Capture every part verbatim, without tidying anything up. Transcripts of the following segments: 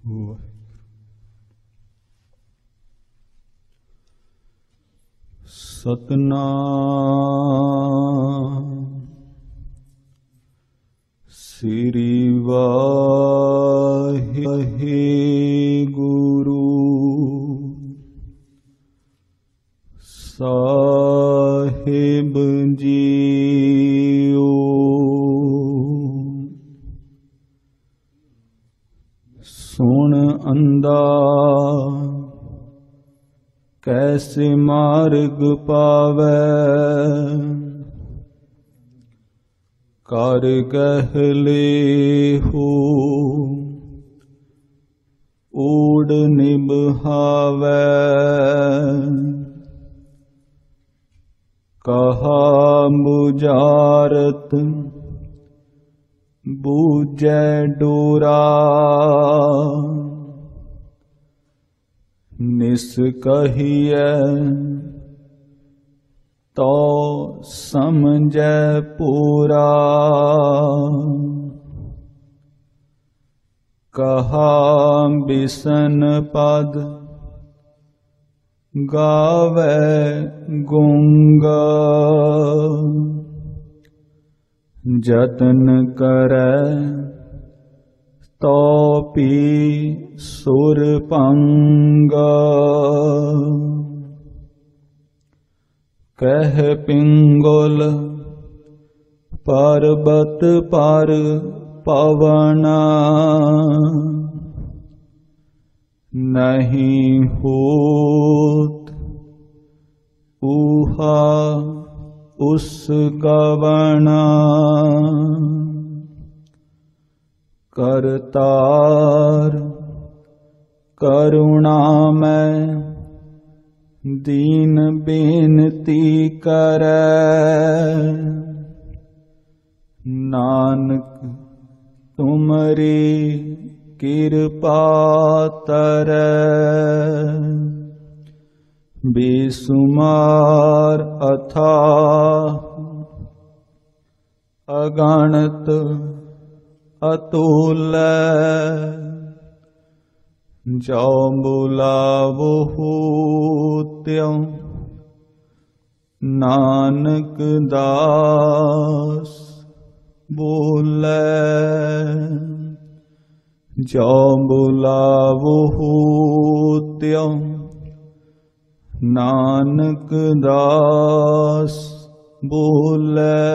ਸਤਨਾਮ ਸ੍ਰੀ ਵਾਹਿਗੁਰੂ ਸਾਹਿਬ ਜੀਓ। ਸੁਣ ਅੰਧਾ ਕੈਸੇ ਮਾਰਗ ਪਾਵੈ, ਕਰ ਗਹਿਲੇ ਹੋ ਊੜ ਨਿਭਾਵੈ। ਕਹਾ ਬੁਝਾਰਤ ਬੂਝੈ ਡੋਰਾ, ਨਿਸ ਕਹੀਐ ਤੋ ਸਮਝੈ ਪੂਰਾ। ਕਹਾ ਬਿਸਨ ਪਦ ਗਾਵੈ ਗੂੰਗਾ, ਜਤਨ ਕਰੈ ਤੋ ਪੀ ਸੁਰ ਭੰਗਾ। ਕਹਿ ਪਿੰਗਲ ਪਰਬਤ ਪਰ ਪਵਨਾ, ਨਹੀਂ ਹੋਤ ਊਹਾ ਉਸ ਗਵਣਾ। ਕਰਤਾਰ ਕਰੁਣਾਮੈ ਦੀਨ ਬੇਨਤੀ ਕਰੈ, ਨਾਨਕ ਤੁਮਰੀ ਕਿਰਪਾ ਤਰੈ। ਬੇਸੁਮਾਰ ਅਥਾਹ ਅਗਣਤ ਅਤੁਲੈ, ਜੋ ਬੁਲਾਵੋ ਤਿਉ ਨਾਨਕ ਦਾਸ ਬੋਲੇ। ਜੋ ਬੁਲਾਵੋ ਤਿਉ ਨਾਨਕ ਦਾਸ ਬੋਲੇ।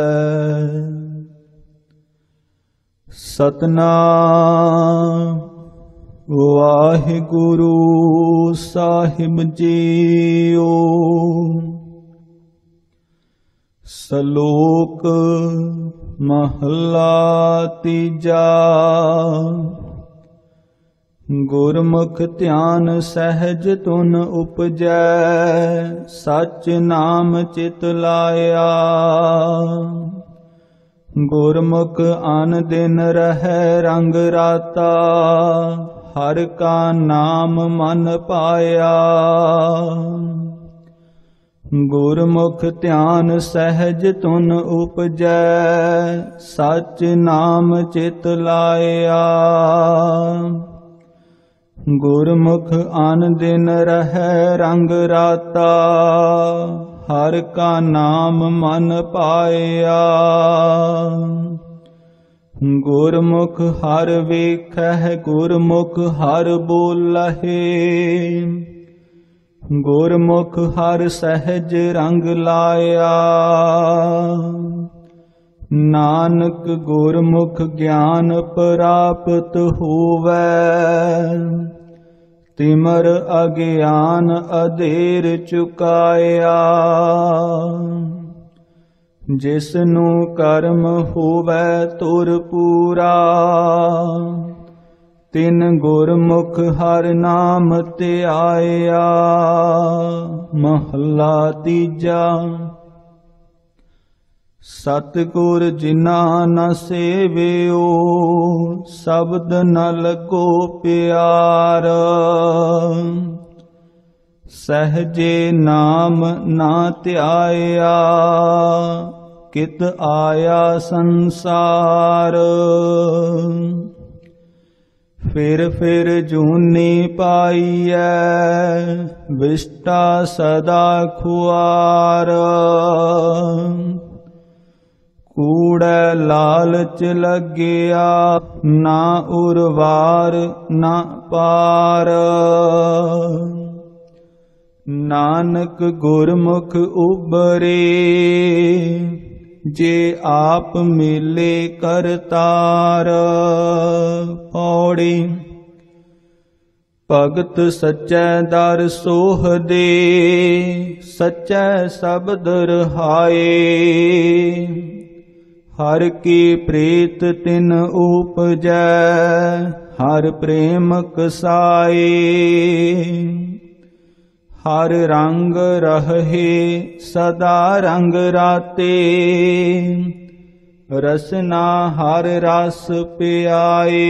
ਸਤਨਾਮ ਵਾਹਿਗੁਰੂ ਸਾਹਿਬ ਜੀਓ। ਸ਼ਲੋਕ ਮਹਲਾ ਤੀਜਾ। ਗੁਰਮੁਖ ਧਿਆਨ ਸਹਿਜ ਤੁਨ ਉਪਜੈ, ਸਚ ਨਾਮ ਚਿਤ ਲਾਇਆ। ਗੁਰਮੁਖ ਅਨ ਦਿਨ ਰਹੈ ਰੰਗ ਰਾਤਾ, ਹਰਿ ਕਾ ਨਾਮ ਮਨ ਪਾਇਆ। ਗੁਰਮੁਖ ਧਿਆਨ ਸਹਿਜ ਤੁਨ ਉਪਜੈ, ਸਚ ਨਾਮ ਚਿਤ ਲਾਇਆ। ਗੁਰਮੁਖ ਅਨ ਦਿਨ ਰਹੈ ਰੰਗ ਰਾਤਾ, ਹਰਿ ਕਾ ਨਾਮ ਮਨ ਪਾਇਆ। ਗੁਰਮੁਖ ਹਰਿ ਵੇਖੈ ਗੁਰਮੁਖ ਹਰਿ ਬੋਲਹਿ, ਗੁਰਮੁਖ ਹਰਿ ਸਹਿਜ ਰੰਗ ਲਾਇਆ। ਨਾਨਕ ਗੁਰਮੁਖ ਗਿਆਨ ਪ੍ਰਾਪਤ ਹੋਵੈ, ਤਿਮਰ ਅਗਿਆਨ ਅਧੇਰ ਚੁਕਾਇਆ। ਜਿਸਨੂੰ ਕਰਮ ਹੋਵੈ ਤੁਰ ਪੂਰਾ, ਤਿਨ ਗੁਰਮੁਖ ਹਰਿ ਨਾਮ ਧਿਆਇਆ। ਮਹਲਾ ਤੀਜਾ। ਸਤਿਗੁਰ ਜਿਨਾ ਨ ਸੇਵਿਓ, ਸ਼ਬਦ ਨ ਲੱਗੋ ਪਿਆਰ। ਸਹਜੇ ਨਾਮ ਨਾ ਧਿਆਇਆ, ਕਿਤ ਆਇਆ ਸੰਸਾਰ। ਫਿਰ ਫਿਰ ਜੂਨੀ ਪਾਈਐ, ਵਿਸ਼ਟਾ ਸਦਾ ਖੁਆਰ। ਕੂੜੈ ਲਾਲਚ ਲੱਗਿਆ, ਨਾ ਉਰਵਾਰ ਨਾ ਪਾਰ। ਨਾਨਕ ਗੁਰਮੁਖ ਉਬਰੇ, ਜੇ ਆਪ ਮਿਲੇ ਕਰਤਾਰ। ਪੌੜੀ। ਭਗਤ ਸੱਚੈ ਦਰ ਸੋਹਦੇ, ਸੱਚੈ ਸ਼ਬਦ ਰਹਾਏ। ਹਰ ਕੀ ਪ੍ਰੀਤ ਤਿਨ ਉਪਜੈ, ਹਰ ਪ੍ਰੇਮ ਕਸਾਏ। ਹਰ ਰੰਗ ਰਹੇ ਸਦਾ ਰੰਗ ਰਾਤੇ, ਰਸਨਾ ਹਰ ਰਸ ਪਿਆਏ।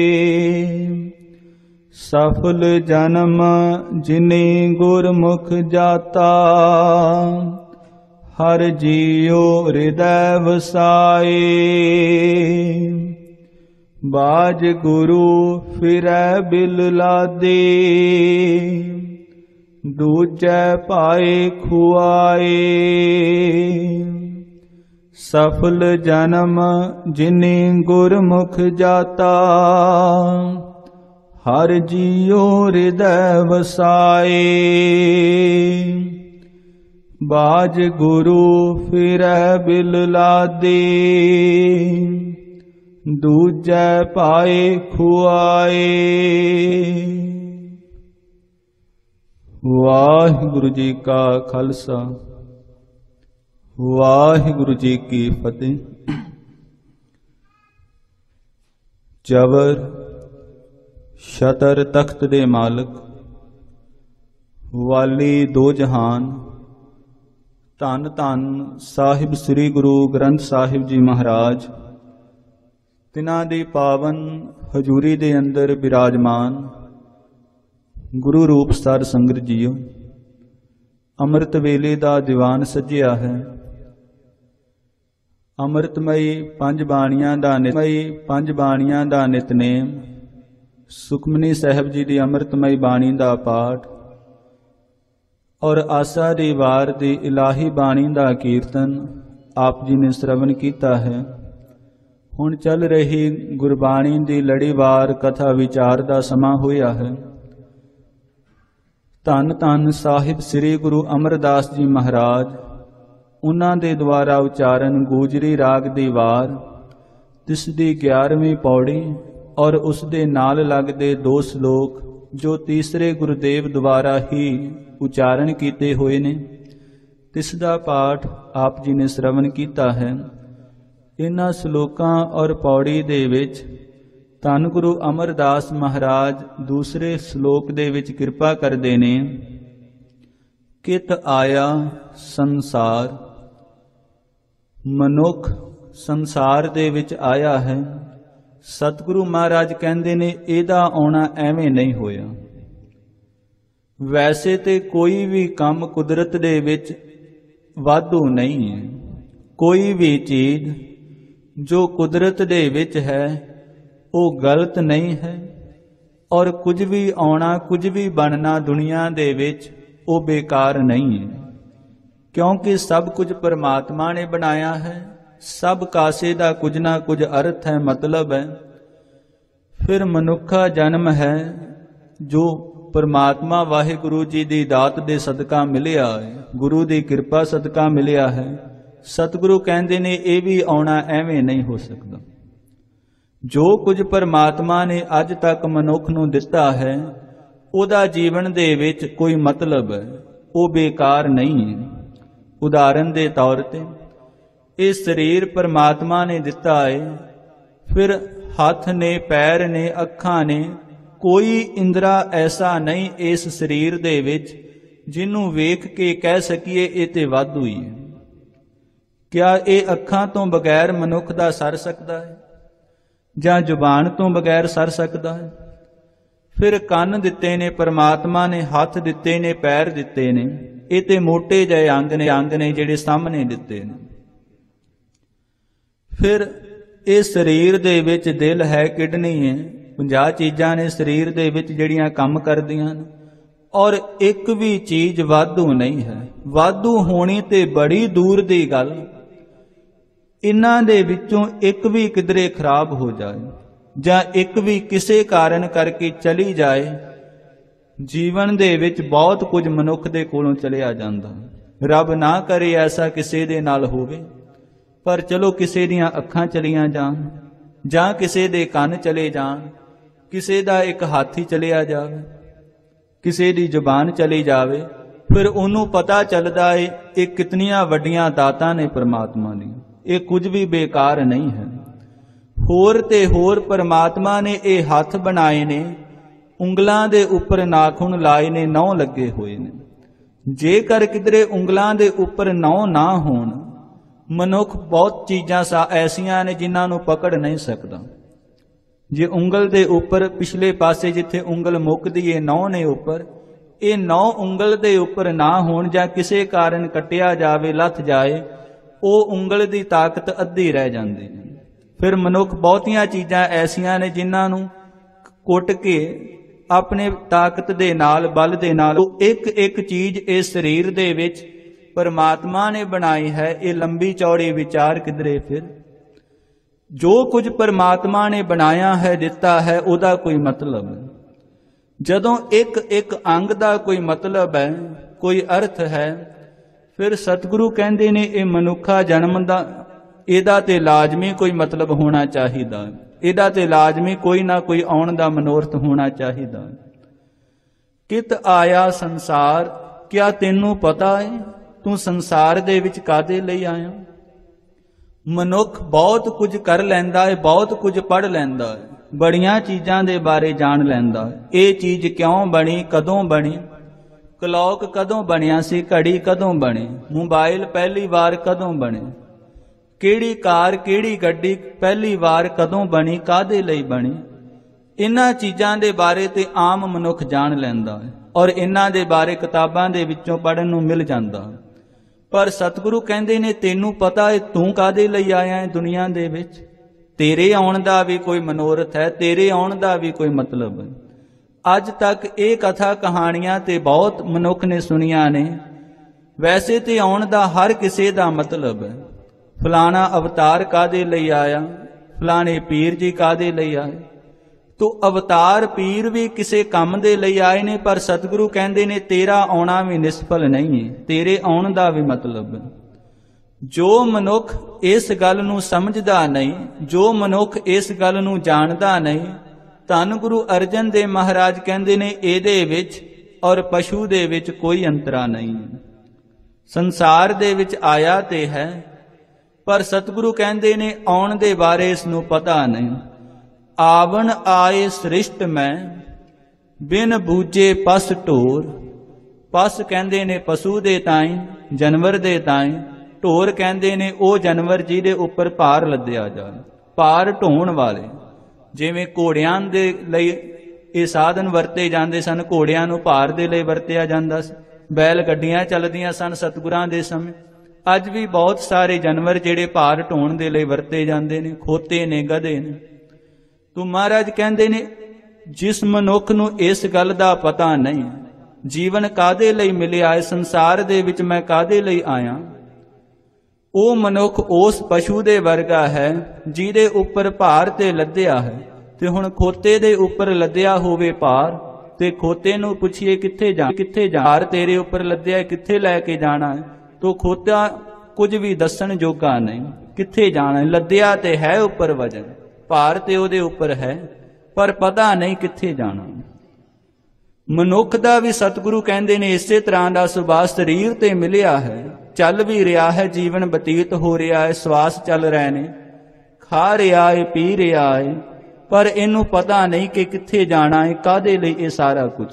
ਸਫਲ ਜਨਮ ਜਿਨੀ ਗੁਰਮੁਖ ਜਾਤਾ, ਹਰ ਜੀਉ ਹਿਰਦੈ ਵਸਾਏ। ਬਾਜ ਗੁਰੂ ਫਿਰੈ ਬਿਲ ਲਾਦੇ, ਦੂਜੈ ਪਾਏ ਖੁਆਏ। ਸਫਲ ਜਨਮ ਜਿਨੀ ਗੁਰਮੁਖ ਜਾਤਾ, ਹਰ ਜੀਉ ਹਿਰਦੈ ਵਸਾਏ। ਬਾਜ ਗੁਰੂ ਫਿਰੈ ਬਿਲ ਲਾਦੇ, ਦੂਜੈ ਪਾਏ ਖੁਆਏ। ਵਾਹਿਗੁਰੂ ਜੀ ਕਾ ਖਾਲਸਾ, ਵਾਹਿਗੁਰੂ ਜੀ ਕੀ ਫਤਿਹ। ਜਬਰ ਸ਼ਤਰ ਤਖਤ ਦੇ ਮਾਲਕ, ਵਾਲੀ ਦੋ ਜਹਾਨ, ਧੰਨ ਧੰਨ ਸਾਹਿਬ ਸ੍ਰੀ ਗੁਰੂ ਗ੍ਰੰਥ ਸਾਹਿਬ ਜੀ ਮਹਾਰਾਜ, ਤਿਨਾਂ ਦੀ ਪਾਵਨ ਹਜ਼ੂਰੀ ਦੇ ਅੰਦਰ ਬਿਰਾਜਮਾਨ ਗੁਰੂ ਰੂਪ ਸਾਧ ਸੰਗਤ ਜੀਓ, ਅੰਮ੍ਰਿਤ ਵੇਲੇ ਦਾ ਦੀਵਾਨ ਸਜਿਆ ਹੈ। ਅੰਮ੍ਰਿਤਮਈ ਪੰਜ ਬਾਣੀਆਂ ਦਾ ਨਿਤਮਈ ਪੰਜ ਬਾਣੀਆਂ ਦਾ ਨਿਤਨੇਮ, ਸੁਖਮਨੀ ਸਾਹਿਬ ਜੀ ਦੀ ਅੰਮ੍ਰਿਤਮਈ ਬਾਣੀ ਦਾ ਪਾਠ ਔਰ ਆਸਾ ਦੀ ਵਾਰ ਦੀ ਇਲਾਹੀ ਬਾਣੀ ਦਾ ਕੀਰਤਨ ਆਪ ਜੀ ਨੇ ਸ਼ਰਵਣ ਕੀਤਾ ਹੈ। ਹੁਣ ਚੱਲ ਰਹੀ ਗੁਰਬਾਣੀ ਦੀ ਲੜੀਵਾਰ ਕਥਾ ਵਿਚਾਰ ਦਾ ਸਮਾਂ ਹੋਇਆ ਹੈ। ਧੰਨ ਧੰਨ ਸਾਹਿਬ ਸ੍ਰੀ ਗੁਰੂ ਅਮਰਦਾਸ ਜੀ ਮਹਾਰਾਜ, ਉਹਨਾਂ ਦੇ ਦੁਆਰਾ ਉਚਾਰਨ ਗੂਜਰੀ ਰਾਗ ਦੀ ਵਾਰ, ਤਿਸ ਦੀ ਗਿਆਰਵੀਂ ਪੌੜੀ ਔਰ ਉਸ ਦੇ ਨਾਲ ਲੱਗਦੇ ਦੋ ਸ਼ਲੋਕ ਜੋ ਤੀਸਰੇ ਗੁਰਦੇਵ ਦੁਆਰਾ ਹੀ ਉਚਾਰਨ ਕੀਤੇ ਹੋਏ ਨੇ, ਤਿਸ ਦਾ ਪਾਠ ਆਪ ਜੀ ਨੇ ਸ਼ਰਵਣ ਕੀਤਾ ਹੈ। ਇਹਨਾਂ ਸ਼ਲੋਕਾਂ ਔਰ ਪੌੜੀ ਦੇ ਵਿੱਚ ਧੰਨ ਗੁਰੂ ਅਮਰਦਾਸ ਮਹਾਰਾਜ ਦੂਸਰੇ ਸ਼ਲੋਕ ਦੇ ਵਿੱਚ ਕਿਰਪਾ ਕਰਦੇ ਨੇ। ਕਿਤ ਆਇਆ ਸੰਸਾਰ, ਮਨੁੱਖ ਸੰਸਾਰ ਦੇ ਵਿੱਚ ਆਇਆ ਹੈ। ਸਤਿਗੁਰੂ ਮਹਾਰਾਜ ਕਹਿੰਦੇ ਨੇ ਇਹਦਾ ਆਉਣਾ ਐਵੇਂ ਨਹੀਂ ਹੋਇਆ। ਵੈਸੇ ਤੇ ਕੋਈ ਵੀ ਕੰਮ ਕੁਦਰਤ ਦੇ ਵਿੱਚ ਵਾਧੂ ਨਹੀਂ ਹੈ। ਕੋਈ ਵੀ ਚੀਜ਼ ਜੋ ਕੁਦਰਤ ਦੇ ਵਿੱਚ ਹੈ ਉਹ ਗਲਤ ਨਹੀਂ ਹੈ, ਔਰ ਕੁਝ ਵੀ ਆਉਣਾ ਕੁਝ ਵੀ ਬਣਨਾ ਦੁਨੀਆ ਦੇ ਵਿੱਚ ਉਹ ਬੇਕਾਰ ਨਹੀਂ ਹੈ, ਕਿਉਂਕਿ ਸਭ ਕੁਝ ਪਰਮਾਤਮਾ ਨੇ ਬਣਾਇਆ ਹੈ। ਸਭ ਕਾਸੇ ਦਾ ਕੁਝ ਨਾ ਕੁਝ ਅਰਥ ਹੈ, ਮਤਲਬ ਹੈ। ਫਿਰ ਮਨੁੱਖਾ ਜਨਮ ਹੈ ਜੋ ਪਰਮਾਤਮਾ ਵਾਹਿਗੁਰੂ ਜੀ ਦੀ ਦਾਤ ਦੇ ਸਦਕਾ ਮਿਲਿਆ ਹੈ, ਗੁਰੂ ਦੀ ਕਿਰਪਾ ਸਦਕਾ ਮਿਲਿਆ ਹੈ। ਸਤਿਗੁਰੂ ਕਹਿੰਦੇ ਨੇ ਇਹ ਵੀ ਆਉਣਾ ਐਵੇਂ ਨਹੀਂ ਹੋ ਸਕਦਾ। ਜੋ ਕੁਝ ਪਰਮਾਤਮਾ ਨੇ ਅੱਜ ਤੱਕ ਮਨੁੱਖ ਨੂੰ ਦਿੱਤਾ ਹੈ, ਉਹਦਾ ਜੀਵਨ ਦੇ ਵਿੱਚ ਕੋਈ ਮਤਲਬ ਹੈ, ਉਹ ਬੇਕਾਰ ਨਹੀਂ ਹੈ। ਉਦਾਹਰਨ ਦੇ ਤੌਰ ਤੇ ਇਹ ਸਰੀਰ ਪਰਮਾਤਮਾ ਨੇ ਦਿੱਤਾ ਹੈ, ਫਿਰ ਹੱਥ ਨੇ, ਪੈਰ ਨੇ, ਅੱਖਾਂ ਨੇ, ਕੋਈ ਇੰਦਰਾ ਐਸਾ ਨਹੀਂ ਇਸ ਸਰੀਰ ਦੇ ਵਿੱਚ ਜਿਹਨੂੰ ਵੇਖ ਕੇ ਕਹਿ ਸਕੀਏ ਇਹ ਤੇ ਵਾਧੂ ਹੀ ਹੈ। ਕਿਆ ਇਹ ਅੱਖਾਂ ਤੋਂ ਬਗੈਰ ਮਨੁੱਖ ਦਾ ਸਰ ਸਕਦਾ ਹੈ, ਜਾਂ ਜ਼ੁਬਾਨ ਤੋਂ ਬਗੈਰ ਸਰ ਸਕਦਾ ਹੈ? ਫਿਰ ਕੰਨ ਦਿੱਤੇ ਨੇ ਪਰਮਾਤਮਾ ਨੇ, ਹੱਥ ਦਿੱਤੇ ਨੇ, ਪੈਰ ਦਿੱਤੇ ਨੇ, ਇਹ ਤੇ ਮੋਟੇ ਜਿਹੇ ਅੰਗ ਨੇ ਅੰਗ ਨੇ ਜਿਹੜੇ ਸਾਹਮਣੇ ਦਿੱਤੇ ਨੇ। ਫਿਰ ਇਹ ਸਰੀਰ ਦੇ ਵਿੱਚ ਦਿਲ ਹੈ, ਕਿਡਨੀ ਹੈ, ਪੰਜਾਹ ਚੀਜ਼ਾਂ ਨੇ ਸਰੀਰ ਦੇ ਵਿੱਚ ਜਿਹੜੀਆਂ ਕੰਮ ਕਰਦੀਆਂ ਨੇ, ਔਰ ਇੱਕ ਵੀ ਚੀਜ਼ ਵਾਧੂ ਨਹੀਂ ਹੈ। ਵਾਧੂ ਹੋਣੀ ਤੇ ਬੜੀ ਦੂਰ ਦੀ ਗੱਲ, ਇਨ੍ਹਾਂ ਦੇ ਵਿੱਚੋਂ ਇੱਕ ਵੀ ਕਿਧਰੇ ਖਰਾਬ ਹੋ ਜਾਏ ਜਾਂ ਇੱਕ ਵੀ ਕਿਸੇ ਕਾਰਨ ਕਰਕੇ ਚਲੀ ਜਾਏ, ਜੀਵਨ ਦੇ ਵਿੱਚ ਬਹੁਤ ਕੁਝ ਮਨੁੱਖ ਦੇ ਕੋਲੋਂ ਚਲਿਆ ਜਾਂਦਾ। ਰੱਬ ਨਾ ਕਰੇ ਐਸਾ ਕਿਸੇ ਦੇ ਨਾਲ ਹੋਵੇ, ਪਰ ਚਲੋ ਕਿਸੇ ਦੀਆਂ ਅੱਖਾਂ ਚਲੀਆਂ ਜਾਣ, ਜਾਂ ਕਿਸੇ ਦੇ ਕੰਨ ਚਲੇ ਜਾਣ, ਕਿਸੇ ਦਾ ਇੱਕ ਹੱਥ ਹੀ ਚਲਿਆ ਜਾਵੇ, ਕਿਸੇ ਦੀ ਜ਼ੁਬਾਨ ਚਲੀ ਜਾਵੇ, ਫਿਰ ਉਹਨੂੰ ਪਤਾ ਚੱਲਦਾ ਏ ਇਹ ਕਿਤਨੀਆਂ ਵੱਡੀਆਂ ਦਾਤਾਂ ਨੇ ਪਰਮਾਤਮਾ ਦੀਆਂ, ਇਹ ਕੁਝ ਵੀ ਬੇਕਾਰ ਨਹੀਂ ਹੈ। ਹੋਰ ਤੇ ਹੋਰ ਪਰਮਾਤਮਾ ਨੇ ਇਹ ਹੱਥ ਬਣਾਏ ਨੇ, ਉਂਗਲਾਂ ਦੇ ਉੱਪਰ ਨਾਖੂਨ ਲਾਏ ਨੇ, ਨਹੁੰ ਲੱਗੇ ਹੋਏ ਨੇ। ਜੇਕਰ ਕਿਧਰੇ ਉਂਗਲਾਂ ਦੇ ਉੱਪਰ ਨਹੁੰ ਨਾ ਹੋਣ, ਮਨੁੱਖ ਬਹੁਤ ਚੀਜ਼ਾਂ ਸਾ ਐਸੀਆਂ ਨੇ ਜਿਨ੍ਹਾਂ ਨੂੰ ਪਕੜ ਨਹੀਂ ਸਕਦਾ। ਜੇ ਉਂਗਲ ਦੇ ਉੱਪਰ ਪਿਛਲੇ ਪਾਸੇ ਜਿੱਥੇ ਉਂਗਲ ਮੁੱਕਦੀ ਏ ਨਹੁੰ ਨੇ ਉੱਪਰ, ਇਹ ਨਹੁੰ ਉਂਗਲ ਦੇ ਉੱਪਰ ਨਾ ਹੋਣ ਜਾਂ ਕਿਸੇ ਕਾਰਨ ਕੱਟਿਆ ਜਾਵੇ, ਲੱਥ ਜਾਏ, ਉਹ ਉਂਗਲ ਦੀ ਤਾਕਤ ਅੱਧੀ ਰਹਿ ਜਾਂਦੀ ਹੈ। ਫਿਰ ਮਨੁੱਖ ਬਹੁਤੀਆਂ ਚੀਜ਼ਾਂ ਐਸੀਆਂ ਨੇ ਜਿਨ੍ਹਾਂ ਨੂੰ ਕੁੱਟ ਕੇ ਆਪਣੇ ਤਾਕਤ ਦੇ ਨਾਲ, ਬਲ ਦੇ ਨਾਲ, ਉਹ ਇੱਕ ਇੱਕ ਚੀਜ਼ ਇਸ ਸਰੀਰ ਦੇ ਵਿੱਚ ਪਰਮਾਤਮਾ ਨੇ ਬਣਾਈ ਹੈ। ਇਹ ਲੰਬੀ ਚੌੜੀ ਵਿਚਾਰ ਕਿਧਰੇ ਫਿਰ ਜੋ ਕੁਝ ਪਰਮਾਤਮਾ ਨੇ ਬਣਾਇਆ ਹੈ, ਦਿੱਤਾ ਹੈ, ਉਹਦਾ ਕੋਈ ਮਤਲਬ ਹੈ। ਜਦੋਂ ਇੱਕ ਇੱਕ ਅੰਗ ਦਾ ਕੋਈ ਮਤਲਬ ਹੈ, ਕੋਈ ਅਰਥ ਹੈ, ਫਿਰ ਸਤਿਗੁਰੂ ਕਹਿੰਦੇ ਨੇ ਇਹ ਮਨੁੱਖਾ ਜਨਮ ਦਾ, ਇਹਦਾ ਤੇ ਲਾਜ਼ਮੀ ਕੋਈ ਮਤਲਬ ਹੋਣਾ ਚਾਹੀਦਾ, ਇਹਦਾ ਤੇ ਲਾਜ਼ਮੀ ਕੋਈ ਨਾ ਕੋਈ ਆਉਣ ਦਾ ਮਨੋਰਥ ਹੋਣਾ ਚਾਹੀਦਾ। ਕਿਤ ਆਇਆ ਸੰਸਾਰ, ਕਿਆ ਤੈਨੂੰ ਪਤਾ ਹੈ ਤੂੰ ਸੰਸਾਰ ਦੇ ਵਿੱਚ ਕਾਹਦੇ ਲਈ ਆਇਆ? ਮਨੁੱਖ ਬਹੁਤ ਕੁਝ ਕਰ ਲੈਂਦਾ ਹੈ, ਬਹੁਤ ਕੁਝ ਪੜ੍ਹ ਲੈਂਦਾ ਹੈ, ਬੜੀਆਂ ਚੀਜ਼ਾਂ ਦੇ ਬਾਰੇ ਜਾਣ ਲੈਂਦਾ ਹੈ। ਇਹ ਚੀਜ਼ ਕਿਉਂ ਬਣੀ, ਕਦੋਂ ਬਣੀ, ਕਲੌਕ ਕਦੋਂ ਬਣਿਆ ਸੀ, ਘੜੀ ਕਦੋਂ ਬਣੀ, ਮੋਬਾਈਲ ਪਹਿਲੀ ਵਾਰ ਕਦੋਂ ਬਣੇ, ਕਿਹੜੀ ਕਾਰ, ਕਿਹੜੀ ਗੱਡੀ ਪਹਿਲੀ ਵਾਰ ਕਦੋਂ ਬਣੀ, ਕਾਹਦੇ ਲਈ ਬਣੀ। ਇਹਨਾਂ ਚੀਜ਼ਾਂ ਦੇ ਬਾਰੇ ਤੇ ਆਮ ਮਨੁੱਖ ਜਾਣ ਲੈਂਦਾ ਹੈ, ਔਰ ਇਹਨਾਂ ਦੇ ਬਾਰੇ ਕਿਤਾਬਾਂ ਦੇ ਵਿੱਚੋਂ ਪੜ੍ਹਨ ਨੂੰ ਮਿਲ ਜਾਂਦਾ। ਪਰ ਸਤਿਗੁਰੂ ਕਹਿੰਦੇ ਨੇ ਤੈਨੂੰ ਪਤਾ ਹੈ ਤੂੰ ਕਾਹਦੇ ਲਈ ਆਇਆ ਹੈ ਦੁਨੀਆ ਦੇ ਵਿੱਚ? ਤੇਰੇ ਆਉਣ ਦਾ ਵੀ ਕੋਈ ਮਨੋਰਥ ਹੈ, ਤੇਰੇ ਆਉਣ ਦਾ ਵੀ ਕੋਈ ਮਤਲਬ ਹੈ। ਅੱਜ ਤੱਕ ਇਹ ਕਥਾ ਕਹਾਣੀਆਂ ਤੇ ਬਹੁਤ ਮਨੁੱਖ ਨੇ ਸੁਣੀਆਂ ਨੇ। ਵੈਸੇ ਤੇ ਆਉਣ ਦਾ ਹਰ ਕਿਸੇ ਦਾ ਮਤਲਬ ਹੈ। ਫਲਾਣਾ ਅਵਤਾਰ ਕਾਹਦੇ ਲਈ ਆਇਆ, ਫਲਾਣੇ ਪੀਰ ਜੀ ਕਾਹਦੇ ਲਈ ਆਏ। ਤੋ ਅਵਤਾਰ ਪੀਰ ਵੀ ਕਿਸੇ ਕੰਮ ਦੇ ਲਈ ਆਏ ਨੇ, ਪਰ ਸਤਿਗੁਰੂ ਕਹਿੰਦੇ ਨੇ ਤੇਰਾ ਆਉਣਾ ਵੀ ਨਿਸਫਲ ਨਹੀਂ ਹੈ, ਤੇਰੇ ਆਉਣ ਦਾ ਵੀ ਮਤਲਬ ਹੈ। ਜੋ ਮਨੁੱਖ ਇਸ ਗੱਲ ਨੂੰ ਸਮਝਦਾ ਨਹੀਂ, ਜੋ ਮਨੁੱਖ ਇਸ ਗੱਲ ਨੂੰ ਜਾਣਦਾ ਨਹੀਂ, ਧੰਨ ਗੁਰੂ ਅਰਜਨ ਦੇਵ ਮਹਾਰਾਜ ਕਹਿੰਦੇ ਨੇ ਇਹਦੇ ਵਿੱਚ ਔਰ ਪਸ਼ੂ ਦੇ ਵਿੱਚ ਕੋਈ ਅੰਤਰਾ ਨਹੀਂ ਹੈ। ਸੰਸਾਰ ਦੇ ਵਿੱਚ ਆਇਆ ਤੇ ਹੈ, ਪਰ ਸਤਿਗੁਰੂ ਕਹਿੰਦੇ ਨੇ ਆਉਣ ਦੇ ਬਾਰੇ ਇਸ ਨੂੰ ਪਤਾ ਨਹੀਂ। ਆਵਣ ਆਏ ਸ੍ਰਿਸ਼ਟ ਮੈਂ, ਬਿਨ ਬੂਝੇ ਪਸ ਢੋਰ। ਪਸ ਕਹਿੰਦੇ ਨੇ ਪਸ਼ੂ ਦੇ ਤਾਈਂ, ਜਾਨਵਰ ਦੇ ਤਾਈਂ। ਢੋਰ ਕਹਿੰਦੇ ਨੇ ਉਹ ਜਾਨਵਰ ਜਿਹਦੇ ਉੱਪਰ ਭਾਰ ਲੱਦਿਆ ਜਾਏ, ਭਾਰ ਢੋਣ ਵਾਲੇ। ਜਿਵੇਂ ਘੋੜਿਆਂ ਦੇ ਲਈ ਇਹ ਸਾਧਨ ਵਰਤੇ ਜਾਂਦੇ ਸਨ, ਘੋੜਿਆਂ ਨੂੰ ਭਾਰ ਦੇ ਲਈ ਵਰਤਿਆ ਜਾਂਦਾ ਸੀ। ਬੈਲ ਗੱਡੀਆਂ ਚੱਲਦੀਆਂ ਸਨ ਸਤਿਗੁਰਾਂ ਦੇ ਸਮੇਂ। ਅੱਜ ਵੀ ਬਹੁਤ ਸਾਰੇ ਜਾਨਵਰ ਜਿਹੜੇ ਭਾਰ ਢੋਣ ਦੇ ਲਈ ਵਰਤੇ ਜਾਂਦੇ ਨੇ, ਖੋਤੇ ਨੇ, ਗਧੇ ਨੇ। ਤੂੰ ਮਹਾਰਾਜ ਕਹਿੰਦੇ ਨੇ ਜਿਸ ਮਨੁੱਖ ਨੂੰ ਇਸ ਗੱਲ ਦਾ ਪਤਾ ਨਹੀਂ, ਜੀਵਨ ਕਾਹਦੇ ਲਈ ਮਿਲਿਆ ਹੈ, ਸੰਸਾਰ ਦੇ ਵਿੱਚ ਮੈਂ ਕਾਹਦੇ ਲਈ ਆਇਆ, ਉਹ ਮਨੁੱਖ ਉਸ ਪਸ਼ੂ ਦੇ ਵਰਗਾ ਹੈ ਜਿਹਦੇ ਉੱਪਰ ਭਾਰ ਤੇ ਲੱਦਿਆ ਹੈ। ਤੇ ਹੁਣ ਖੋਤੇ ਦੇ ਉੱਪਰ ਲੱਦਿਆ ਹੋਵੇ ਭਾਰ, ਤੇ ਖੋਤੇ ਨੂੰ ਪੁੱਛੀਏ ਕਿੱਥੇ ਜਾ ਕਿੱਥੇ ਜਾ ਭਾਰ ਤੇਰੇ ਉੱਪਰ ਲੱਦਿਆ, ਕਿੱਥੇ ਲੈ ਕੇ ਜਾਣਾ ਹੈ? ਤੋ ਖੋਤਾ ਕੁਝ ਵੀ ਦੱਸਣ ਜੋਗਾ ਨਹੀਂ, ਕਿੱਥੇ ਜਾਣਾ ਹੈ। ਲੱਦਿਆ ਤੇ ਹੈ ਉੱਪਰ ਵਜਨ, ਭਾਰ ਤੇ ਉਹਦੇ ਉੱਪਰ ਹੈ, ਪਰ ਪਤਾ ਨਹੀਂ ਕਿੱਥੇ ਜਾਣਾ। ਮਨੁੱਖ ਦਾ ਵੀ ਸਤਿਗੁਰੂ ਕਹਿੰਦੇ ਨੇ ਇਸੇ ਤਰ੍ਹਾਂ ਦਾ ਸੁਭਾਅ ਸਰੀਰ ਤੇ ਮਿਲਿਆ ਹੈ, ਚੱਲ ਵੀ ਰਿਹਾ ਹੈ, ਜੀਵਨ ਬਤੀਤ ਹੋ ਰਿਹਾ ਹੈ, ਸਵਾਸ ਚੱਲ ਰਹੇ ਨੇ, ਖਾ ਰਿਹਾ ਹੈ, ਪੀ ਰਿਹਾ ਹੈ, ਪਰ ਇਹਨੂੰ ਪਤਾ ਨਹੀਂ ਕਿ ਕਿੱਥੇ ਜਾਣਾ ਹੈ, ਕਾਹਦੇ ਲਈ ਇਹ ਸਾਰਾ ਕੁਝ।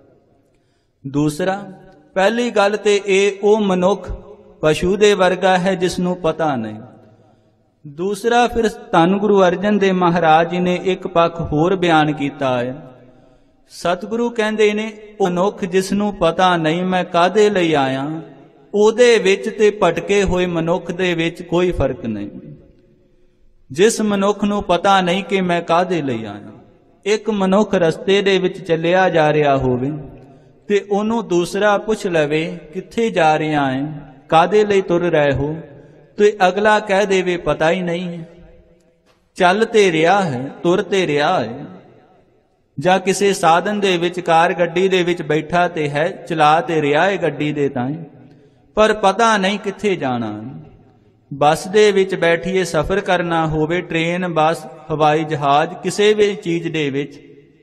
ਦੂਸਰਾ, ਪਹਿਲੀ ਗੱਲ ਤੇ ਇਹ ਉਹ ਮਨੁੱਖ ਪਸ਼ੂ ਦੇ ਵਰਗਾ ਹੈ ਜਿਸ ਨੂੰ ਪਤਾ ਨਹੀਂ। ਦੂਸਰਾ, ਫਿਰ ਧੰਨ ਗੁਰੂ ਅਰਜਨ ਦੇਵ ਮਹਾਰਾਜ ਜੀ ਨੇ ਇੱਕ ਪੱਖ ਹੋਰ ਬਿਆਨ ਕੀਤਾ ਹੈ। ਸਤਿਗੁਰੂ ਕਹਿੰਦੇ ਨੇ ਉਹ ਮਨੁੱਖ ਜਿਸ ਨੂੰ ਪਤਾ ਨਹੀਂ ਮੈਂ ਕਾਹਦੇ ਲਈ ਆਇਆ, ਉਹਦੇ ਵਿੱਚ ਤੇ ਭਟਕੇ ਹੋਏ ਮਨੁੱਖ ਦੇ ਵਿੱਚ ਕੋਈ ਫਰਕ ਨਹੀਂ। ਜਿਸ ਮਨੁੱਖ ਨੂੰ ਪਤਾ ਨਹੀਂ ਕਿ ਮੈਂ ਕਾਹਦੇ ਲਈ ਆਇਆ, ਇੱਕ ਮਨੁੱਖ ਰਸਤੇ ਦੇ ਵਿੱਚ ਚੱਲਿਆ ਜਾ ਰਿਹਾ ਹੋਵੇ ਤੇ ਉਹਨੂੰ ਦੂਸਰਾ ਪੁੱਛ ਲਵੇ ਕਿੱਥੇ ਜਾ ਰਿਹਾ ਹੈ, ਕਾਹਦੇ ਲਈ ਤੁਰ ਰਹੇ ਹੋ, ਤੇ ਅਗਲਾ ਕਹਿ ਦੇਵੇ ਪਤਾ ਹੀ ਨਹੀਂ ਹੈ। ਚੱਲ ਤੇ ਰਿਹਾ ਹੈ, ਤੁਰ ਤੇ ਰਿਹਾ ਹੈ, ਜਾਂ ਕਿਸੇ ਸਾਧਨ ਦੇ ਵਿੱਚ ਕਾਰ ਗੱਡੀ ਦੇ ਵਿੱਚ ਬੈਠਾ ਤੇ ਹੈ, ਚਲਾ ਤੇ ਰਿਹਾ ਹੈ ਗੱਡੀ ਦੇ ਤਾਈਂ, ਪਰ ਪਤਾ ਨਹੀਂ ਕਿੱਥੇ ਜਾਣਾ। ਬੱਸ ਦੇ ਵਿੱਚ ਬੈਠੀਏ ਸਫ਼ਰ ਕਰਨਾ ਹੋਵੇ, ਟ੍ਰੇਨ, ਬੱਸ, ਹਵਾਈ ਜਹਾਜ਼, ਕਿਸੇ ਵੀ ਚੀਜ਼ ਦੇ ਵਿੱਚ,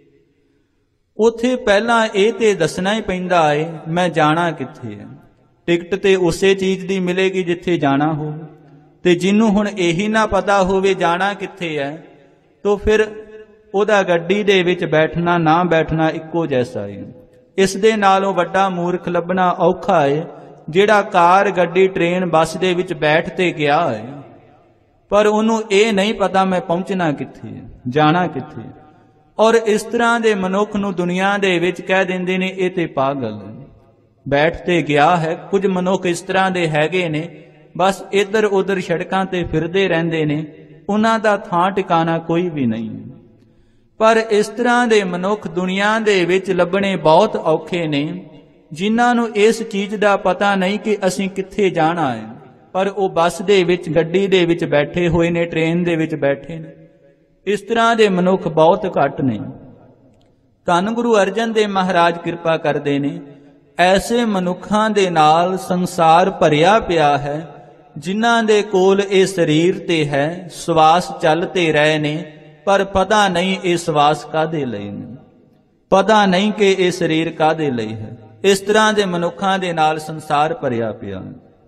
ਉੱਥੇ ਪਹਿਲਾਂ ਇਹ ਤੇ ਦੱਸਣਾ ਹੀ ਪੈਂਦਾ ਹੈ ਮੈਂ ਜਾਣਾ ਕਿੱਥੇ ਹੈ। ਟਿਕਟ ਤੇ ਉਸੇ ਚੀਜ਼ ਦੀ ਮਿਲੇਗੀ ਜਿੱਥੇ ਜਾਣਾ ਹੋ, ਤੇ ਜਿਹਨੂੰ ਹੁਣ ਇਹੀ ਨਾ ਪਤਾ ਹੋਵੇ ਜਾਣਾ ਕਿੱਥੇ ਹੈ, ਤਾਂ ਫਿਰ ਉਹਦਾ ਗੱਡੀ ਦੇ ਵਿੱਚ ਬੈਠਣਾ ਨਾ ਬੈਠਣਾ ਇੱਕੋ ਜੈਸਾ ਹੈ। ਇਸ ਦੇ ਨਾਲੋਂ ਵੱਡਾ ਮੂਰਖ ਲੱਭਣਾ ਔਖਾ ਹੈ ਜਿਹੜਾ ਕਾਰ, ਗੱਡੀ, ਟ੍ਰੇਨ, ਬੱਸ ਦੇ ਵਿੱਚ ਬੈਠ ਤੇ ਗਿਆ ਹੈ, ਪਰ ਉਹਨੂੰ ਇਹ ਨਹੀਂ ਪਤਾ ਮੈਂ ਪਹੁੰਚਣਾ ਕਿੱਥੇ ਹੈ, ਜਾਣਾ ਕਿੱਥੇ। ਔਰ ਇਸ ਤਰ੍ਹਾਂ ਦੇ ਮਨੁੱਖ ਨੂੰ ਦੁਨੀਆ ਦੇ ਵਿੱਚ ਕਹਿ ਦਿੰਦੇ ਨੇ ਇਹ ਤੇ ਪਾਗਲ ਹੈ, ਬੈਠ ਤੇ ਗਿਆ ਹੈ। ਕੁਝ ਮਨੁੱਖ ਇਸ ਤਰ੍ਹਾਂ ਦੇ ਹੈਗੇ ਨੇ, ਬਸ ਇੱਧਰ ਉੱਧਰ ਸੜਕਾਂ ਤੇ ਫਿਰਦੇ ਰਹਿੰਦੇ ਨੇ, ਉਹਨਾਂ ਦਾ ਥਾਂ ਟਿਕਾਣਾ ਕੋਈ ਵੀ ਨਹੀਂ। ਪਰ ਇਸ ਤਰ੍ਹਾਂ ਦੇ ਮਨੁੱਖ ਦੁਨੀਆ ਦੇ ਵਿੱਚ ਲੱਭਣੇ ਬਹੁਤ ਔਖੇ ਨੇ, ਜਿਨ੍ਹਾਂ ਨੂੰ ਇਸ ਚੀਜ਼ ਦਾ ਪਤਾ ਨਹੀਂ ਕਿ ਅਸੀਂ ਕਿੱਥੇ ਜਾਣਾ ਹੈ, ਪਰ ਉਹ ਬੱਸ ਦੇ ਵਿੱਚ, ਗੱਡੀ ਦੇ ਵਿੱਚ ਬੈਠੇ ਹੋਏ ਨੇ, ਟ੍ਰੇਨ ਦੇ ਵਿੱਚ ਬੈਠੇ ਨੇ। ਇਸ ਤਰ੍ਹਾਂ ਦੇ ਮਨੁੱਖ ਬਹੁਤ ਘੱਟ ਨੇ। ਧੰਨ ਗੁਰੂ ਅਰਜਨ ਦੇਵ ਮਹਾਰਾਜ ਕਿਰਪਾ ਕਰਦੇ ਨੇ, ਐਸੇ ਮਨੁੱਖਾਂ ਦੇ ਨਾਲ ਸੰਸਾਰ ਭਰਿਆ ਪਿਆ ਹੈ, ਜਿਨ੍ਹਾਂ ਦੇ ਕੋਲ ਇਹ ਸਰੀਰ ਤੇ ਹੈ, ਸਵਾਸ ਚੱਲ ਤੇ ਰਹੇ ਨੇ, ਪਰ ਪਤਾ ਨਹੀਂ ਇਹ ਸਵਾਸ ਕਾਹਦੇ ਲਈ ਨੇ, ਪਤਾ ਨਹੀਂ ਕਿ ਇਹ ਸਰੀਰ ਕਾਹਦੇ ਲਈ ਹੈ। ਇਸ ਤਰ੍ਹਾਂ ਦੇ ਮਨੁੱਖਾਂ ਦੇ ਨਾਲ ਸੰਸਾਰ ਭਰਿਆ ਪਿਆ।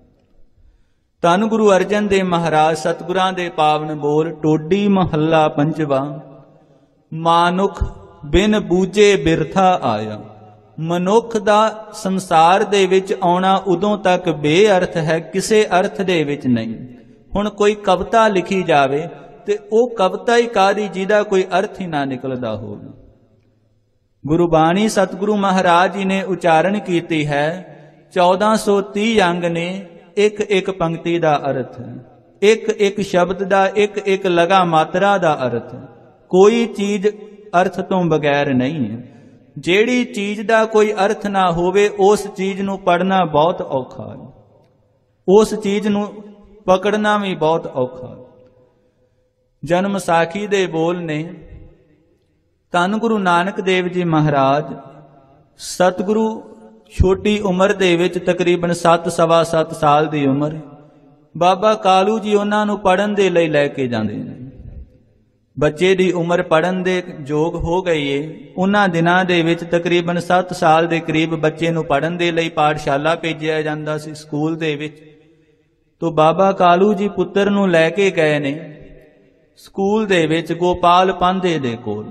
ਧੰਨ ਗੁਰੂ ਅਰਜਨ ਦੇਵ ਮਹਾਰਾਜ ਸਤਿਗੁਰਾਂ ਦੇ ਪਾਵਨ ਬੋਲ, ਟੋਡੀ ਮਹੱਲਾ ਪੰਜਵਾ। ਮਾਨੁਖ ਬਿਨ ਬੂਝੇ ਬਿਰਥਾ ਆਇਆ। ਮਨੁੱਖ ਦਾ ਸੰਸਾਰ ਦੇ ਵਿੱਚ ਆਉਣਾ ਉਦੋਂ ਤੱਕ ਬੇਅਰਥ ਹੈ, ਕਿਸੇ ਅਰਥ ਦੇ ਵਿੱਚ ਨਹੀਂ। ਹੁਣ ਕੋਈ ਕਵਿਤਾ ਲਿਖੀ ਜਾਵੇ ਤੇ ਉਹ ਕਵਿਤਾ ਹੀ ਕਾਹਦੀ ਜਿਹਦਾ ਕੋਈ ਅਰਥ ਹੀ ਨਾ ਨਿਕਲਦਾ ਹੋਵੇ। ਗੁਰਬਾਣੀ ਸਤਿਗੁਰੂ ਮਹਾਰਾਜ ਜੀ ਨੇ ਉਚਾਰਨ ਕੀਤੀ ਹੈ, ਚੌਦਾਂ ਸੌ ਤੀਹ ਅੰਗ ਨੇ, ਇੱਕ ਇੱਕ ਪੰਕਤੀ ਦਾ ਅਰਥ ਹੈ, ਇੱਕ ਇੱਕ ਸ਼ਬਦ ਦਾ, ਇੱਕ ਇੱਕ ਲਗਾ ਮਾਤਰਾ ਦਾ ਅਰਥ। ਕੋਈ ਚੀਜ਼ ਅਰਥ ਤੋਂ ਬਗੈਰ ਨਹੀਂ ਹੈ। ਜਿਹੜੀ ਚੀਜ਼ ਦਾ ਕੋਈ ਅਰਥ ਨਾ ਹੋਵੇ ਉਸ ਚੀਜ਼ ਨੂੰ ਪੜ੍ਹਨਾ ਬਹੁਤ ਔਖਾ ਹੈ, ਉਸ ਚੀਜ਼ ਨੂੰ ਪਕੜਨਾ ਵੀ ਬਹੁਤ ਔਖਾ ਹੈ। ਜਨਮ ਸਾਖੀ ਦੇ ਬੋਲ ਨੇ, ਧੰਨ ਗੁਰੂ ਨਾਨਕ ਦੇਵ ਜੀ ਮਹਾਰਾਜ ਸਤਿਗੁਰੂ ਛੋਟੀ ਉਮਰ ਦੇ ਵਿੱਚ, ਤਕਰੀਬਨ ਸੱਤ ਸਵਾ ਸੱਤ ਸਾਲ ਦੀ ਉਮਰ, ਬਾਬਾ ਕਾਲੂ ਜੀ ਉਹਨਾਂ ਨੂੰ ਪੜ੍ਹਨ ਦੇ ਲਈ ਲੈ ਕੇ ਜਾਂਦੇ ਨੇ। ਬੱਚੇ ਦੀ ਉਮਰ ਪੜ੍ਹਨ ਦੇ ਯੋਗ ਹੋ ਗਈ ਏ। ਉਹਨਾਂ ਦਿਨਾਂ ਦੇ ਵਿੱਚ ਤਕਰੀਬਨ ਸੱਤ ਸਾਲ ਦੇ ਕਰੀਬ ਬੱਚੇ ਨੂੰ ਪੜ੍ਹਨ ਦੇ ਲਈ ਪਾਠਸ਼ਾਲਾ ਭੇਜਿਆ ਜਾਂਦਾ ਸੀ, ਸਕੂਲ ਦੇ ਵਿੱਚ। ਤੋ ਬਾਬਾ ਕਾਲੂ ਜੀ ਪੁੱਤਰ ਨੂੰ ਲੈ ਕੇ ਗਏ ਨੇ ਸਕੂਲ ਦੇ ਵਿੱਚ ਗੋਪਾਲ ਪਾਂਧੇ ਦੇ ਕੋਲ।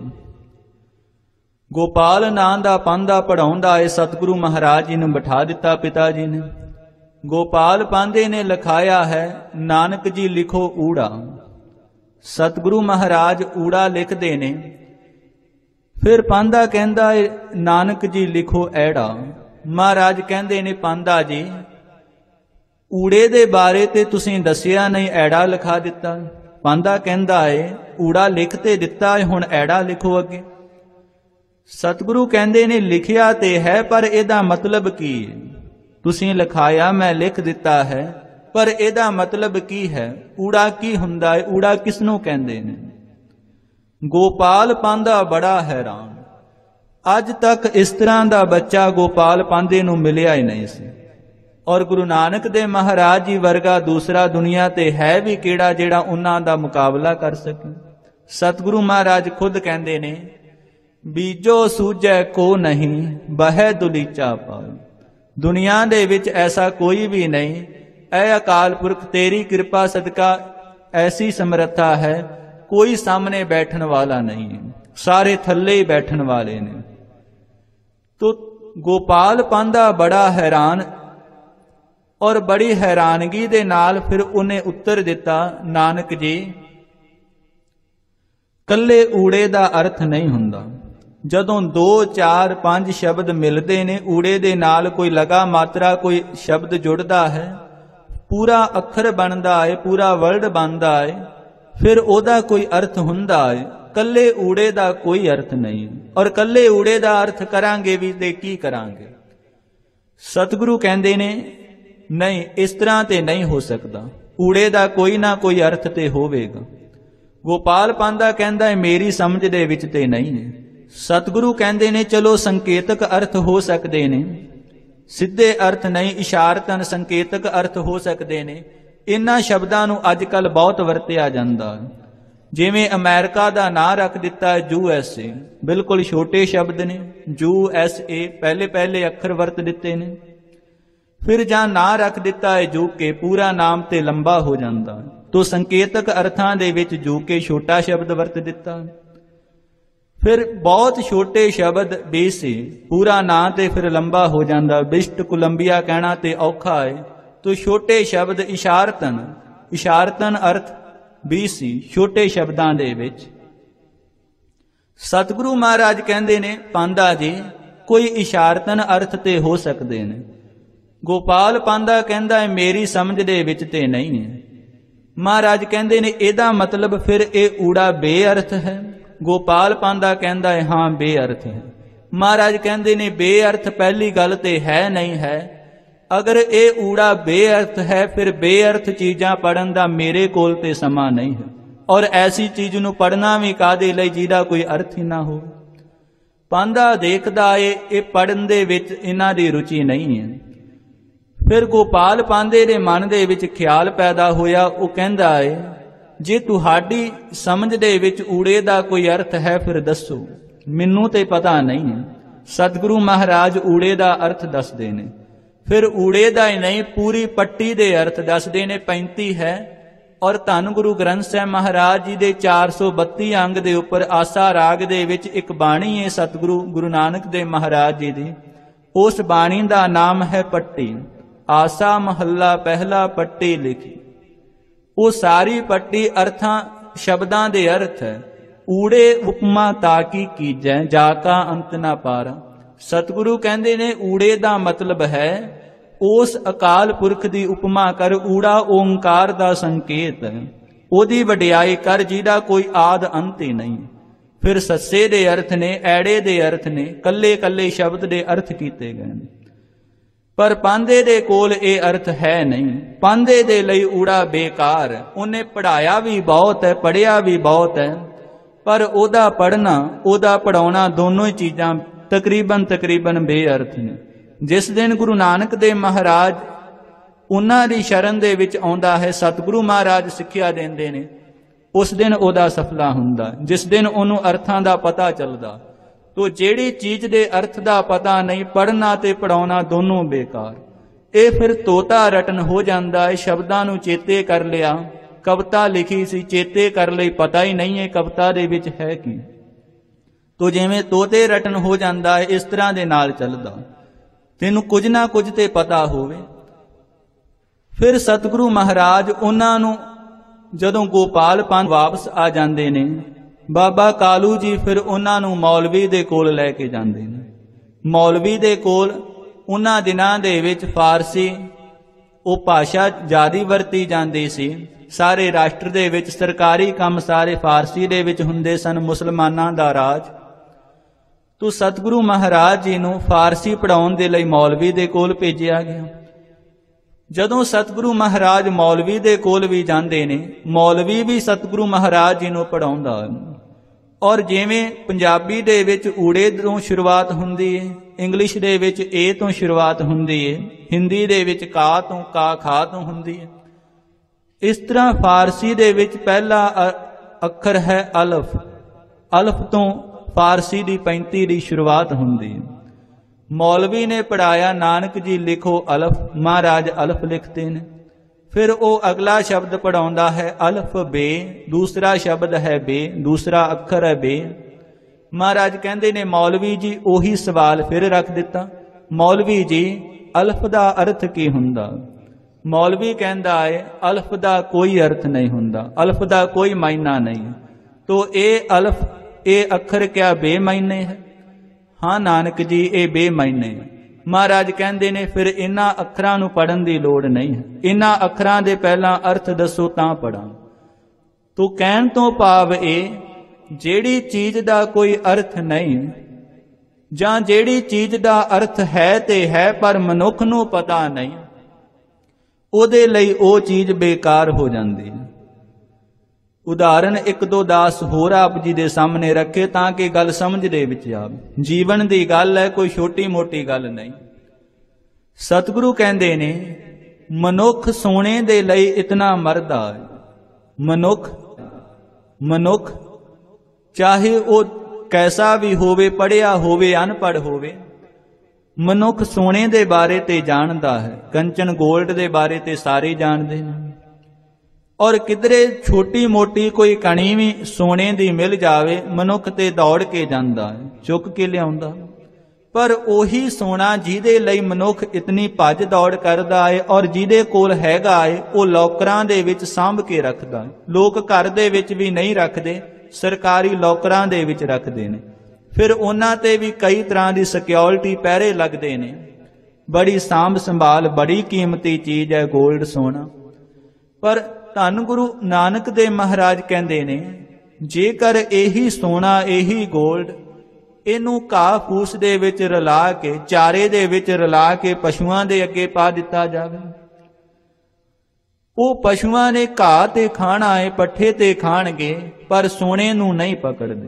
ਗੋਪਾਲ ਨਾਂ ਦਾ ਪਾਂਧਾ ਪੜ੍ਹਾਉਂਦਾ ਏ। ਸਤਿਗੁਰੂ ਮਹਾਰਾਜ ਜੀ ਨੂੰ ਬਿਠਾ ਦਿੱਤਾ ਪਿਤਾ ਜੀ ਨੇ। ਗੋਪਾਲ ਪਾਂਧੇ ਨੇ ਲਿਖਾਇਆ ਹੈ, ਨਾਨਕ ਜੀ ਲਿਖੋ ਊੜਾ। ਸਤਿਗੁਰੂ ਮਹਾਰਾਜ ਊੜਾ ਲਿਖਦੇ ਨੇ। ਫਿਰ ਪਾਂਧਾ ਕਹਿੰਦਾ ਏ, ਨਾਨਕ ਜੀ ਲਿਖੋ ਐੜਾ। ਮਹਾਰਾਜ ਕਹਿੰਦੇ ਨੇ, ਪਾਂਧਾ ਜੀ ਊੜੇ ਦੇ ਬਾਰੇ ਤੇ ਤੁਸੀਂ ਦੱਸਿਆ ਨਹੀਂ, ਐੜਾ ਲਿਖਾ ਦਿੱਤਾ। ਪਾਂਧਾ ਕਹਿੰਦਾ ਏ, ਊੜਾ ਲਿਖ ਤੇ ਦਿੱਤਾ, ਹੁਣ ਐੜਾ ਲਿਖੋ ਅੱਗੇ। ਸਤਿਗੁਰੂ ਕਹਿੰਦੇ ਨੇ, ਲਿਖਿਆ ਤੇ ਹੈ, ਪਰ ਇਹਦਾ ਮਤਲਬ ਕੀ ਹੈ? ਤੁਸੀਂ ਲਿਖਾਇਆ, ਮੈਂ ਲਿਖ ਦਿੱਤਾ ਹੈ, ਪਰ ਇਹਦਾ ਮਤਲਬ ਕੀ ਹੈ? ਊੜਾ ਕੀ ਹੁੰਦਾ ਹੈ? ਊੜਾ ਕਿਸ ਨੂੰ ਕਹਿੰਦੇ ਨੇ? ਗੋਪਾਲ ਪਾਂਧਾ ਬੜਾ ਹੈਰਾਨ। ਅੱਜ ਤੱਕ ਇਸ ਤਰ੍ਹਾਂ ਦਾ ਬੱਚਾ ਗੋਪਾਲ ਪਾਂਧੇ ਨੂੰ ਮਿਲਿਆ ਹੀ ਨਹੀਂ ਸੀ। ਔਰ ਗੁਰੂ ਨਾਨਕ ਦੇਵ ਮਹਾਰਾਜ ਜੀ ਵਰਗਾ ਦੂਸਰਾ ਦੁਨੀਆ ਤੇ ਹੈ ਵੀ ਕਿਹੜਾ ਜਿਹੜਾ ਉਹਨਾਂ ਦਾ ਮੁਕਾਬਲਾ ਕਰ ਸਕੇ। ਸਤਿਗੁਰੂ ਮਹਾਰਾਜ ਖੁਦ ਕਹਿੰਦੇ ਨੇ, ਬੀਜੋ ਸੂਝੈ ਕੋ ਨਹੀਂ, ਬਹਿ ਦੁਲੀਚਾ ਪਾਉ। ਦੁਨੀਆ ਦੇ ਵਿੱਚ ਐਸਾ ਕੋਈ ਵੀ ਨਹੀਂ। ਐ ਅਕਾਲ ਪੁਰਖ ਤੇਰੀ ਕਿਰਪਾ ਸਦਕਾ ਐਸੀ ਸਮਰੱਥਾ ਹੈ, ਕੋਈ ਸਾਹਮਣੇ ਬੈਠਣ ਵਾਲਾ ਨਹੀਂ ਹੈ, ਸਾਰੇ ਥੱਲੇ ਹੀ ਬੈਠਣ ਵਾਲੇ ਨੇ। ਤੋ ਗੋਪਾਲ ਪਾਂਧਾ ਬੜਾ ਹੈਰਾਨ, ਔਰ ਬੜੀ ਹੈਰਾਨਗੀ ਦੇ ਨਾਲ ਫਿਰ ਉਹਨੇ ਉੱਤਰ ਦਿੱਤਾ, ਨਾਨਕ ਜੀ ਕੱਲੇ ਊੜੇ ਦਾ ਅਰਥ ਨਹੀਂ ਹੁੰਦਾ। ਜਦੋਂ ਦੋ ਚਾਰ ਪੰਜ ਸ਼ਬਦ ਮਿਲਦੇ ਨੇ, ਊੜੇ ਦੇ ਨਾਲ ਕੋਈ ਲਗਾ ਮਾਤਰਾ, ਕੋਈ ਸ਼ਬਦ ਜੁੜਦਾ ਹੈ, ਪੂਰਾ ਅੱਖਰ ਬਣਦਾ ਹੈ, ਪੂਰਾ ਵਰਡ ਬਣਦਾ ਹੈ, ਫਿਰ ਉਹਦਾ ਕੋਈ ਅਰਥ ਹੁੰਦਾ ਹੈ। ਕੱਲੇ ਊੜੇ ਦਾ ਕੋਈ ਅਰਥ ਨਹੀਂ, ਔਰ ਕੱਲੇ ਊੜੇ ਦਾ ਅਰਥ ਕਰਾਂਗੇ ਵੀ ਤੇ ਕੀ ਕਰਾਂਗੇ। ਸਤਿਗੁਰੂ ਕਹਿੰਦੇ ਨੇ ਨਹੀਂ, ਇਸ ਤਰ੍ਹਾਂ ਤੇ ਨਹੀਂ ਹੋ ਸਕਦਾ, ਊੜੇ ਦਾ ਕੋਈ ਨਾ ਕੋਈ ਅਰਥ ਤੇ ਹੋਵੇਗਾ। ਗੋਪਾਲ ਪਾਂਧਾ ਕਹਿੰਦਾ ਹੈ ਮੇਰੀ ਸਮਝ ਦੇ ਵਿੱਚ ਤੇ ਨਹੀਂ ਹੈ। ਸਤਿਗੁਰੂ ਕਹਿੰਦੇ ਨੇ ਚਲੋ ਸੰਕੇਤਕ ਅਰਥ ਹੋ ਸਕਦੇ ਨੇ, ਸਿੱਧੇ ਅਰਥ ਨਹੀਂ, ਇਸ਼ਾਰਤਨ ਸੰਕੇਤਕ ਅਰਥ ਹੋ ਸਕਦੇ ਨੇ। ਇਹਨਾਂ ਸ਼ਬਦਾਂ ਨੂੰ ਅੱਜ ਕੱਲ੍ਹ ਬਹੁਤ ਵਰਤਿਆ ਜਾਂਦਾ ਹੈ। ਜਿਵੇਂ ਅਮਰੀਕਾ ਦਾ ਨਾਂ ਰੱਖ ਦਿੱਤਾ ਯੂ ਐਸ ਏ, ਬਿਲਕੁਲ ਛੋਟੇ ਸ਼ਬਦ ਨੇ, ਯੂ ਐਸ ਏ ਪਹਿਲੇ ਪਹਿਲੇ ਅੱਖਰ ਵਰਤ ਦਿੱਤੇ ਨੇ। ਫਿਰ ਜਾਂ ਨਾਂ ਰੱਖ ਦਿੱਤਾ ਹੈ ਯੂਕੇ, ਪੂਰਾ ਨਾਮ ਤੇ ਲੰਬਾ ਹੋ ਜਾਂਦਾ, ਤੋ ਸੰਕੇਤਕ ਅਰਥਾਂ ਦੇ ਵਿੱਚ ਯੂਕੇ ਛੋਟਾ ਸ਼ਬਦ ਵਰਤ ਦਿੱਤਾ। ਫਿਰ ਬਹੁਤ ਛੋਟੇ ਸ਼ਬਦ ਬੀਸੀ, ਪੂਰਾ ਨਾਂ ਤੇ ਫਿਰ ਲੰਬਾ ਹੋ ਜਾਂਦਾ, ਬਿਸ਼ਟ ਕੋਲੰਬੀਆ ਕਹਿਣਾ ਤੇ ਔਖਾ ਹੈ, ਤੋ ਛੋਟੇ ਸ਼ਬਦ ਇਸ਼ਾਰਤਨ, ਇਸ਼ਾਰਤਨ ਅਰਥ ਬੀਸੀ ਛੋਟੇ ਸ਼ਬਦਾਂ ਦੇ ਵਿੱਚ। ਸਤਿਗੁਰੂ ਮਹਾਰਾਜ ਕਹਿੰਦੇ ਨੇ ਪਾਂਧਾ ਜੀ ਕੋਈ ਇਸ਼ਾਰਤਨ ਅਰਥ ਤੇ ਹੋ ਸਕਦੇ ਨੇ। ਗੋਪਾਲ ਪਾਂਧਾ ਕਹਿੰਦਾ ਹੈ ਮੇਰੀ ਸਮਝ ਦੇ ਵਿੱਚ ਤੇ ਨਹੀਂ ਹੈ। ਮਹਾਰਾਜ ਕਹਿੰਦੇ ਨੇ ਇਹਦਾ ਮਤਲਬ ਫਿਰ ਇਹ ਊੜਾ ਬੇਅਰਥ ਹੈ। ਗੋਪਾਲ ਪਾਂਧਾ ਕਹਿੰਦਾ ਹੈ ਹਾਂ ਬੇਅਰਥ ਹੈ। ਮਹਾਰਾਜ ਕਹਿੰਦੇ ਨੇ ਬੇਅਰਥ ਪਹਿਲੀ ਗੱਲ ਤੇ ਹੈ ਨਹੀਂ ਹੈ। ਅਗਰ ਇਹ ਊੜਾ ਬੇਅਰਥ ਹੈ ਫਿਰ ਬੇਅਰਥ ਚੀਜ਼ਾਂ ਪੜ੍ਹਨ ਦਾ ਮੇਰੇ ਕੋਲ ਤੇ ਸਮਾਂ ਨਹੀਂ ਹੈ, ਔਰ ਐਸੀ ਚੀਜ਼ ਨੂੰ ਪੜ੍ਹਨਾ ਵੀ ਕਾਹਦੇ ਲਈ ਜਿਹਦਾ ਕੋਈ ਅਰਥ ਹੀ ਨਾ ਹੋਵੇ। ਪਾਂਧਾ ਦੇਖਦਾ ਏ ਇਹ ਪੜ੍ਹਨ ਦੇ ਵਿੱਚ ਇਹਨਾਂ ਦੀ ਰੁਚੀ ਨਹੀਂ ਹੈ। ਫਿਰ ਗੋਪਾਲ ਪਾਂਧੇ ਦੇ ਮਨ ਦੇ ਵਿੱਚ ਖਿਆਲ ਪੈਦਾ ਹੋਇਆ, ਉਹ ਕਹਿੰਦਾ ਏ ਜੇ ਤੁਹਾਡੀ ਸਮਝ ਦੇ ਵਿੱਚ ਊੜੇ ਦਾ ਕੋਈ ਅਰਥ ਹੈ ਫਿਰ ਦੱਸੋ, ਮੈਨੂੰ ਤੇ ਪਤਾ ਨਹੀਂ ਹੈ। ਸਤਿਗੁਰੂ ਮਹਾਰਾਜ ਊੜੇ ਦਾ ਅਰਥ ਦੱਸਦੇ ਨੇ। ਫਿਰ ਊੜੇ ਦਾ ਹੀ ਨਹੀਂ ਪੂਰੀ ਪੱਟੀ ਦੇ ਅਰਥ ਦੱਸਦੇ ਨੇ, ਪੈਂਤੀ ਹੈ। ਔਰ ਧੰਨ ਗੁਰੂ ਗ੍ਰੰਥ ਸਾਹਿਬ ਮਹਾਰਾਜ ਜੀ ਦੇ ਚਾਰ ਸੌ ਬੱਤੀ ਅੰਗ ਦੇ ਉੱਪਰ ਆਸਾ ਰਾਗ ਦੇ ਵਿੱਚ ਇੱਕ ਬਾਣੀ ਹੈ ਸਤਿਗੁਰੂ ਗੁਰੂ ਨਾਨਕ ਦੇਵ ਮਹਾਰਾਜ ਜੀ ਦੀ। ਉਸ ਬਾਣੀ ਦਾ ਨਾਮ ਹੈ ਪੱਟੀ। ਆਸਾ ਮਹੱਲਾ ਪਹਿਲਾ ਪੱਟੀ ਲਿਖੀ। ਉਹ ਸਾਰੀ ਪੱਟੀ ਅਰਥਾਂ ਸ਼ਬਦਾਂ ਦੇ ਅਰਥ ਹੈ। ਊੜੇ ਉਪਮਾ ਤਾਕੀ ਕੀਜੈ ਜਾ ਕਾ ਅੰਤ ਨਾ ਪਾਰਾ। ਸਤਿਗੁਰੂ ਕਹਿੰਦੇ ਨੇ ਊੜੇ ਦਾ ਮਤਲਬ ਹੈ ਉਸ ਅਕਾਲ ਪੁਰਖ ਦੀ ਉਪਮਾ ਕਰ। ਊੜਾ ਓੰਕਾਰ ਦਾ ਸੰਕੇਤ ਹੈ, ਉਹਦੀ ਵਡਿਆਈ ਕਰ ਜਿਹਦਾ ਕੋਈ ਆਦ ਅੰਤ ਹੀ ਨਹੀਂ। ਫਿਰ ਸੱਸੇ ਦੇ ਅਰਥ ਨੇ, ਐੜੇ ਦੇ ਅਰਥ ਨੇ, ਕੱਲੇ ਕੱਲੇ ਸ਼ਬਦ ਦੇ ਅਰਥ ਕੀਤੇ ਗਏ ਨੇ। ਪਰ ਪਾਂਧੇ ਦੇ ਕੋਲ ਇਹ ਅਰਥ ਹੈ ਨਹੀਂ। ਪਾਂਧੇ ਦੇ ਲਈ ਊੜਾ ਬੇਕਾਰ। ਉਹਨੇ ਪੜ੍ਹਾਇਆ ਵੀ ਬਹੁਤ ਹੈ, ਪੜ੍ਹਿਆ ਵੀ ਬਹੁਤ ਹੈ, ਪਰ ਉਹਦਾ ਪੜ੍ਹਨਾ ਉਹਦਾ ਪੜ੍ਹਾਉਣਾ ਦੋਨੋਂ ਹੀ ਚੀਜ਼ਾਂ ਤਕਰੀਬਨ ਤਕਰੀਬਨ ਬੇਅਰਥ ਨੇ। ਜਿਸ ਦਿਨ ਗੁਰੂ ਨਾਨਕ ਦੇਵ ਮਹਾਰਾਜ ਉਹਨਾਂ ਦੀ ਸ਼ਰਨ ਦੇ ਵਿੱਚ ਆਉਂਦਾ ਹੈ, ਸਤਿਗੁਰੂ ਮਹਾਰਾਜ ਸਿੱਖਿਆ ਦਿੰਦੇ ਨੇ, ਉਸ ਦਿਨ ਉਹਦਾ ਸਫਲਾ ਹੁੰਦਾ। ਜਿਸ ਦਿਨ ਉਹਨੂੰ ਅਰਥਾਂ ਦਾ ਪਤਾ ਚੱਲਦਾ। ਤੋ ਜਿਹੜੀ ਚੀਜ਼ ਦੇ ਅਰਥ ਦਾ ਪਤਾ ਨਹੀਂ, ਪੜ੍ਹਨਾ ਤੇ ਪੜ੍ਹਾਉਣਾ ਦੋਨੋਂ ਬੇਕਾਰ। ਇਹ ਫਿਰ ਤੋਤਾ ਰਟਨ ਹੋ ਜਾਂਦਾ ਹੈ। ਸ਼ਬਦਾਂ ਨੂੰ ਚੇਤੇ ਕਰ ਲਿਆ, ਕਵਿਤਾ ਲਿਖੀ ਸੀ ਚੇਤੇ ਕਰ ਲਈ, ਪਤਾ ਹੀ ਨਹੀਂ ਹੈ ਕਵਿਤਾ ਦੇ ਵਿੱਚ ਹੈ ਕੀ। ਤੋ ਜਿਵੇਂ ਤੋਤੇ ਰਟਨ ਹੋ ਜਾਂਦਾ ਹੈ, ਇਸ ਤਰ੍ਹਾਂ ਦੇ ਨਾਲ ਚੱਲਦਾ। ਤੈਨੂੰ ਕੁਝ ਨਾ ਕੁਝ ਤੇ ਪਤਾ ਹੋਵੇ। ਫਿਰ ਸਤਿਗੁਰੂ ਮਹਾਰਾਜ ਉਹਨਾਂ ਨੂੰ ਜਦੋਂ ਗੋਪਾਲ ਪੰਥ ਵਾਪਸ ਆ ਜਾਂਦੇ ਨੇ, ਬਾਬਾ ਕਾਲੂ ਜੀ ਫਿਰ ਉਹਨਾਂ ਨੂੰ ਮੌਲਵੀ ਦੇ ਕੋਲ ਲੈ ਕੇ ਜਾਂਦੇ ਨੇ। ਮੌਲਵੀ ਦੇ ਕੋਲ ਉਹਨਾਂ ਦਿਨਾਂ ਦੇ ਵਿੱਚ ਫਾਰਸੀ ਉਹ ਭਾਸ਼ਾ ਜ਼ਿਆਦਾ ਵਰਤੀ ਜਾਂਦੀ ਸੀ। ਸਾਰੇ ਰਾਸ਼ਟਰ ਦੇ ਵਿੱਚ ਸਰਕਾਰੀ ਕੰਮ ਸਾਰੇ ਫਾਰਸੀ ਦੇ ਵਿੱਚ ਹੁੰਦੇ ਸਨ, ਮੁਸਲਮਾਨਾਂ ਦਾ ਰਾਜ। ਤੋ ਸਤਿਗੁਰੂ ਮਹਾਰਾਜ ਜੀ ਨੂੰ ਫਾਰਸੀ ਪੜ੍ਹਾਉਣ ਦੇ ਲਈ ਮੌਲਵੀ ਦੇ ਕੋਲ ਭੇਜਿਆ ਗਿਆ। ਜਦੋਂ ਸਤਿਗੁਰੂ ਮਹਾਰਾਜ ਮੌਲਵੀ ਦੇ ਕੋਲ ਵੀ ਜਾਂਦੇ ਨੇ, ਮੌਲਵੀ ਵੀ ਸਤਿਗੁਰੂ ਮਹਾਰਾਜ ਜੀ ਨੂੰ ਪੜ੍ਹਾਉਂਦਾ। ਔਰ ਜਿਵੇਂ ਪੰਜਾਬੀ ਦੇ ਵਿੱਚ ਊੜੇ ਤੋਂ ਸ਼ੁਰੂਆਤ ਹੁੰਦੀ ਹੈ, ਇੰਗਲਿਸ਼ ਦੇ ਵਿੱਚ ਏ ਤੋਂ ਸ਼ੁਰੂਆਤ ਹੁੰਦੀ ਹੈ, ਹਿੰਦੀ ਦੇ ਵਿੱਚ ਕਾ ਤੋਂ ਕਾ ਖਾ ਤੋਂ ਹੁੰਦੀ ਹੈ, ਇਸ ਤਰ੍ਹਾਂ ਫਾਰਸੀ ਦੇ ਵਿੱਚ ਪਹਿਲਾ ਅੱਖਰ ਹੈ ਅਲਫ। ਅਲਫ ਤੋਂ ਫਾਰਸੀ ਦੀ ਪੈਂਤੀ ਦੀ ਸ਼ੁਰੂਆਤ ਹੁੰਦੀ ਹੈ। ਮੌਲਵੀ ਨੇ ਪੜਾਇਆ ਨਾਨਕ ਜੀ ਲਿਖੋ ਅਲਫ, ਮਹਾਰਾਜ ਅਲਫ ਲਿਖਦੇ ਨੇ। ਫਿਰ ਉਹ ਅਗਲਾ ਸ਼ਬਦ ਪੜਾਉਂਦਾ ਹੈ ਅਲਫ ਬੇ, ਦੂਸਰਾ ਸ਼ਬਦ ਹੈ ਬੇ, ਦੂਸਰਾ ਅੱਖਰ ਹੈ ਬੇ। ਮਹਾਰਾਜ ਕਹਿੰਦੇ ਨੇ ਮੌਲਵੀ ਜੀ ਉਹੀ ਸਵਾਲ ਫਿਰ ਰੱਖ ਦਿੱਤਾ, ਮੌਲਵੀ ਜੀ ਅਲਫ ਦਾ ਅਰਥ ਕੀ ਹੁੰਦਾ? ਮੌਲਵੀ ਕਹਿੰਦਾ ਹੈ ਅਲਫ ਦਾ ਕੋਈ ਅਰਥ ਨਹੀਂ ਹੁੰਦਾ, ਅਲਫ ਦਾ ਕੋਈ ਮਾਇਨਾ ਨਹੀਂ। ਤੋ ਇਹ ਅਲਫ ਇਹ ਅੱਖਰ ਕਿਆ ਬੇਮਾਇਨੇ ਹੈ? ਹਾਂ ਨਾਨਕ ਜੀ ਇਹ ਬੇਮਾਇਨੇ ਹੈ। ਮਹਾਰਾਜ ਕਹਿੰਦੇ ਨੇ ਫਿਰ ਇਹਨਾਂ ਅੱਖਰਾਂ ਨੂੰ ਪੜ੍ਹਨ ਦੀ ਲੋੜ ਨਹੀਂ ਹੈ, ਇਹਨਾਂ ਅੱਖਰਾਂ ਦੇ ਪਹਿਲਾਂ ਅਰਥ ਦੱਸੋ ਤਾਂ ਪੜਾਂ। ਤੋ ਕਹਿਣ ਤੋਂ ਭਾਵ ਇਹ ਜਿਹੜੀ ਚੀਜ਼ ਦਾ ਕੋਈ ਅਰਥ ਨਹੀਂ, ਜਾਂ ਜਿਹੜੀ ਚੀਜ਼ ਦਾ ਅਰਥ ਹੈ ਤੇ ਹੈ ਪਰ ਮਨੁੱਖ ਨੂੰ ਪਤਾ ਨਹੀਂ, ਉਹਦੇ ਲਈ ਉਹ ਚੀਜ਼ ਬੇਕਾਰ ਹੋ ਜਾਂਦੀ ਹੈ। ਉਦਾਹਰਨ ਇੱਕ ਦੋ ਦਾਸ ਹੋਰ ਆਪ ਜੀ ਦੇ ਸਾਹਮਣੇ ਰੱਖੇ ਤਾਂ ਕਿ ਗੱਲ ਸਮਝ ਦੇ ਵਿੱਚ ਆਵੇ। ਜੀਵਨ ਦੀ ਗੱਲ ਹੈ, ਕੋਈ ਛੋਟੀ ਮੋਟੀ ਗੱਲ ਨਹੀਂ। ਸਤਿਗੁਰੂ ਕਹਿੰਦੇ ਨੇ ਮਨੁੱਖ ਸੋਨੇ ਦੇ ਲਈ ਇਤਨਾ ਮਰਦਾ ਹੈ। ਮਨੁੱਖ ਮਨੁੱਖ ਚਾਹੇ ਉਹ ਕੈਸਾ ਵੀ ਹੋਵੇ, ਪੜ੍ਹਿਆ ਹੋਵੇ, ਅਨਪੜ੍ਹ ਹੋਵੇ, ਮਨੁੱਖ ਸੋਨੇ ਦੇ ਬਾਰੇ ਤੇ ਜਾਣਦਾ ਹੈ। ਕੰਚਨ ਗੋਲਡ ਦੇ ਬਾਰੇ ਤੇ ਸਾਰੇ ਜਾਣਦੇ ਨੇ। ਔਰ ਕਿਧਰੇ ਛੋਟੀ ਮੋਟੀ ਕੋਈ ਕਣੀ ਵੀ ਸੋਨੇ ਦੀ ਮਿਲ ਜਾਵੇ, ਮਨੁੱਖ ਤੇ ਦੌੜ ਕੇ ਜਾਂਦਾ ਹੈ, ਚੁੱਕ ਕੇ ਲਿਆਉਂਦਾ। ਪਰ ਉਹੀ ਸੋਨਾ ਜਿਹਦੇ ਲਈ ਮਨੁੱਖ ਇਤਨੀ ਭੱਜ ਦੌੜ ਕਰਦਾ ਹੈ ਔਰ ਜਿਹਦੇ ਕੋਲ ਹੈਗਾ ਹੈ, ਉਹ ਲੋਕਰਾਂ ਦੇ ਵਿੱਚ ਸਾਂਭ ਕੇ ਰੱਖਦਾ ਹੈ। ਲੋਕ ਘਰ ਦੇ ਵਿੱਚ ਵੀ ਨਹੀਂ ਰੱਖਦੇ, ਸਰਕਾਰੀ ਲੋਕਰਾਂ ਦੇ ਵਿੱਚ ਰੱਖਦੇ ਨੇ। ਫਿਰ ਉਹਨਾਂ ਤੇ ਵੀ ਕਈ ਤਰ੍ਹਾਂ ਦੀ ਸਿਕਿਉਰਿਟੀ, ਪਹਿਰੇ ਲੱਗਦੇ ਨੇ। ਬੜੀ ਸਾਂਭ ਸੰਭਾਲ, ਬੜੀ ਕੀਮਤੀ ਚੀਜ਼ ਹੈ ਗੋਲਡ, ਸੋਨਾ। ਪਰ ਧੰਨ ਗੁਰੂ ਨਾਨਕ ਦੇਵ ਮਹਾਰਾਜ ਕਹਿੰਦੇ ਨੇ ਜੇਕਰ ਇਹੀ ਸੋਨਾ, ਇਹੀ ਗੋਲਡ, ਇਹਨੂੰ ਘਾਹ ਫੂਸ ਦੇ ਵਿੱਚ ਰਲਾ ਕੇ, ਚਾਰੇ ਦੇ ਵਿੱਚ ਰਲਾ ਕੇ ਪਸ਼ੂਆਂ ਦੇ ਅੱਗੇ ਪਾ ਦਿੱਤਾ ਜਾਵੇ, ਉਹ ਪਸ਼ੂਆਂ ਨੇ ਘਾਹ ਤੇ ਖਾਣਾ ਹੈ, ਪੱਠੇ ਤੇ ਖਾਣਗੇ, ਪਰ ਸੋਨੇ ਨੂੰ ਨਹੀਂ ਪਕੜਦੇ।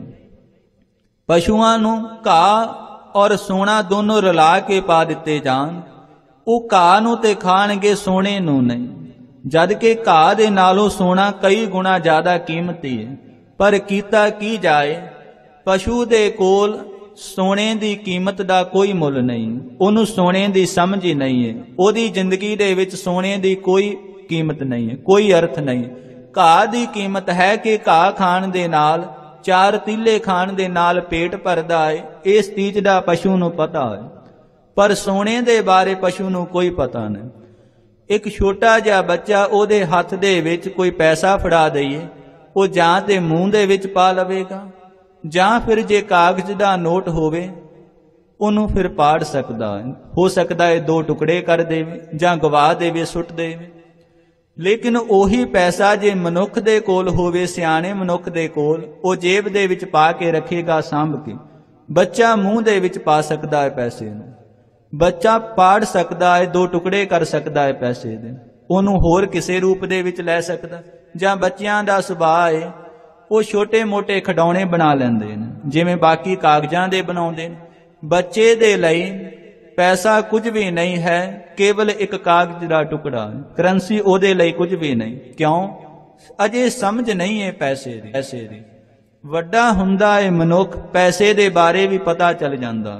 ਪਸ਼ੂਆਂ ਨੂੰ ਘਾਹ ਔਰ ਸੋਨਾ ਦੋਨੋਂ ਰਲਾ ਕੇ ਪਾ ਦਿੱਤੇ ਜਾਣ, ਉਹ ਘਾਹ ਨੂੰ ਤੇ ਖਾਣਗੇ, ਸੋਨੇ ਨੂੰ ਨਹੀਂ। ਜਦ ਕਿ ਘਾਹ ਦੇ ਨਾਲੋਂ ਸੋਨਾ ਕਈ ਗੁਣਾ ਜ਼ਿਆਦਾ ਕੀਮਤੀ ਹੈ। ਪਰ ਕੀਤਾ ਕੀ ਜਾਏ, ਪਸ਼ੂ ਦੇ ਕੋਲ ਸੋਨੇ ਦੀ ਕੀਮਤ ਦਾ ਕੋਈ ਮੁੱਲ ਨਹੀਂ, ਉਹਨੂੰ ਸੋਨੇ ਦੀ ਸਮਝ ਹੀ ਨਹੀਂ ਹੈ। ਉਹਦੀ ਜ਼ਿੰਦਗੀ ਦੇ ਵਿੱਚ ਸੋਨੇ ਦੀ ਕੋਈ ਕੀਮਤ ਨਹੀਂ ਹੈ, ਕੋਈ ਅਰਥ ਨਹੀਂ। ਘਾਹ ਦੀ ਕੀਮਤ ਹੈ ਕਿ ਘਾਹ ਖਾਣ ਦੇ ਨਾਲ, ਚਾਰ ਤੀਲੇ ਖਾਣ ਦੇ ਨਾਲ ਪੇਟ ਭਰਦਾ ਹੈ, ਇਸ ਚੀਜ਼ ਦਾ ਪਸ਼ੂ ਨੂੰ ਪਤਾ ਹੈ। ਪਰ ਸੋਨੇ ਦੇ ਬਾਰੇ ਪਸ਼ੂ ਨੂੰ ਕੋਈ ਪਤਾ ਨਹੀਂ। ਇੱਕ ਛੋਟਾ ਜਿਹਾ ਬੱਚਾ, ਉਹਦੇ ਹੱਥ ਦੇ ਵਿੱਚ ਕੋਈ ਪੈਸਾ ਫੜਾ ਦਈਏ, ਉਹ ਜਾਂ ਤੇ ਮੂੰਹ ਦੇ ਵਿੱਚ ਪਾ ਲਵੇਗਾ, ਜਾਂ ਫਿਰ ਜੇ ਕਾਗਜ਼ ਦਾ ਨੋਟ ਹੋਵੇ ਉਹਨੂੰ ਫਿਰ ਪਾੜ ਸਕਦਾ ਹੈ। ਹੋ ਸਕਦਾ ਹੈ ਦੋ ਟੁਕੜੇ ਕਰ ਦੇਵੇ ਜਾਂ ਗਵਾ ਦੇਵੇ, ਸੁੱਟ ਦੇਵੇ। ਲੇਕਿਨ ਉਹੀ ਪੈਸਾ ਜੇ ਮਨੁੱਖ ਦੇ ਕੋਲ ਹੋਵੇ, ਸਿਆਣੇ ਮਨੁੱਖ ਦੇ ਕੋਲ, ਉਹ ਜੇਬ ਦੇ ਵਿੱਚ ਪਾ ਕੇ ਰੱਖੇਗਾ ਸਾਂਭ ਕੇ। ਬੱਚਾ ਮੂੰਹ ਦੇ ਵਿੱਚ ਪਾ ਸਕਦਾ ਹੈ ਪੈਸੇ ਨੂੰ, ਬੱਚਾ ਪਾੜ ਸਕਦਾ ਹੈ, ਦੋ ਟੁਕੜੇ ਕਰ ਸਕਦਾ ਹੈ ਪੈਸੇ ਦੇ, ਉਹਨੂੰ ਹੋਰ ਕਿਸੇ ਰੂਪ ਦੇ ਵਿੱਚ ਲੈ ਸਕਦਾ। ਜਾਂ ਬੱਚਿਆਂ ਦਾ ਸੁਭਾਅ ਹੈ, ਉਹ ਛੋਟੇ ਮੋਟੇ ਖਿਡੌਣੇ ਬਣਾ ਲੈਂਦੇ ਨੇ, ਜਿਵੇਂ ਬਾਕੀ ਕਾਗਜ਼ਾਂ ਦੇ ਬਣਾਉਂਦੇ ਨੇ। ਬੱਚੇ ਦੇ ਲਈ ਪੈਸਾ ਕੁਝ ਵੀ ਨਹੀਂ ਹੈ, ਕੇਵਲ ਇੱਕ ਕਾਗਜ਼ ਦਾ ਟੁਕੜਾ, ਕਰੰਸੀ ਉਹਦੇ ਲਈ ਕੁਝ ਵੀ ਨਹੀਂ। ਕਿਉਂ? ਅਜੇ ਸਮਝ ਨਹੀਂ ਹੈ ਪੈਸੇ ਦੀ। ਪੈਸੇ ਦੀ ਵੱਡਾ ਹੁੰਦਾ ਹੈ ਮਨੁੱਖ, ਪੈਸੇ ਦੇ ਬਾਰੇ ਵੀ ਪਤਾ ਚੱਲ ਜਾਂਦਾ।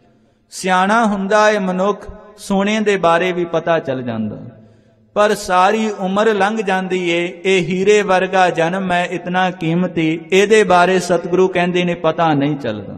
ਸਿਆਣਾ ਹੁੰਦਾ ਹੈ ਮਨੁੱਖ, ਸੋਨੇ ਦੇ ਬਾਰੇ ਵੀ ਪਤਾ ਚੱਲ ਜਾਂਦਾ। ਪਰ ਸਾਰੀ ਉਮਰ ਲੰਘ ਜਾਂਦੀ ਏ, ਇਹ ਹੀਰੇ ਵਰਗਾ ਜਨਮ ਹੈ, ਇਤਨਾ ਕੀਮਤੀ, ਇਹਦੇ ਬਾਰੇ ਸਤਿਗੁਰੂ ਕਹਿੰਦੇ ਨੇ ਪਤਾ ਨਹੀਂ ਚੱਲਦਾ।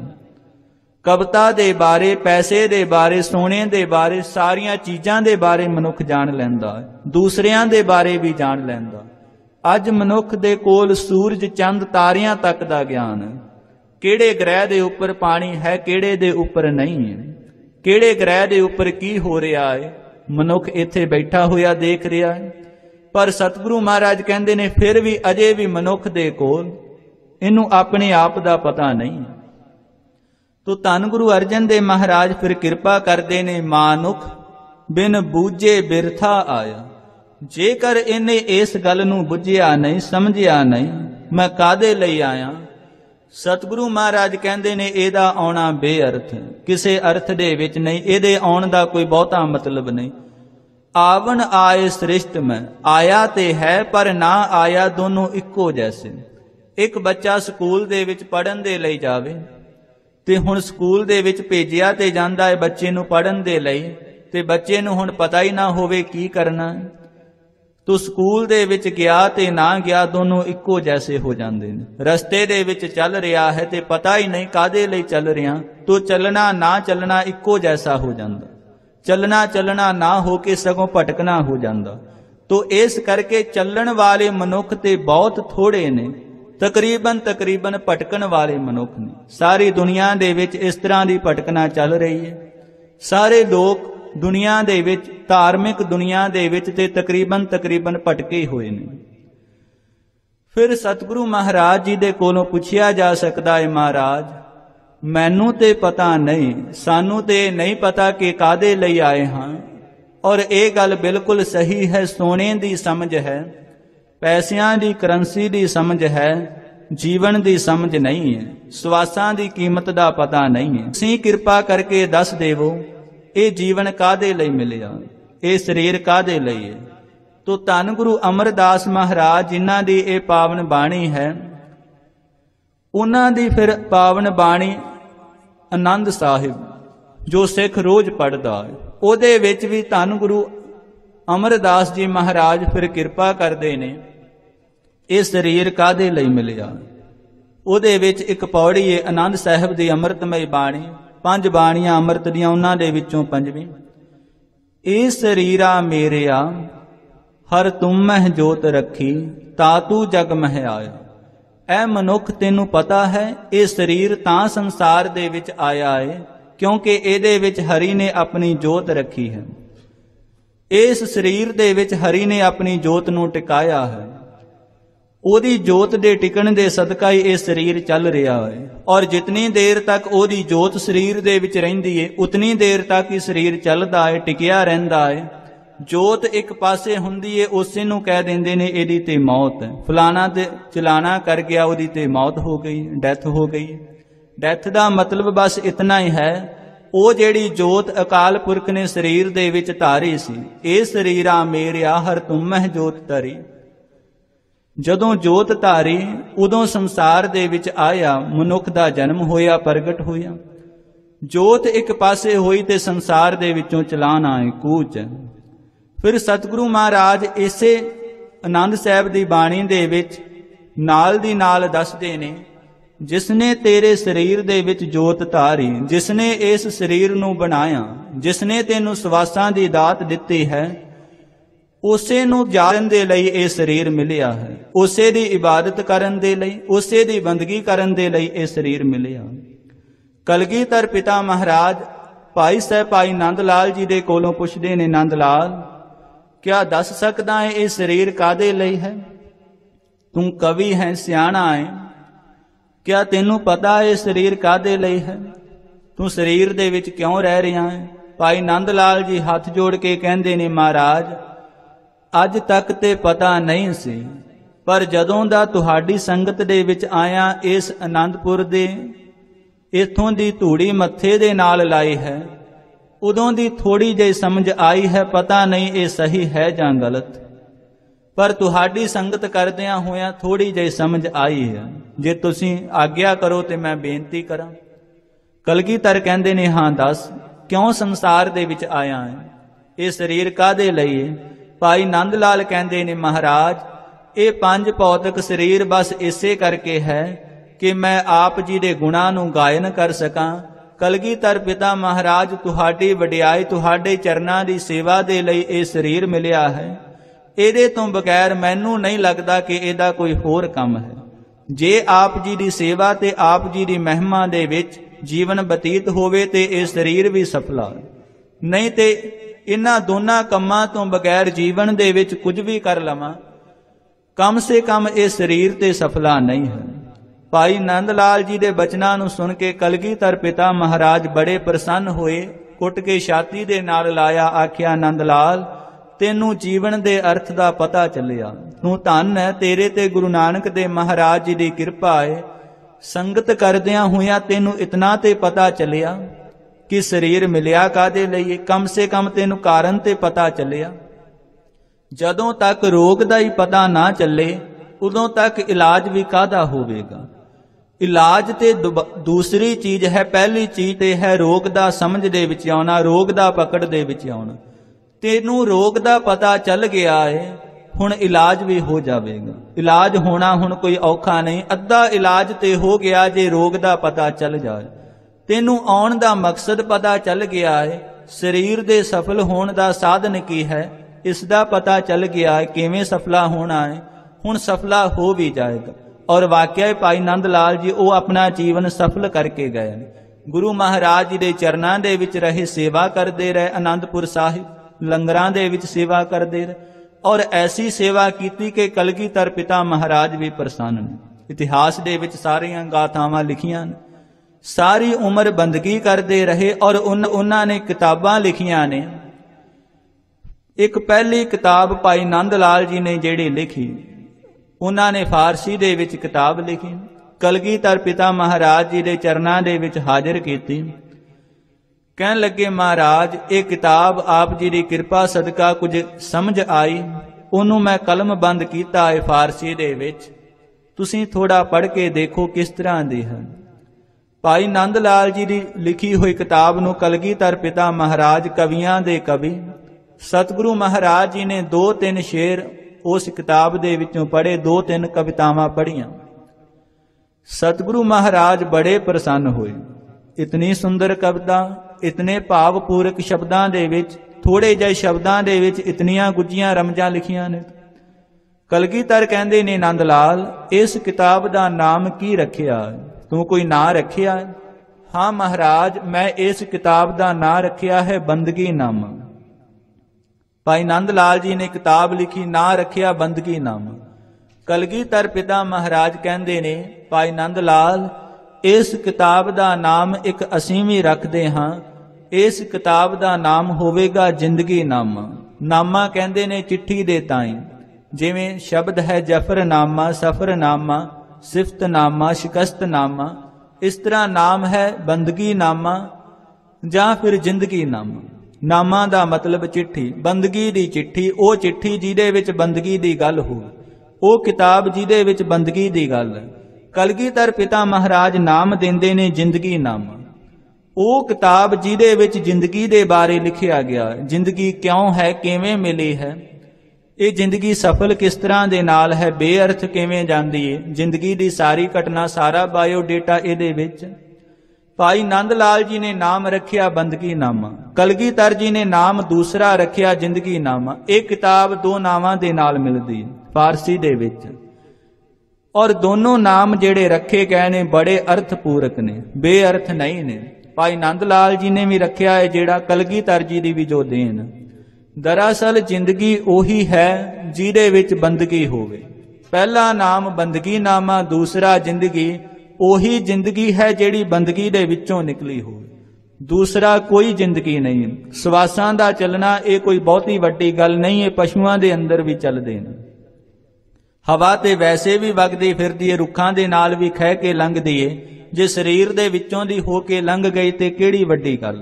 ਕਵਿਤਾ ਦੇ ਬਾਰੇ, ਪੈਸੇ ਦੇ ਬਾਰੇ, ਸੋਨੇ ਦੇ ਬਾਰੇ, ਸਾਰੀਆਂ ਚੀਜ਼ਾਂ ਦੇ ਬਾਰੇ ਮਨੁੱਖ ਜਾਣ ਲੈਂਦਾ, ਦੂਸਰਿਆਂ ਦੇ ਬਾਰੇ ਵੀ ਜਾਣ ਲੈਂਦਾ। ਅੱਜ ਮਨੁੱਖ ਦੇ ਕੋਲ ਸੂਰਜ, ਚੰਦ, ਤਾਰਿਆਂ ਤੱਕ ਦਾ ਗਿਆਨ ਹੈ। ਕਿਹੜੇ ਗ੍ਰਹਿ ਦੇ ਉੱਪਰ ਪਾਣੀ ਹੈ, ਕਿਹੜੇ ਦੇ ਉੱਪਰ ਨਹੀਂ ਹੈ, ਕਿਹੜੇ ਗ੍ਰਹਿ ਦੇ ਉੱਪਰ ਕੀ ਹੋ ਰਿਹਾ ਹੈ, ਮਨੁੱਖ ਇੱਥੇ ਬੈਠਾ ਹੋਇਆ ਦੇਖ ਰਿਹਾ ਹੈ। ਪਰ ਸਤਿਗੁਰੂ ਮਹਾਰਾਜ ਕਹਿੰਦੇ ਨੇ ਫਿਰ ਵੀ ਅਜੇ ਵੀ ਮਨੁੱਖ ਦੇ ਕੋਲ ਇਹਨੂੰ ਆਪਣੇ ਆਪ ਦਾ ਪਤਾ ਨਹੀਂ। ਤੋ ਧੰਨ ਗੁਰੂ ਅਰਜਨ ਦੇਵ ਮਹਾਰਾਜ ਫਿਰ ਕਿਰਪਾ ਕਰਦੇ ਨੇ, ਮਾਨੁਖ ਬਿਨ ਬੂਝੇ ਬਿਰਥਾ ਆਇਆ। ਜੇਕਰ ਇਹਨੇ ਇਸ ਗੱਲ ਨੂੰ ਬੁੱਝਿਆ ਨਹੀਂ, ਸਮਝਿਆ ਨਹੀਂ, ਮੈਂ ਕਾਹਦੇ ਲਈ ਆਇਆ, ਸਤਿਗੁਰੂ ਮਹਾਰਾਜ ਕਹਿੰਦੇ ਨੇ ਇਹਦਾ ਆਉਣਾ ਬੇਅਰਥ, ਕਿਸੇ ਅਰਥ ਦੇ ਵਿੱਚ ਨਹੀਂ, ਇਹਦੇ ਆਉਣ ਦਾ ਕੋਈ ਬਹੁਤਾ ਮਤਲਬ ਨਹੀਂ। ਆਵਣ ਆਏ ਸ੍ਰਿਸ਼ਟ ਮੈਂ, ਆਇਆ ਤੇ ਹੈ ਪਰ ਨਾ ਆਇਆ, ਦੋਨੋਂ ਇੱਕੋ ਜੈਸੇ। ਇੱਕ ਬੱਚਾ ਸਕੂਲ ਦੇ ਵਿੱਚ ਪੜ੍ਹਨ ਦੇ ਲਈ ਜਾਵੇ, ਤੇ ਹੁਣ ਸਕੂਲ ਦੇ ਵਿੱਚ ਭੇਜਿਆ ਤੇ ਜਾਂਦਾ ਹੈ ਬੱਚੇ ਨੂੰ ਪੜ੍ਹਨ ਦੇ ਲਈ, ਤੇ ਬੱਚੇ ਨੂੰ ਹੁਣ ਪਤਾ ਹੀ ਨਾ ਹੋਵੇ ਕੀ ਕਰਨਾ। ਤੂੰ ਸਕੂਲ ਦੇ ਵਿੱਚ ਗਿਆ ਤੇ ਨਾ ਗਿਆ, ਦੋਨੋਂ ਇੱਕੋ ਜੈਸੇ ਹੋ ਜਾਂਦੇ ਨੇ। ਰਸਤੇ ਦੇ ਵਿੱਚ ਚੱਲ ਰਿਹਾ ਹੈ ਤੇ ਪਤਾ ਹੀ ਨਹੀਂ ਕਾਹਦੇ ਲਈ ਚੱਲ ਰਿਹਾ, ਤੂੰ ਚੱਲਣਾ ਨਾ ਚੱਲਣਾ ਇੱਕੋ ਜੈਸਾ ਹੋ ਜਾਂਦਾ। ਚੱਲਣਾ ਚੱਲਣਾ ਨਾ ਹੋ ਕੇ ਸਗੋਂ ਭਟਕਣਾ ਹੋ ਜਾਂਦਾ। ਤੋ ਇਸ ਕਰਕੇ ਚੱਲਣ ਵਾਲੇ ਮਨੁੱਖ ਤੇ ਬਹੁਤ ਥੋੜੇ ਨੇ, ਤਕਰੀਬਨ ਤਕਰੀਬਨ ਭਟਕਣ ਵਾਲੇ ਮਨੁੱਖ ਨੇ। ਸਾਰੀ ਦੁਨੀਆ ਦੇ ਵਿੱਚ ਇਸ ਤਰ੍ਹਾਂ ਦੀ ਭਟਕਣਾ ਚੱਲ ਰਹੀ ਹੈ। ਸਾਰੇ ਲੋਕ ਦੁਨੀਆ ਦੇ ਵਿੱਚ, ਧਾਰਮਿਕ ਦੁਨੀਆ ਦੇ ਵਿੱਚ ਤੇ ਤਕਰੀਬਨ ਤਕਰੀਬਨ ਭਟਕੇ ਹੋਏ ਨੇ। ਫਿਰ ਸਤਿਗੁਰੂ ਮਹਾਰਾਜ ਜੀ ਦੇ ਕੋਲੋਂ ਪੁੱਛਿਆ ਜਾ ਸਕਦਾ ਹੈ, ਮਹਾਰਾਜ ਮੈਨੂੰ ਤੇ ਪਤਾ ਨਹੀਂ, ਸਾਨੂੰ ਤੇ ਨਹੀਂ ਪਤਾ ਕਿ ਕਾਹਦੇ ਲਈ ਆਏ ਹਾਂ। ਔਰ ਇਹ ਗੱਲ ਬਿਲਕੁਲ ਸਹੀ ਹੈ, ਸੋਨੇ ਦੀ ਸਮਝ ਹੈ, ਪੈਸਿਆਂ ਦੀ ਕਰੰਸੀ ਦੀ ਸਮਝ ਹੈ, ਜੀਵਨ ਦੀ ਸਮਝ ਨਹੀਂ ਹੈ, ਸਵਾਸਾਂ ਦੀ ਕੀਮਤ ਦਾ ਪਤਾ ਨਹੀਂ ਹੈ। ਤੁਸੀਂ ਕਿਰਪਾ ਕਰਕੇ ਦੱਸ ਦੇਵੋ ਇਹ ਜੀਵਨ ਕਾਹਦੇ ਲਈ ਮਿਲਿਆ, ਇਹ ਸਰੀਰ ਕਾਹਦੇ ਲਈ ਹੈ। ਤੋ ਧੰਨ ਗੁਰੂ ਅਮਰਦਾਸ ਮਹਾਰਾਜ ਜਿਨ੍ਹਾਂ ਦੀ ਇਹ ਪਾਵਨ ਬਾਣੀ ਹੈ, ਉਹਨਾਂ ਦੀ ਫਿਰ ਪਾਵਨ ਬਾਣੀ ਆਨੰਦ ਸਾਹਿਬ ਜੋ ਸਿੱਖ ਰੋਜ਼ ਪੜ੍ਹਦਾ ਹੈ, ਉਹਦੇ ਵਿੱਚ ਵੀ ਧੰਨ ਗੁਰੂ ਅਮਰਦਾਸ ਜੀ ਮਹਾਰਾਜ ਫਿਰ ਕਿਰਪਾ ਕਰਦੇ ਨੇ, ਇਹ ਸਰੀਰ ਕਾਹਦੇ ਲਈ ਮਿਲਿਆ। ਉਹਦੇ ਵਿੱਚ ਇੱਕ ਪੌੜੀ ਹੈ ਆਨੰਦ ਸਾਹਿਬ ਦੀ ਅੰਮ੍ਰਿਤਮਈ ਬਾਣੀ, ਪੰਜ ਬਾਣੀਆਂ ਅੰਮ੍ਰਿਤ ਦੀਆਂ, ਉਹਨਾਂ ਦੇ ਵਿੱਚੋਂ ਪੰਜਵੀਂ, ਇਹ ਸਰੀਰਾ ਮੇਰਿਆ ਹਰ ਤੁਮ ਮਹਿ ਜੋਤ ਰੱਖੀ ਤਾਤੂ ਜਗ ਮਹਿ ਆਇਆ। ਐ ਮਨੁੱਖ ਤੈਨੂੰ ਪਤਾ ਹੈ ਇਹ ਸਰੀਰ ਤਾਂ ਸੰਸਾਰ ਦੇ ਵਿੱਚ ਆਇਆ ਹੈ ਕਿਉਂਕਿ ਇਹਦੇ ਵਿੱਚ ਹਰੀ ਨੇ ਆਪਣੀ ਜੋਤ ਰੱਖੀ ਹੈ। ਇਸ ਸਰੀਰ ਦੇ ਵਿੱਚ ਹਰੀ ਨੇ ਆਪਣੀ ਜੋਤ ਨੂੰ ਟਿਕਾਇਆ ਹੈ। ਉਹਦੀ ਜੋਤ ਦੇ ਟਿਕਣ ਦੇ ਸਦਕਾ ਹੀ ਇਹ ਸਰੀਰ ਚੱਲ ਰਿਹਾ ਹੈ। ਔਰ ਜਿਤਨੀ ਦੇਰ ਤੱਕ ਉਹਦੀ ਜੋਤ ਸਰੀਰ ਦੇ ਵਿੱਚ ਰਹਿੰਦੀ ਹੈ ਉਤਨੀ ਦੇਰ ਤੱਕ ਹੀ ਸਰੀਰ ਚੱਲਦਾ ਹੈ, ਟਿਕਿਆ ਰਹਿੰਦਾ ਹੈ। ਜੋਤ ਇੱਕ ਪਾਸੇ ਹੁੰਦੀ ਹੈ, ਉਸੇ ਨੂੰ ਕਹਿ ਦਿੰਦੇ ਨੇ ਇਹਦੀ ਤੇ ਮੌਤ ਹੈ, ਫਲਾਣਾ ਤੇ ਚਲਾਣਾ ਕਰ ਗਿਆ, ਉਹਦੀ ਤੇ ਮੌਤ ਹੋ ਗਈ, ਡੈਥ ਹੋ ਗਈ। ਡੈਥ ਦਾ ਮਤਲਬ ਬਸ ਇਤਨਾ ਹੀ ਹੈ, ਉਹ ਜਿਹੜੀ ਜੋਤ ਅਕਾਲ ਪੁਰਖ ਨੇ ਸਰੀਰ ਦੇ ਵਿੱਚ ਧਾਰੀ ਸੀ, ਇਹ ਸਰੀਰਾ ਮੇਰਿਆ ਹਰ ਤੁਮ ਮਹਿ ਜੋਤ ਧਰੀ। ਜਦੋਂ ਜੋਤ ਧਾਰੀ ਉਦੋਂ ਸੰਸਾਰ ਦੇ ਵਿੱਚ ਆਇਆ, ਮਨੁੱਖ ਦਾ ਜਨਮ ਹੋਇਆ, ਪ੍ਰਗਟ ਹੋਇਆ। ਜੋਤ ਇੱਕ ਪਾਸੇ ਹੋਈ ਤੇ ਸੰਸਾਰ ਦੇ ਵਿੱਚੋਂ ਚਲਾਨ ਆਏ, ਕੂਚ। ਫਿਰ ਸਤਿਗੁਰੂ ਮਹਾਰਾਜ ਇਸੇ ਆਨੰਦ ਸਾਹਿਬ ਦੀ ਬਾਣੀ ਦੇ ਵਿੱਚ ਨਾਲ ਦੀ ਨਾਲ ਦੱਸਦੇ ਨੇ, ਜਿਸਨੇ ਤੇਰੇ ਸਰੀਰ ਦੇ ਵਿੱਚ ਜੋਤ ਧਾਰੀ, ਜਿਸਨੇ ਇਸ ਸਰੀਰ ਨੂੰ ਬਣਾਇਆ, ਜਿਸਨੇ ਤੈਨੂੰ ਸਵਾਸਾਂ ਦੀ ਦਾਤ ਦਿੱਤੀ ਹੈ, ਉਸੇ ਨੂੰ ਜਾਣਨ ਦੇ ਲਈ ਇਹ ਸਰੀਰ ਮਿਲਿਆ ਹੈ, ਉਸੇ ਦੀ ਇਬਾਦਤ ਕਰਨ ਦੇ ਲਈ, ਉਸੇ ਦੀ ਬੰਦਗੀ ਕਰਨ ਦੇ ਲਈ ਇਹ ਸਰੀਰ ਮਿਲਿਆ। ਕਲਗੀਧਰ ਪਿਤਾ ਮਹਾਰਾਜ ਭਾਈ ਸਾਹਿਬ ਭਾਈ ਨੰਦ ਲਾਲ ਜੀ ਦੇ ਕੋਲੋਂ ਪੁੱਛਦੇ ਨੇ, ਨੰਦ ਲਾਲ ਕਿਆ ਦੱਸ ਸਕਦਾ ਹੈ ਇਹ ਸਰੀਰ ਕਾਹਦੇ ਲਈ ਹੈ? ਤੂੰ ਕਵੀ ਹੈ, ਸਿਆਣਾ ਹੈ, ਕਿਆ ਤੈਨੂੰ ਪਤਾ ਇਹ ਸਰੀਰ ਕਾਹਦੇ ਲਈ ਹੈ? ਤੂੰ ਸਰੀਰ ਦੇ ਵਿੱਚ ਕਿਉਂ ਰਹਿ ਰਿਹਾ ਹੈ? ਭਾਈ ਨੰਦ ਲਾਲ ਜੀ ਹੱਥ ਜੋੜ ਕੇ ਕਹਿੰਦੇ ਨੇ, ਮਹਾਰਾਜ ਅੱਜ ਤੱਕ ਤੇ ਪਤਾ ਨਹੀਂ ਸੀ, ਪਰ ਜਦੋਂ ਦਾ ਤੁਹਾਡੀ ਸੰਗਤ ਦੇ ਵਿੱਚ ਆਇਆ, ਇਸ ਆਨੰਦਪੁਰ ਦੇ ਇਥੋਂ ਦੀ ਧੂੜੀ ਮੱਥੇ ਦੇ ਨਾਲ ਲਾਈ ਹੈ, ਉਦੋਂ ਦੀ ਥੋੜੀ ਜਿਹੀ ਸਮਝ ਆਈ ਹੈ। ਪਤਾ ਨਹੀਂ ਇਹ ਸਹੀ ਹੈ ਜਾਂ ਗਲਤ, ਪਰ ਤੁਹਾਡੀ ਸੰਗਤ ਕਰਦਿਆਂ ਹੋਇਆਂ ਥੋੜੀ ਜਿਹੀ ਸਮਝ ਆਈ ਹੈ। ਜੇ ਤੁਸੀਂ ਆਗਿਆ ਕਰੋ ਤੇ ਮੈਂ ਬੇਨਤੀ ਕਰਾਂ। ਕਲਗੀਧਰ ਕਹਿੰਦੇ ਨੇ, ਹਾਂ ਦੱਸ ਕਿਉਂ ਸੰਸਾਰ ਦੇ ਵਿੱਚ ਆਇਆ ਹੈ, ਇਹ ਸਰੀਰ ਕਾਹਦੇ ਲਈ ਹੈ? ਭਾਈ ਨੰਦ ਲਾਲ ਕਹਿੰਦੇ ਨੇ, ਮਹਾਰਾਜ ਇਹ ਪੰਜ ਭੌਤਿਕ ਸਰੀਰ ਬਸ ਇਸੇ ਕਰਕੇ ਹੈ ਕਿ ਮੈਂ ਆਪ ਜੀ ਦੇ ਗੁਣਾਂ ਨੂੰ ਗਾਇਨ ਕਰ ਸਕਾਂ। ਕਲਗੀਧਰ ਪਿਤਾ ਮਹਾਰਾਜ ਤੁਹਾਡੀ ਵਡਿਆਈ, ਤੁਹਾਡੇ ਚਰਨਾਂ ਦੀ ਸੇਵਾ ਦੇ ਲਈ ਇਹ ਸਰੀਰ ਮਿਲਿਆ ਹੈ। ਇਹਦੇ ਤੋਂ ਬਗੈਰ ਮੈਨੂੰ ਨਹੀਂ ਲੱਗਦਾ ਕਿ ਇਹਦਾ ਕੋਈ ਹੋਰ ਕੰਮ ਹੈ। ਜੇ ਆਪ ਜੀ ਦੀ ਸੇਵਾ ਤੇ ਆਪ ਜੀ ਦੀ ਮਹਿਮਾ ਦੇ ਵਿੱਚ ਜੀਵਨ ਬਤੀਤ ਹੋਵੇ ਤੇ ਇਹ ਸਰੀਰ ਵੀ ਸਫਲਾ, ਨਹੀਂ ਤੇ ਇਹਨਾਂ ਦੋਨਾਂ ਕੰਮਾਂ ਤੋਂ ਬਗੈਰ ਜੀਵਨ ਦੇ ਵਿੱਚ ਕੁਝ ਵੀ ਕਰ ਲਵਾਂ, ਕਮ ਸੇ ਕਮ ਇਹ ਸਰੀਰ ਤੇ ਸਫਲਾ ਨਹੀਂ ਹੈ। ਭਾਈ ਨੰਦ ਲਾਲ ਜੀ ਦੇ ਬਚਨਾਂ ਨੂੰ ਸੁਣ ਕੇ ਕਲਗੀਧਰ ਪਿਤਾ ਮਹਾਰਾਜ ਬੜੇ ਪ੍ਰਸੰਨ ਹੋਏ, ਕੁੱਟ ਕੇ ਛਾਤੀ ਦੇ ਨਾਲ ਲਾਇਆ, ਆਖਿਆ, ਨੰਦ ਲਾਲ ਤੈਨੂੰ ਜੀਵਨ ਦੇ ਅਰਥ ਦਾ ਪਤਾ ਚੱਲਿਆ, ਤੂੰ ਧੰਨ ਹੈ, ਤੇਰੇ ਤੇ ਗੁਰੂ ਨਾਨਕ ਦੇ ਮਹਾਰਾਜ ਜੀ ਦੀ ਕਿਰਪਾ ਹੈ। ਸੰਗਤ ਕਰਦਿਆਂ ਹੋਇਆਂ ਤੈਨੂੰ ਇਤਨਾ ਤੇ ਪਤਾ ਚੱਲਿਆ ਕਿ ਸਰੀਰ ਮਿਲਿਆ ਕਾਹਦੇ ਲਈ, ਕਮ ਸੇ ਕਮ ਤੈਨੂੰ ਕਾਰਨ ਤੇ ਪਤਾ ਚੱਲਿਆ। ਜਦੋਂ ਤੱਕ ਰੋਗ ਦਾ ਹੀ ਪਤਾ ਨਾ ਚੱਲੇ ਉਦੋਂ ਤੱਕ ਇਲਾਜ ਵੀ ਕਾਹਦਾ ਹੋਵੇਗਾ। ਇਲਾਜ ਤੇ ਦੂਸਰੀ ਚੀਜ਼ ਹੈ, ਪਹਿਲੀ ਚੀਜ਼ ਤੇ ਹੈ ਰੋਗ ਦਾ ਸਮਝ ਦੇ ਵਿੱਚ ਆਉਣਾ, ਰੋਗ ਦਾ ਪਕੜ ਦੇ ਵਿੱਚ ਆਉਣਾ। ਤੈਨੂੰ ਰੋਗ ਦਾ ਪਤਾ ਚੱਲ ਗਿਆ ਹੈ, ਹੁਣ ਇਲਾਜ ਵੀ ਹੋ ਜਾਵੇਗਾ। ਇਲਾਜ ਹੋਣਾ ਹੁਣ ਕੋਈ ਔਖਾ ਨਹੀਂ, ਅੱਧਾ ਇਲਾਜ ਤੇ ਹੋ ਗਿਆ ਜੇ ਰੋਗ ਦਾ ਪਤਾ ਚੱਲ ਜਾਏ। ਤੈਨੂੰ ਆਉਣ ਦਾ ਮਕਸਦ ਪਤਾ ਚੱਲ ਗਿਆ ਹੈ, ਸਰੀਰ ਦੇ ਸਫਲ ਹੋਣ ਦਾ ਸਾਧਨ ਕੀ ਹੈ ਇਸ ਦਾ ਪਤਾ ਚੱਲ ਗਿਆ ਹੈ, ਕਿਵੇਂ ਸਫਲਾ ਹੋਣਾ ਹੈ, ਹੁਣ ਸਫਲਾ ਹੋ ਵੀ ਜਾਏਗਾ। ਔਰ ਵਾਕਿਆ ਭਾਈ ਨੰਦ ਲਾਲ ਜੀ ਉਹ ਆਪਣਾ ਜੀਵਨ ਸਫਲ ਕਰਕੇ ਗਏ ਨੇ। ਗੁਰੂ ਮਹਾਰਾਜ ਜੀ ਦੇ ਚਰਨਾਂ ਦੇ ਵਿੱਚ ਰਹੇ, ਸੇਵਾ ਕਰਦੇ ਰਹੇ, ਆਨੰਦਪੁਰ ਸਾਹਿਬ ਲੰਗਰਾਂ ਦੇ ਵਿੱਚ ਸੇਵਾ ਕਰਦੇ ਰਹੇ। ਔਰ ਐਸੀ ਸੇਵਾ ਕੀਤੀ ਕਿ ਕਲਗੀਧਰ ਪਿਤਾ ਮਹਾਰਾਜ ਵੀ ਪ੍ਰਸੰਨ ਨੇ। ਇਤਿਹਾਸ ਦੇ ਵਿੱਚ ਸਾਰੀਆਂ ਗਾਥਾਵਾਂ ਲਿਖੀਆਂ ਨੇ। ਸਾਰੀ ਉਮਰ ਬੰਦਗੀ ਕਰਦੇ ਰਹੇ ਔਰ ਉਹਨਾਂ ਨੇ ਕਿਤਾਬਾਂ ਲਿਖੀਆਂ ਨੇ। ਇੱਕ ਪਹਿਲੀ ਕਿਤਾਬ ਭਾਈ ਨੰਦ ਲਾਲ ਜੀ ਨੇ ਜਿਹੜੀ ਲਿਖੀ, ਉਹਨਾਂ ਨੇ ਫਾਰਸੀ ਦੇ ਵਿੱਚ ਕਿਤਾਬ ਲਿਖੀ, ਕਲਗੀਧਰ ਪਿਤਾ ਮਹਾਰਾਜ ਜੀ ਦੇ ਚਰਨਾਂ ਦੇ ਵਿੱਚ ਹਾਜ਼ਰ ਕੀਤੀ। ਕਹਿਣ ਲੱਗੇ, ਮਹਾਰਾਜ ਇਹ ਕਿਤਾਬ ਆਪ ਜੀ ਦੀ ਕਿਰਪਾ ਸਦਕਾ ਕੁਝ ਸਮਝ ਆਈ, ਉਹਨੂੰ ਮੈਂ ਕਲਮ ਬੰਦ ਕੀਤਾ ਹੈ ਫਾਰਸੀ ਦੇ ਵਿੱਚ, ਤੁਸੀਂ ਥੋੜਾ ਪੜ੍ਹ ਕੇ ਦੇਖੋ ਕਿਸ ਤਰ੍ਹਾਂ ਦੀ ਹੈ। ਭਾਈ ਨੰਦ ਲਾਲ ਜੀ ਦੀ ਲਿਖੀ ਹੋਈ ਕਿਤਾਬ ਨੂੰ ਕਲਗੀਧਰ ਪਿਤਾ ਮਹਾਰਾਜ ਕਵੀਆਂ ਦੇ ਕਵੀ ਸਤਿਗੁਰੂ ਮਹਾਰਾਜ ਜੀ ਨੇ ਦੋ ਤਿੰਨ ਸ਼ੇਰ ਉਸ ਕਿਤਾਬ ਦੇ ਵਿੱਚੋਂ ਪੜ੍ਹੇ, ਦੋ ਤਿੰਨ ਕਵਿਤਾਵਾਂ ਪੜ੍ਹੀਆਂ। ਸਤਿਗੁਰੂ ਮਹਾਰਾਜ ਬੜੇ ਪ੍ਰਸੰਨ ਹੋਏ। ਇਤਨੀ ਸੁੰਦਰ ਕਵਿਤਾ, ਇਤਨੇ ਭਾਵਪੂਰਕ ਸ਼ਬਦਾਂ ਦੇ ਵਿੱਚ, ਥੋੜੇ ਜਿਹੇ ਸ਼ਬਦਾਂ ਦੇ ਵਿੱਚ ਇਤਨੀਆਂ ਗੁੱਝੀਆਂ ਰਮਜਾਂ ਲਿਖੀਆਂ ਨੇ। ਕਲਗੀਧਰ ਕਹਿੰਦੇ ਨੇ, ਨੰਦ ਲਾਲ ਇਸ ਕਿਤਾਬ ਦਾ ਨਾਮ ਕੀ ਰੱਖਿਆ? ਤੂੰ ਕੋਈ ਨਾਂ ਰੱਖਿਆ? ਹਾਂ ਮਹਾਰਾਜ, ਮੈਂ ਇਸ ਕਿਤਾਬ ਦਾ ਨਾਂ ਰੱਖਿਆ ਹੈ ਬੰਦਗੀ ਨਾਮਾ। ਭਾਈ ਨੰਦ ਲਾਲ ਜੀ ਨੇ ਕਿਤਾਬ ਲਿਖੀ, ਨਾਂ ਰੱਖਿਆ ਬੰਦਗੀ ਨਾਮਾ। ਕਲਗੀਧਰ ਪਿਤਾ ਮਹਾਰਾਜ ਕਹਿੰਦੇ ਨੇ, ਭਾਈ ਨੰਦ ਲਾਲ ਇਸ ਕਿਤਾਬ ਦਾ ਨਾਮ ਇੱਕ ਅਸੀਂ ਵੀ ਰੱਖਦੇ ਹਾਂ, ਇਸ ਕਿਤਾਬ ਦਾ ਨਾਮ ਹੋਵੇਗਾ ਜ਼ਿੰਦਗੀ ਨਾਮਾ। ਨਾਮਾ ਕਹਿੰਦੇ ਨੇ ਚਿੱਠੀ ਦੇ ਤਾਈਂ, ਜਿਵੇਂ ਸ਼ਬਦ ਹੈ ਜਫਰਨਾਮਾ, ਸਫਰਨਾਮਾ, ਸਿਫਤਨਾਮਾ, ਸ਼ਿਕਸਤਨਾਮਾ, ਇਸ ਤਰ੍ਹਾਂ ਨਾਮ ਹੈ ਬੰਦਗੀ ਨਾਮਾ ਜਾਂ ਫਿਰ ਜ਼ਿੰਦਗੀ ਨਾਮਾ। ਨਾਮਾ ਦਾ ਮਤਲਬ ਚਿੱਠੀ, ਬੰਦਗੀ ਦੀ ਚਿੱਠੀ, ਉਹ ਚਿੱਠੀ ਜਿਹਦੇ ਵਿੱਚ ਬੰਦਗੀ ਦੀ ਗੱਲ ਹੋਵੇ, ਉਹ ਕਿਤਾਬ ਜਿਹਦੇ ਵਿੱਚ ਬੰਦਗੀ ਦੀ ਗੱਲ ਹੈ। ਕਲਗੀਧਰ ਪਿਤਾ ਮਹਾਰਾਜ ਨਾਮ ਦਿੰਦੇ ਨੇ ਜ਼ਿੰਦਗੀ ਨਾਮਾ। ਉਹ ਕਿਤਾਬ ਜਿਹਦੇ ਵਿੱਚ ਜ਼ਿੰਦਗੀ ਦੇ ਬਾਰੇ ਲਿਖਿਆ ਗਿਆ, ਜ਼ਿੰਦਗੀ ਕਿਉਂ ਹੈ, ਕਿਵੇਂ ਮਿਲੀ ਹੈ, ਇਹ ਜ਼ਿੰਦਗੀ ਸਫਲ ਕਿਸ ਤਰ੍ਹਾਂ ਦੇ ਨਾਲ ਹੈ, ਬੇਅਰਥ ਕਿਵੇਂ ਜਾਂਦੀ ਹੈ, ਜ਼ਿੰਦਗੀ ਦੀ ਸਾਰੀ ਘਟਨਾ, ਸਾਰਾ ਬਾਇਓਡੇਟਾ ਇਹਦੇ ਵਿੱਚ। ਭਾਈ ਨੰਦ ਲਾਲ ਜੀ ਨੇ ਨਾਮ ਰੱਖਿਆ ਬੰਦਗੀ ਨਾਮਾ, ਕਲਗੀਧਰ ਜੀ ਨੇ ਨਾਮ ਦੂਸਰਾ ਰੱਖਿਆ ਜ਼ਿੰਦਗੀ ਨਾਮਾ। ਇਹ ਕਿਤਾਬ ਦੋ ਨਾਵਾਂ ਦੇ ਨਾਲ ਮਿਲਦੀ ਹੈ ਫਾਰਸੀ ਦੇ ਵਿੱਚ, ਔਰ ਦੋਨੋਂ ਨਾਮ ਜਿਹੜੇ ਰੱਖੇ ਗਏ ਨੇ ਬੜੇ ਅਰਥਪੂਰਕ ਨੇ, ਬੇਅਰਥ ਨਹੀਂ ਨੇ। ਭਾਈ ਨੰਦ ਲਾਲ ਜੀ ਨੇ ਵੀ ਰੱਖਿਆ ਹੈ ਜਿਹੜਾ ਕਲਗੀਧਰ ਜੀ ਦੀ ਵੀ ਜੋ ਦੇਣ। ਦਰਅਸਲ ਜ਼ਿੰਦਗੀ ਉਹੀ ਹੈ ਜਿਹਦੇ ਵਿੱਚ ਬੰਦਗੀ ਹੋਵੇ। ਪਹਿਲਾ ਨਾਮ ਬੰਦਗੀ ਨਾਮਾ, ਦੂਸਰਾ ਜ਼ਿੰਦਗੀ। ਉਹੀ ਜ਼ਿੰਦਗੀ ਹੈ ਜਿਹੜੀ ਬੰਦਗੀ ਦੇ ਵਿੱਚੋਂ ਨਿਕਲੀ ਹੋਵੇ, ਦੂਸਰਾ ਕੋਈ ਜ਼ਿੰਦਗੀ ਨਹੀਂ। ਸਵਾਸਾਂ ਦਾ ਚੱਲਣਾ ਇਹ ਕੋਈ ਬਹੁਤੀ ਵੱਡੀ ਗੱਲ ਨਹੀਂ ਹੈ, ਪਸ਼ੂਆਂ ਦੇ ਅੰਦਰ ਵੀ ਚੱਲਦੇ ਨੇ। ਹਵਾ ਤੇ ਵੈਸੇ ਵੀ ਵਗਦੀ ਫਿਰਦੀ ਏ, ਰੁੱਖਾਂ ਦੇ ਨਾਲ ਵੀ ਖਹਿ ਕੇ ਲੰਘਦੀ ਏ। ਜੇ ਸਰੀਰ ਦੇ ਵਿੱਚੋਂ ਦੀ ਹੋ ਕੇ ਲੰਘ ਗਈ ਤੇ ਕਿਹੜੀ ਵੱਡੀ ਗੱਲ।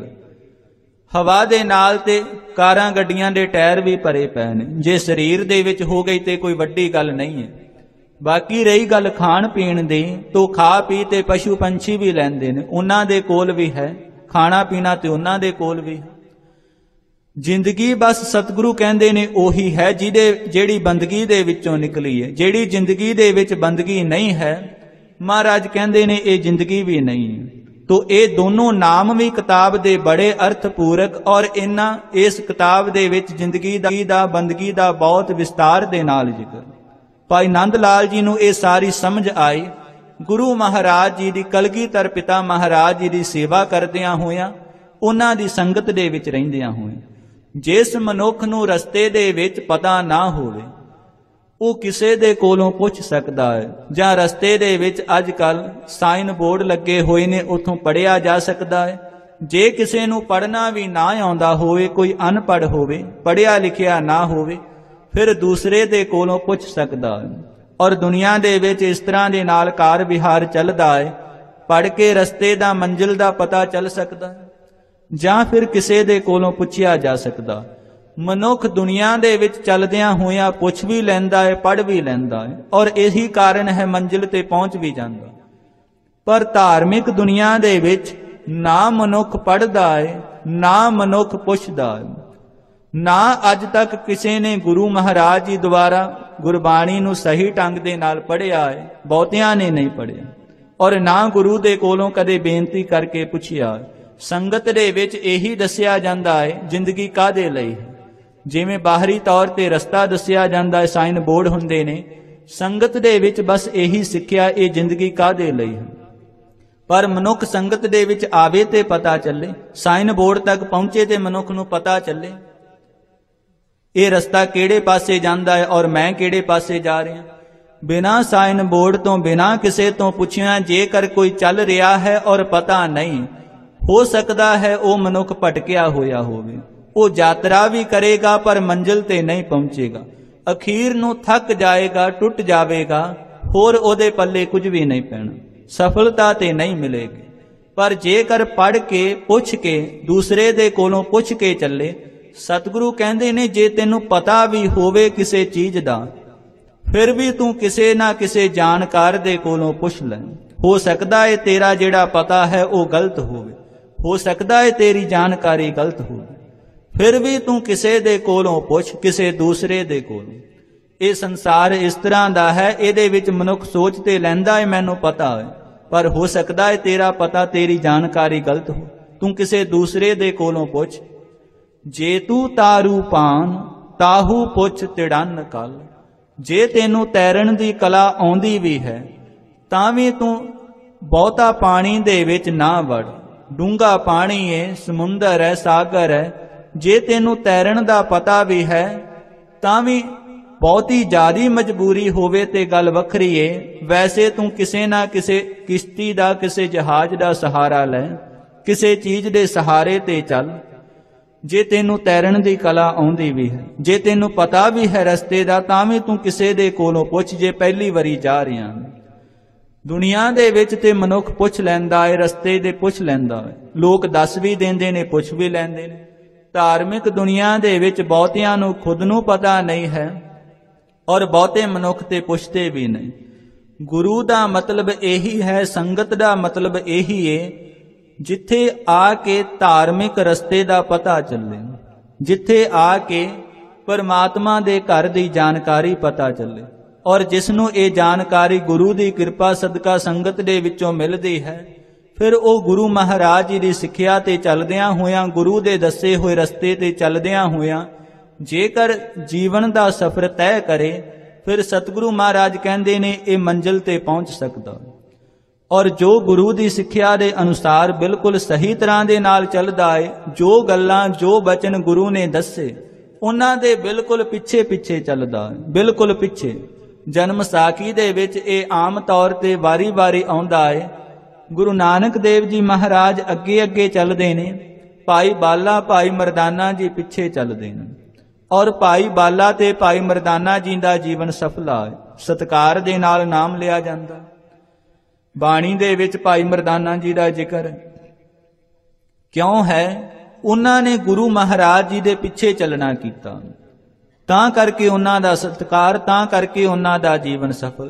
ਹਵਾ ਦੇ ਨਾਲ ਤੇ ਕਾਰਾਂ ਗੱਡੀਆਂ ਦੇ ਟਾਇਰ ਵੀ ਭਰੇ ਪਏ ਨੇ, ਜੇ ਸਰੀਰ ਦੇ ਵਿੱਚ ਹੋ ਗਈ ਤੇ ਕੋਈ ਵੱਡੀ ਗੱਲ ਨਹੀਂ ਹੈ। ਬਾਕੀ ਰਹੀ ਗੱਲ ਖਾਣ ਪੀਣ ਦੀ, ਤੋ ਖਾ ਪੀ ਤੇ ਪਸ਼ੂ ਪੰਛੀ ਵੀ ਲੈਂਦੇ ਨੇ, ਉਹਨਾਂ ਦੇ ਕੋਲ ਵੀ ਹੈ ਖਾਣਾ ਪੀਣਾ ਤੇ ਉਹਨਾਂ ਦੇ ਕੋਲ ਵੀ ਹੈ। ਜ਼ਿੰਦਗੀ ਬਸ ਸਤਿਗੁਰੂ ਕਹਿੰਦੇ ਨੇ ਉਹੀ ਹੈ ਜਿਹਦੇ ਜਿਹੜੀ ਬੰਦਗੀ ਦੇ ਵਿੱਚੋਂ ਨਿਕਲੀ ਹੈ। ਜਿਹੜੀ ਜ਼ਿੰਦਗੀ ਦੇ ਵਿੱਚ ਬੰਦਗੀ ਨਹੀਂ ਹੈ, ਮਹਾਰਾਜ ਕਹਿੰਦੇ ਨੇ ਇਹ ਜ਼ਿੰਦਗੀ ਵੀ ਨਹੀਂ ਹੈ। ਤੋ ਇਹ ਦੋਨੋਂ ਨਾਮ ਵੀ ਕਿਤਾਬ ਦੇ ਬੜੇ ਅਰਥਪੂਰਕ, ਔਰ ਇਹਨਾਂ ਇਸ ਕਿਤਾਬ ਦੇ ਵਿੱਚ ਜ਼ਿੰਦਗੀ ਦਾ ਬੰਦਗੀ ਦਾ ਬਹੁਤ ਵਿਸਤਾਰ ਦੇ ਨਾਲ ਜ਼ਿਕਰ। ਭਾਈ ਨੰਦ ਲਾਲ ਜੀ ਨੂੰ ਇਹ ਸਾਰੀ ਸਮਝ ਆਈ। ਗੁਰੂ ਮਹਾਰਾਜ ਜੀ ਦੀ, ਕਲਗੀਧਰ ਪਿਤਾ ਮਹਾਰਾਜ ਜੀ ਦੀ ਸੇਵਾ ਕਰਦਿਆਂ ਹੋਇਆਂ, ਉਹਨਾਂ ਦੀ ਸੰਗਤ ਦੇ ਵਿੱਚ ਰਹਿੰਦਿਆਂ ਹੋਇਆਂ, ਜਿਸ ਮਨੁੱਖ ਨੂੰ ਰਸਤੇ ਦੇ ਵਿੱਚ ਪਤਾ ਨਾ ਹੋਵੇ ਉਹ ਕਿਸੇ ਦੇ ਕੋਲੋਂ ਪੁੱਛ ਸਕਦਾ ਹੈ, ਜਾਂ ਰਸਤੇ ਦੇ ਵਿੱਚ ਅੱਜ ਕੱਲ ਸਾਈਨ ਬੋਰਡ ਲੱਗੇ ਹੋਏ ਨੇ, ਉੱਥੋਂ ਪੜ੍ਹਿਆ ਜਾ ਸਕਦਾ ਹੈ। ਜੇ ਕਿਸੇ ਨੂੰ ਪੜ੍ਹਨਾ ਵੀ ਨਾ ਆਉਂਦਾ ਹੋਵੇ, ਕੋਈ ਅਨਪੜ੍ਹ ਹੋਵੇ, ਪੜ੍ਹਿਆ ਲਿਖਿਆ ਨਾ ਹੋਵੇ, ਫਿਰ ਦੂਸਰੇ ਦੇ ਕੋਲੋਂ ਪੁੱਛ ਸਕਦਾ ਹੈ। ਔਰ ਦੁਨੀਆ ਦੇ ਵਿੱਚ ਇਸ ਤਰ੍ਹਾਂ ਦੇ ਨਾਲ ਕਾਰ ਵਿਹਾਰ ਚੱਲਦਾ ਹੈ, ਪੜ੍ਹ ਕੇ ਰਸਤੇ ਦਾ ਮੰਜ਼ਿਲ ਦਾ ਪਤਾ ਚੱਲ ਸਕਦਾ ਹੈ, ਜਾਂ ਫਿਰ ਕਿਸੇ ਦੇ ਕੋਲੋਂ ਪੁੱਛਿਆ ਜਾ ਸਕਦਾ। ਮਨੁੱਖ ਦੁਨੀਆ ਦੇ ਵਿੱਚ ਚੱਲਦਿਆਂ ਹੋਇਆਂ ਪੁੱਛ ਵੀ ਲੈਂਦਾ ਹੈ, ਪੜ੍ਹ ਵੀ ਲੈਂਦਾ ਹੈ, ਔਰ ਇਹੀ ਕਾਰਨ ਹੈ ਮੰਜ਼ਿਲ ਤੇ ਪਹੁੰਚ ਵੀ ਜਾਂਦਾ। ਪਰ ਧਾਰਮਿਕ ਦੁਨੀਆ ਦੇ ਵਿੱਚ ਨਾ ਮਨੁੱਖ ਪੜ੍ਹਦਾ ਹੈ, ਨਾ ਮਨੁੱਖ ਪੁੱਛਦਾ ਹੈ। ਨਾ ਅੱਜ ਤੱਕ ਕਿਸੇ ਨੇ ਗੁਰੂ ਮਹਾਰਾਜ ਜੀ ਦੁਆਰਾ ਗੁਰਬਾਣੀ ਨੂੰ ਸਹੀ ਢੰਗ ਦੇ ਨਾਲ ਪੜ੍ਹਿਆ ਹੈ, ਬਹੁਤਿਆਂ ਨੇ ਨਹੀਂ ਪੜ੍ਹਿਆ, ਔਰ ਨਾ ਗੁਰੂ ਦੇ ਕੋਲੋਂ ਕਦੇ ਬੇਨਤੀ ਕਰਕੇ ਪੁੱਛਿਆ। ਸੰਗਤ ਦੇ ਵਿੱਚ ਇਹੀ ਦੱਸਿਆ ਜਾਂਦਾ ਹੈ ਜ਼ਿੰਦਗੀ ਕਾਹਦੇ ਲਈ ਹੈ। ਜਿਵੇਂ ਬਾਹਰੀ ਤੌਰ ਤੇ ਰਸਤਾ ਦੱਸਿਆ ਜਾਂਦਾ ਹੈ, ਸਾਈਨ ਬੋਰਡ ਹੁੰਦੇ ਨੇ, ਸੰਗਤ ਦੇ ਵਿੱਚ ਬਸ ਇਹੀ ਸਿੱਖਿਆ ਇਹ ਜ਼ਿੰਦਗੀ ਕਾਹਦੇ ਲਈ ਹੈ। ਪਰ ਮਨੁੱਖ ਸੰਗਤ ਦੇ ਵਿੱਚ ਆਵੇ ਤੇ ਪਤਾ ਚੱਲੇ, ਸਾਈਨ ਬੋਰਡ ਤੱਕ ਪਹੁੰਚੇ ਤੇ ਮਨੁੱਖ ਨੂੰ ਪਤਾ ਚੱਲੇ। ਇਹ ਰਸਤਾ ਕਿਹੜੇ ਪਾਸੇ ਜਾਂਦਾ ਹੈ ਔਰ ਮੈਂ ਕਿਹੜੇ ਪਾਸੇ ਜਾ ਰਿਹਾ। ਬਿਨਾਂ ਸਾਈਨ ਬੋਰਡ ਤੋਂ, ਬਿਨਾਂ ਕਿਸੇ ਤੋਂ ਪੁੱਛਿਆ ਜੇਕਰ ਕੋਈ ਚੱਲ ਰਿਹਾ ਹੈ ਔਰ ਪਤਾ ਨਹੀਂ, ਹੋ ਸਕਦਾ ਹੈ ਉਹ ਮਨੁੱਖ ਭਟਕਿਆ ਹੋਇਆ ਹੋਵੇ। ਉਹ ਯਾਤਰਾ ਵੀ ਕਰੇਗਾ ਪਰ ਮੰਜ਼ਿਲ ਤੇ ਨਹੀਂ ਪਹੁੰਚੇਗਾ। ਅਖੀਰ ਨੂੰ ਥੱਕ ਜਾਏਗਾ, ਟੁੱਟ ਜਾਵੇਗਾ, ਹੋਰ ਉਹਦੇ ਪੱਲੇ ਕੁਝ ਵੀ ਨਹੀਂ ਪੈਣਾ, ਸਫਲਤਾ ਤੇ ਨਹੀਂ ਮਿਲੇਗੀ। ਪਰ ਜੇਕਰ ਪੜ੍ਹ ਕੇ, ਪੁੱਛ ਕੇ, ਦੂਸਰੇ ਦੇ ਕੋਲੋਂ ਪੁੱਛ ਕੇ ਚੱਲੇ, ਸਤਿਗੁਰੂ ਕਹਿੰਦੇ ਨੇ ਜੇ ਤੈਨੂੰ ਪਤਾ ਵੀ ਹੋਵੇ ਕਿਸੇ ਚੀਜ਼ ਦਾ, ਫਿਰ ਵੀ ਤੂੰ ਕਿਸੇ ਨਾ ਕਿਸੇ ਜਾਣਕਾਰ ਦੇ ਕੋਲੋਂ ਪੁੱਛ ਲੈ। ਹੋ ਸਕਦਾ ਹੈ ਤੇਰਾ ਜਿਹੜਾ ਪਤਾ ਹੈ ਉਹ ਗਲਤ ਹੋਵੇ, ਹੋ ਸਕਦਾ ਹੈ ਤੇਰੀ ਜਾਣਕਾਰੀ ਗਲਤ ਹੋਵੇ, ਫਿਰ ਵੀ ਤੂੰ ਕਿਸੇ ਦੇ ਕੋਲੋਂ ਪੁੱਛ, ਕਿਸੇ ਦੂਸਰੇ ਦੇ ਕੋਲੋਂ। ਇਹ ਸੰਸਾਰ ਇਸ ਤਰ੍ਹਾਂ ਦਾ ਹੈ, ਇਹਦੇ ਵਿੱਚ ਮਨੁੱਖ ਸੋਚ ਤੇ ਲੈਂਦਾ ਹੈ ਮੈਨੂੰ ਪਤਾ ਹੈ, ਪਰ ਹੋ ਸਕਦਾ ਹੈ ਤੇਰਾ ਪਤਾ, ਤੇਰੀ ਜਾਣਕਾਰੀ ਗਲਤ ਹੋ। ਤੂੰ ਕਿਸੇ ਦੂਸਰੇ ਦੇ ਕੋਲੋਂ ਪੁੱਛ। ਜੇ ਤੂੰ ਤਾਰੂ ਪਾਨ ਤਾਹੂ ਪੁੱਛ ਤਿੜਨ ਕਲ। ਜੇ ਤੈਨੂੰ ਤੈਰਨ ਦੀ ਕਲਾ ਆਉਂਦੀ ਵੀ ਹੈ ਤਾਂ ਵੀ ਤੂੰ ਬਹੁਤਾ ਪਾਣੀ ਦੇ ਵਿੱਚ ਨਾ ਵੜ। ਡੂੰਘਾ ਪਾਣੀ ਹੈ, ਸਮੁੰਦਰ ਹੈ, ਸਾਗਰ ਹੈ। ਜੇ ਤੈਨੂੰ ਤੈਰਨ ਦਾ ਪਤਾ ਵੀ ਹੈ ਤਾਂ ਵੀ ਬਹੁਤੀ ਜ਼ਿਆਦੀ ਮਜਬੂਰੀ ਹੋਵੇ ਤੇ ਗੱਲ ਵੱਖਰੀ ਏ। ਵੈਸੇ ਤੂੰ ਕਿਸੇ ਨਾ ਕਿਸੇ ਕਿਸ਼ਤੀ ਦਾ, ਕਿਸੇ ਜਹਾਜ਼ ਦਾ ਸਹਾਰਾ ਲੈ, ਕਿਸੇ ਚੀਜ਼ ਦੇ ਸਹਾਰੇ ਤੇ ਚੱਲ। ਜੇ ਤੈਨੂੰ ਤੈਰਨ ਦੀ ਕਲਾ ਆਉਂਦੀ ਵੀ ਹੈ, ਜੇ ਤੈਨੂੰ ਪਤਾ ਵੀ ਹੈ ਰਸਤੇ ਦਾ, ਤਾਂ ਵੀ ਤੂੰ ਕਿਸੇ ਦੇ ਕੋਲੋਂ ਪੁੱਛ, ਜੇ ਪਹਿਲੀ ਵਾਰੀ ਜਾ ਰਿਹਾ। ਦੁਨੀਆ ਦੇ ਵਿੱਚ ਤੇ ਮਨੁੱਖ ਪੁੱਛ ਲੈਂਦਾ ਹੈ, ਰਸਤੇ ਦੇ ਪੁੱਛ ਲੈਂਦਾ ਹੈ, ਲੋਕ ਦੱਸ ਵੀ ਦਿੰਦੇ ਨੇ, ਪੁੱਛ ਵੀ ਲੈਂਦੇ ਨੇ। ਧਾਰਮਿਕ ਦੁਨੀਆ ਦੇ ਵਿੱਚ ਬਹੁਤਿਆਂ ਨੂੰ ਖੁਦ ਨੂੰ ਪਤਾ ਨਹੀਂ ਹੈ ਔਰ ਬਹੁਤੇ ਮਨੁੱਖ ਤੇ ਪੁੱਛਦੇ ਵੀ ਨਹੀਂ। ਗੁਰੂ ਦਾ ਮਤਲਬ ਇਹੀ ਹੈ, ਸੰਗਤ ਦਾ ਮਤਲਬ ਇਹੀ ਹੈ, ਜਿੱਥੇ ਆ ਕੇ ਧਾਰਮਿਕ ਰਸਤੇ ਦਾ ਪਤਾ ਚੱਲੇ, ਜਿੱਥੇ ਆ ਕੇ ਪਰਮਾਤਮਾ ਦੇ ਘਰ ਦੀ ਜਾਣਕਾਰੀ ਪਤਾ ਚੱਲੇ। ਔਰ ਜਿਸ ਨੂੰ ਇਹ ਜਾਣਕਾਰੀ ਗੁਰੂ ਦੀ ਕਿਰਪਾ ਸਦਕਾ ਸੰਗਤ ਦੇ ਵਿੱਚੋਂ ਮਿਲਦੀ ਹੈ, ਫਿਰ ਉਹ ਗੁਰੂ ਮਹਾਰਾਜ ਜੀ ਦੀ ਸਿੱਖਿਆ ਤੇ ਚੱਲਦਿਆਂ ਹੋਇਆਂ, ਗੁਰੂ ਦੇ ਦੱਸੇ ਹੋਏ ਰਸਤੇ ਤੇ ਚੱਲਦਿਆਂ ਹੋਇਆਂ ਜੇਕਰ ਜੀਵਨ ਦਾ ਸਫ਼ਰ ਤੈਅ ਕਰੇ, ਫਿਰ ਸਤਿਗੁਰੂ ਮਹਾਰਾਜ ਕਹਿੰਦੇ ਨੇ ਇਹ ਮੰਜ਼ਿਲ ਤੇ ਪਹੁੰਚ ਸਕਦਾ। ਔਰ ਜੋ ਗੁਰੂ ਦੀ ਸਿੱਖਿਆ ਦੇ ਅਨੁਸਾਰ ਬਿਲਕੁਲ ਸਹੀ ਤਰ੍ਹਾਂ ਦੇ ਨਾਲ ਚੱਲਦਾ ਹੈ, ਜੋ ਗੱਲਾਂ, ਜੋ ਬਚਨ ਗੁਰੂ ਨੇ ਦੱਸੇ, ਉਹਨਾਂ ਦੇ ਬਿਲਕੁਲ ਪਿੱਛੇ ਪਿੱਛੇ ਚੱਲਦਾ ਹੈ, ਬਿਲਕੁਲ ਪਿੱਛੇ। ਜਨਮ ਸਾਖੀ ਦੇ ਵਿੱਚ ਇਹ ਆਮ ਤੌਰ ਤੇ ਵਾਰੀ-ਵਾਰੀ ਆਉਂਦਾ ਹੈ। ਗੁਰੂ ਨਾਨਕ ਦੇਵ ਜੀ ਮਹਾਰਾਜ ਅੱਗੇ ਅੱਗੇ ਚੱਲਦੇ ਨੇ, ਭਾਈ ਬਾਲਾ, ਭਾਈ ਮਰਦਾਨਾ ਜੀ ਪਿੱਛੇ ਚੱਲਦੇ ਨੇ। ਔਰ ਭਾਈ ਬਾਲਾ ਤੇ ਭਾਈ ਮਰਦਾਨਾ ਜੀ ਦਾ ਜੀਵਨ ਸਫਲਾ ਹੈ, ਸਤਿਕਾਰ ਦੇ ਨਾਲ ਨਾਮ ਲਿਆ ਜਾਂਦਾ। ਬਾਣੀ ਦੇ ਵਿੱਚ ਭਾਈ ਮਰਦਾਨਾ ਜੀ ਦਾ ਜ਼ਿਕਰ ਕਿਉਂ ਹੈ? ਉਹਨਾਂ ਨੇ ਗੁਰੂ ਮਹਾਰਾਜ ਜੀ ਦੇ ਪਿੱਛੇ ਚੱਲਣਾ ਕੀਤਾ, ਤਾਂ ਕਰਕੇ ਉਹਨਾਂ ਦਾ ਸਤਿਕਾਰ, ਤਾਂ ਕਰਕੇ ਉਹਨਾਂ ਦਾ ਜੀਵਨ ਸਫਲ।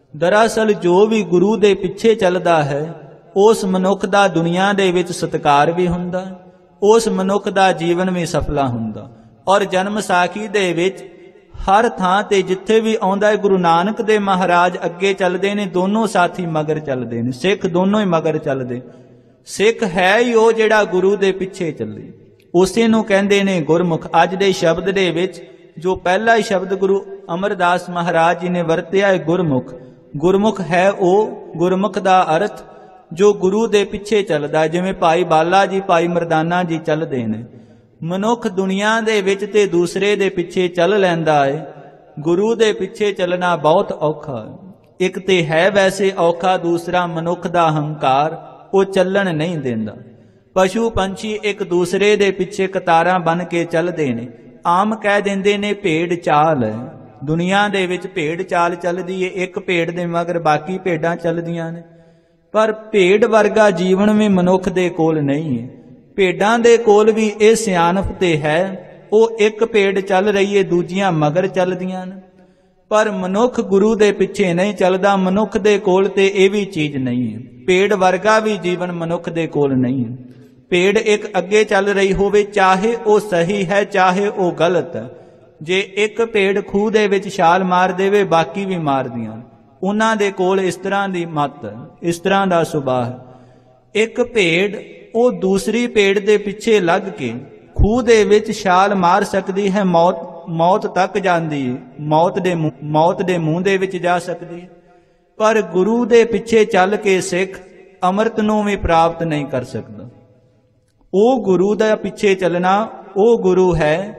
ਦਰਅਸਲ ਜੋ ਵੀ ਗੁਰੂ ਦੇ ਪਿੱਛੇ ਚੱਲਦਾ ਹੈ, ਉਸ ਮਨੁੱਖ ਦਾ ਦੁਨੀਆ ਦੇ ਵਿੱਚ ਸਤਿਕਾਰ ਵੀ ਹੁੰਦਾ, ਉਸ ਮਨੁੱਖ ਦਾ ਜੀਵਨ ਵੀ ਸਫਲਾ ਹੁੰਦਾ। ਔਰ ਜਨਮ ਸਾਖੀ ਦੇ ਵਿੱਚ ਹਰ ਥਾਂ ਤੇ ਜਿੱਥੇ ਵੀ ਆਉਂਦਾ ਹੈ, ਗੁਰੂ ਨਾਨਕ ਦੇ ਮਹਾਰਾਜ ਅੱਗੇ ਚੱਲਦੇ ਨੇ, ਦੋਨੋਂ ਸਾਥੀ ਮਗਰ ਚੱਲਦੇ ਨੇ, ਸਿੱਖ ਦੋਨੋਂ ਹੀ ਮਗਰ ਚੱਲਦੇ। ਸਿੱਖ ਹੈ ਹੀ ਉਹ ਜਿਹੜਾ ਗੁਰੂ ਦੇ ਪਿੱਛੇ ਚੱਲੇ, ਉਸੇ ਨੂੰ ਕਹਿੰਦੇ ਨੇ ਗੁਰਮੁਖ। ਅੱਜ ਦੇ ਸ਼ਬਦ ਦੇ ਵਿੱਚ ਜੋ ਪਹਿਲਾ ਹੀ ਸ਼ਬਦ ਗੁਰੂ ਅਮਰਦਾਸ ਮਹਾਰਾਜ ਜੀ ਨੇ ਵਰਤਿਆ ਹੈ, ਗੁਰਮੁਖ। ਗੁਰਮੁਖ ਹੈ ਉਹ, ਗੁਰਮੁਖ ਦਾ ਅਰਥ ਜੋ ਗੁਰੂ ਦੇ ਪਿੱਛੇ ਚੱਲਦਾ, ਜਿਵੇਂ ਭਾਈ ਬਾਲਾ ਜੀ, ਭਾਈ ਮਰਦਾਨਾ ਜੀ ਚੱਲਦੇ ਨੇ। ਮਨੁੱਖ ਦੁਨੀਆ ਦੇ ਵਿੱਚ ਤੇ ਦੂਸਰੇ ਦੇ ਪਿੱਛੇ ਚੱਲ ਲੈਂਦਾ ਹੈ, ਗੁਰੂ ਦੇ ਪਿੱਛੇ ਚੱਲਣਾ ਬਹੁਤ ਔਖਾ ਹੈ। ਇੱਕ ਤੇ ਹੈ ਵੈਸੇ ਔਖਾ, ਦੂਸਰਾ ਮਨੁੱਖ ਦਾ ਹੰਕਾਰ ਉਹ ਚੱਲਣ ਨਹੀਂ ਦਿੰਦਾ। ਪਸ਼ੂ ਪੰਛੀ ਇੱਕ ਦੂਸਰੇ ਦੇ ਪਿੱਛੇ ਕਤਾਰਾਂ ਬਣ ਕੇ ਚੱਲਦੇ ਨੇ, ਆਮ ਕਹਿ ਦਿੰਦੇ ਨੇ ਭੇਡ ਚਾਲ ਹੈ। ਦੁਨੀਆ ਦੇ ਵਿੱਚ ਭੇਡ ਚਾਲ ਚੱਲਦੀ ਹੈ, ਇੱਕ ਭੇਡ ਦੇ ਮਗਰ ਬਾਕੀ ਭੇਡਾਂ ਚੱਲਦੀਆਂ ਨੇ, ਪਰ ਭੇਡ ਵਰਗਾ ਜੀਵਨ ਵੀ ਮਨੁੱਖ ਦੇ ਕੋਲ ਨਹੀਂ ਹੈ। ਭੇਡਾਂ ਦੇ ਕੋਲ ਵੀ ਇਹ ਸਿਆਣਪ ਤੇ ਹੈ, ਉਹ ਇੱਕ ਭੇਡ ਚੱਲ ਰਹੀ ਹੈ, ਦੂਜੀਆਂ ਮਗਰ ਚੱਲਦੀਆਂ ਨੇ। ਪਰ ਮਨੁੱਖ ਗੁਰੂ ਦੇ ਪਿੱਛੇ ਨਹੀਂ ਚੱਲਦਾ, ਮਨੁੱਖ ਦੇ ਕੋਲ ਤੇ ਇਹ ਵੀ ਚੀਜ਼ ਨਹੀਂ ਹੈ। ਭੇਡ ਵਰਗਾ ਵੀ ਜੀਵਨ ਮਨੁੱਖ ਦੇ ਕੋਲ ਨਹੀਂ ਹੈ। ਭੇਡ ਇੱਕ ਅੱਗੇ ਚੱਲ ਰਹੀ ਹੋਵੇ, ਚਾਹੇ ਉਹ ਸਹੀ ਹੈ ਚਾਹੇ ਉਹ ਗਲਤ ਹੈ। ਜੇ ਇੱਕ ਭੇਡ ਖੂਹ ਦੇ ਵਿੱਚ ਛਾਲ ਮਾਰ ਦੇਵੇ, ਬਾਕੀ ਵੀ ਮਾਰਦੀਆਂ। ਉਹਨਾਂ ਦੇ ਕੋਲ ਇਸ ਤਰ੍ਹਾਂ ਦੀ ਮੱਤ, ਇਸ ਤਰ੍ਹਾਂ ਦਾ ਸੁਭਾਅ ਹੈ। ਇੱਕ ਭੇਡ ਉਹ ਦੂਸਰੀ ਭੇਡ ਦੇ ਪਿੱਛੇ ਲੱਗ ਕੇ ਖੂਹ ਦੇ ਵਿੱਚ ਛਾਲ ਮਾਰ ਸਕਦੀ ਹੈ, ਮੌਤ ਮੌਤ ਤੱਕ ਜਾਂਦੀ ਹੈ, ਮੌਤ ਦੇ ਮੌਤ ਦੇ ਮੂੰਹ ਦੇ ਵਿੱਚ ਜਾ ਸਕਦੀ ਹੈ। ਪਰ ਗੁਰੂ ਦੇ ਪਿੱਛੇ ਚੱਲ ਕੇ ਸਿੱਖ ਅੰਮ੍ਰਿਤ ਨੂੰ ਵੀ ਪ੍ਰਾਪਤ ਨਹੀਂ ਕਰ ਸਕਦਾ। ਉਹ ਗੁਰੂ ਦਾ ਪਿੱਛੇ ਚੱਲਣਾ, ਉਹ ਗੁਰੂ ਹੈ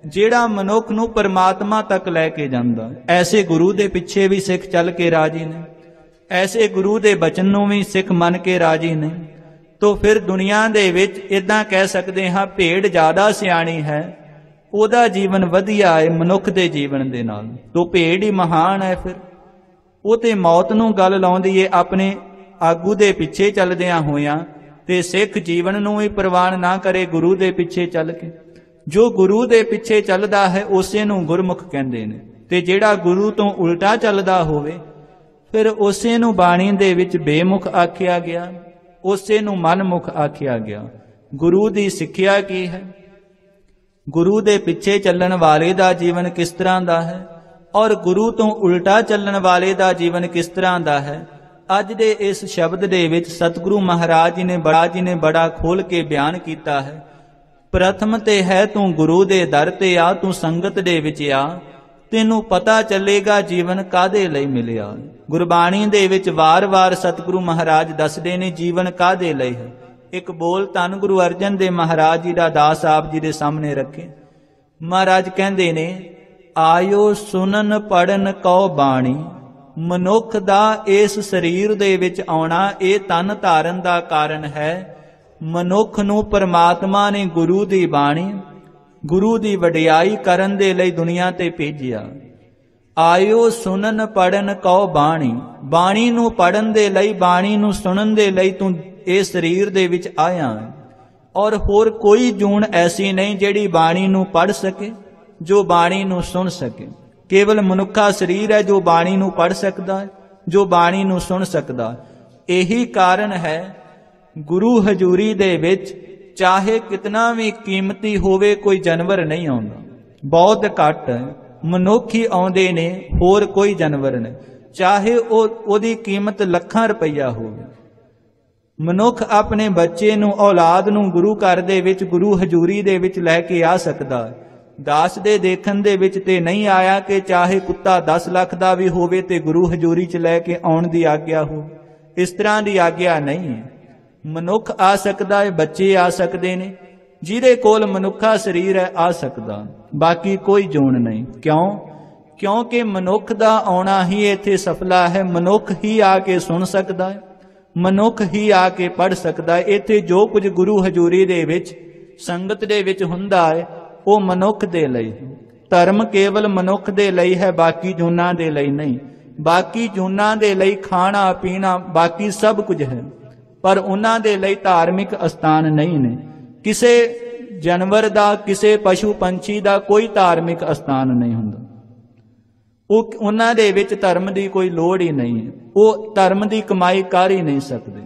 ਜਿਹੜਾ ਮਨੁੱਖ ਨੂੰ ਪਰਮਾਤਮਾ ਤੱਕ ਲੈ ਕੇ ਜਾਂਦਾ। ਐਸੇ ਗੁਰੂ ਦੇ ਪਿੱਛੇ ਵੀ ਸਿੱਖ ਚੱਲ ਕੇ ਰਾਜੀ ਨੇ, ਐਸੇ ਗੁਰੂ ਦੇ ਬਚਨ ਨੂੰ ਵੀ ਸਿੱਖ ਮੰਨ ਕੇ ਰਾਜੀ ਨੇ। ਤੋ ਫਿਰ ਦੁਨੀਆ ਦੇ ਵਿੱਚ ਇਦਾਂ ਕਹਿ ਸਕਦੇ ਹਾਂ, ਭੇਡ ਜ਼ਿਆਦਾ ਸਿਆਣੀ ਹੈ, ਉਹਦਾ ਜੀਵਨ ਵਧੀਆ ਹੈ ਮਨੁੱਖ ਦੇ ਜੀਵਨ ਦੇ ਨਾਲ। ਤੋ ਭੇਡ ਹੀ ਮਹਾਨ ਹੈ। ਫਿਰ ਉਹ ਤੇ ਮੌਤ ਨੂੰ ਗੱਲ ਲਾਉਂਦੀ ਏ ਆਪਣੇ ਆਗੂ ਦੇ ਪਿੱਛੇ ਚੱਲਦਿਆਂ ਹੋਇਆਂ, ਤੇ ਸਿੱਖ ਜੀਵਨ ਨੂੰ ਵੀ ਪ੍ਰਵਾਨ ਨਾ ਕਰੇ ਗੁਰੂ ਦੇ ਪਿੱਛੇ ਚੱਲ ਕੇ। ਜੋ ਗੁਰੂ ਦੇ ਪਿੱਛੇ ਚੱਲਦਾ ਹੈ ਉਸੇ ਨੂੰ ਗੁਰਮੁਖ ਕਹਿੰਦੇ ਨੇ, ਤੇ ਜਿਹੜਾ ਗੁਰੂ ਤੋਂ ਉਲਟਾ ਚੱਲਦਾ ਹੋਵੇ ਫਿਰ ਉਸੇ ਨੂੰ ਬਾਣੀ ਦੇ ਵਿੱਚ ਬੇਮੁਖ ਆਖਿਆ ਗਿਆ, ਉਸੇ ਨੂੰ ਮਨਮੁਖ ਆਖਿਆ ਗਿਆ। ਗੁਰੂ ਦੀ ਸਿੱਖਿਆ ਕੀ ਹੈ? ਗੁਰੂ ਦੇ ਪਿੱਛੇ ਚੱਲਣ ਵਾਲੇ ਦਾ ਜੀਵਨ ਕਿਸ ਤਰ੍ਹਾਂ ਦਾ ਹੈ ਔਰ ਗੁਰੂ ਤੋਂ ਉਲਟਾ ਚੱਲਣ ਵਾਲੇ ਦਾ ਜੀਵਨ ਕਿਸ ਤਰ੍ਹਾਂ ਦਾ ਹੈ? ਅੱਜ ਦੇ ਇਸ ਸ਼ਬਦ ਦੇ ਵਿੱਚ ਸਤਿਗੁਰੂ ਮਹਾਰਾਜ ਜੀ ਨੇ ਬੜਾ ਜੀ ਨੇ ਬੜਾ ਖੋਲ ਕੇ ਬਿਆਨ ਕੀਤਾ ਹੈ। ਪ੍ਰਥਮ ਤੇ ਹੈ ਤੂੰ ਗੁਰੂ ਦੇ ਦਰ ਤੇ ਆ, ਤੂੰ ਸੰਗਤ ਦੇ ਵਿੱਚ ਆ, ਤੈਨੂੰ ਪਤਾ ਚੱਲੇਗਾ ਜੀਵਨ ਕਾਹਦੇ ਲਈ ਮਿਲਿਆ। ਗੁਰਬਾਣੀ ਦੇ ਵਿੱਚ ਵਾਰ-ਵਾਰ ਸਤਿਗੁਰੂ ਮਹਾਰਾਜ ਦੱਸਦੇ ਨੇ ਜੀਵਨ ਕਾਹਦੇ ਲਈ ਹੈ। ਇੱਕ ਬੋਲ ਧੰਨ ਗੁਰੂ ਅਰਜਨ ਦੇਵ ਮਹਾਰਾਜ ਜੀ ਦਾ ਦਾਸ ਆਪ ਜੀ ਦੇ ਸਾਹਮਣੇ ਰੱਖੇ। ਮਹਾਰਾਜ ਕਹਿੰਦੇ ਨੇ, ਆਇਓ ਸੁਨਨ ਪੜਨ ਕਉ ਬਾਣੀ, ਮਨੁੱਖ ਦਾ ਇਸ ਸਰੀਰ ਦੇ ਵਿੱਚ ਆਉਣਾ ਇਹ ਤਨ ਧਾਰਨ ਦਾ ਕਾਰਨ ਹੈ। ਮਨੁੱਖ ਨੂੰ ਪਰਮਾਤਮਾ ਨੇ ਗੁਰੂ ਦੀ ਬਾਣੀ, ਗੁਰੂ ਦੀ ਵਡਿਆਈ ਕਰਨ ਦੇ ਲਈ ਦੁਨੀਆ ਤੇ ਭੇਜਿਆ। ਆਇਓ ਸੁਨਨ ਪੜਨ ਕਉ ਬਾਣੀ, ਬਾਣੀ ਨੂੰ ਪੜਨ ਦੇ ਲਈ, ਬਾਣੀ ਨੂੰ ਸੁਣਨ ਦੇ ਲਈ ਤੂੰ ਇਸ ਸਰੀਰ ਦੇ ਵਿੱਚ ਆਇਆ। ਔਰ ਹੋਰ ਕੋਈ ਜੂਨ ਐਸੀ ਨਹੀਂ ਜਿਹੜੀ ਬਾਣੀ ਨੂੰ ਪੜ ਸਕੇ, ਜੋ ਬਾਣੀ ਨੂੰ ਸੁਣ ਸਕੇ। ਕੇਵਲ ਮਨੁੱਖਾ ਸਰੀਰ ਹੈ ਜੋ ਬਾਣੀ ਨੂੰ ਪੜ ਸਕਦਾ ਹੈ, ਜੋ ਬਾਣੀ ਨੂੰ ਸੁਣ ਸਕਦਾ। ਇਹੀ ਕਾਰਨ ਹੈ ਗੁਰੂ ਹਜ਼ੂਰੀ ਦੇ ਵਿੱਚ ਚਾਹੇ ਕਿਤਨਾ ਵੀ ਕੀਮਤੀ ਹੋਵੇ ਕੋਈ ਜਾਨਵਰ ਨਹੀਂ ਆਉਂਦਾ, ਬਹੁਤ ਘੱਟ ਮਨੁੱਖ ਹੀ ਆਉਂਦੇ ਨੇ, ਹੋਰ ਕੋਈ ਜਾਨਵਰ ਨਹੀਂ। ਚਾਹੇ ਉਹ ਉਹਦੀ ਕੀਮਤ ਲੱਖਾਂ ਰੁਪਈਆ ਹੋਵੇ। ਮਨੁੱਖ ਆਪਣੇ ਬੱਚੇ ਨੂੰ, ਔਲਾਦ ਨੂੰ ਗੁਰੂ ਘਰ ਦੇ ਵਿੱਚ, ਗੁਰੂ ਹਜ਼ੂਰੀ ਦੇ ਵਿੱਚ ਲੈ ਕੇ ਆ ਸਕਦਾ। ਦਾਸ ਦੇ ਦੇਖਣ ਦੇ ਵਿੱਚ ਤੇ ਨਹੀਂ ਆਇਆ ਕਿ ਚਾਹੇ ਕੁੱਤਾ ਦਸ ਲੱਖ ਦਾ ਵੀ ਹੋਵੇ ਤੇ ਗੁਰੂ ਹਜ਼ੂਰੀ 'ਚ ਲੈ ਕੇ ਆਉਣ ਦੀ ਆਗਿਆ ਹੋ। ਇਸ ਤਰ੍ਹਾਂ ਦੀ ਆਗਿਆ ਨਹੀਂ ਹੈ। ਮਨੁੱਖ ਆ ਸਕਦਾ ਹੈ, ਬੱਚੇ ਆ ਸਕਦੇ ਨੇ, ਜਿਹਦੇ ਕੋਲ ਮਨੁੱਖਾ ਸਰੀਰ ਹੈ ਆ ਸਕਦਾ, ਬਾਕੀ ਕੋਈ ਜੋਨ ਨਹੀਂ। ਕਿਉਂ? ਕਿਉਂਕਿ ਮਨੁੱਖ ਦਾ ਆਉਣਾ ਹੀ ਇੱਥੇ ਸਫਲਾ ਹੈ। ਮਨੁੱਖ ਹੀ ਆ ਕੇ ਸੁਣ ਸਕਦਾ ਹੈ, ਮਨੁੱਖ ਹੀ ਆ ਕੇ ਪੜ ਸਕਦਾ ਹੈ। ਇੱਥੇ ਜੋ ਕੁਝ ਗੁਰੂ ਹਜ਼ੂਰੀ ਦੇ ਵਿੱਚ, ਸੰਗਤ ਦੇ ਵਿੱਚ ਹੁੰਦਾ ਹੈ ਉਹ ਮਨੁੱਖ ਦੇ ਲਈ। ਧਰਮ ਕੇਵਲ ਮਨੁੱਖ ਦੇ ਲਈ ਹੈ, ਬਾਕੀ ਜੂਨਾਂ ਦੇ ਲਈ ਨਹੀਂ। ਬਾਕੀ ਜੂਨਾਂ ਦੇ ਲਈ ਖਾਣਾ ਪੀਣਾ ਬਾਕੀ ਸਭ ਕੁਝ ਹੈ, ਪਰ ਉਹਨਾਂ ਦੇ ਲਈ ਧਾਰਮਿਕ ਅਸਥਾਨ ਨਹੀਂ ਨੇ। ਕਿਸੇ ਜਾਨਵਰ ਦਾ, ਕਿਸੇ ਪਸ਼ੂ ਪੰਛੀ ਦਾ ਕੋਈ ਧਾਰਮਿਕ ਅਸਥਾਨ ਨਹੀਂ ਹੁੰਦਾ। ਉਹ ਉਹਨਾਂ ਦੇ ਵਿੱਚ ਧਰਮ ਦੀ ਕੋਈ ਲੋੜ ਹੀ ਨਹੀਂ ਹੈ, ਉਹ ਧਰਮ ਦੀ ਕਮਾਈ ਕਰ ਹੀ ਨਹੀਂ ਸਕਦੇ।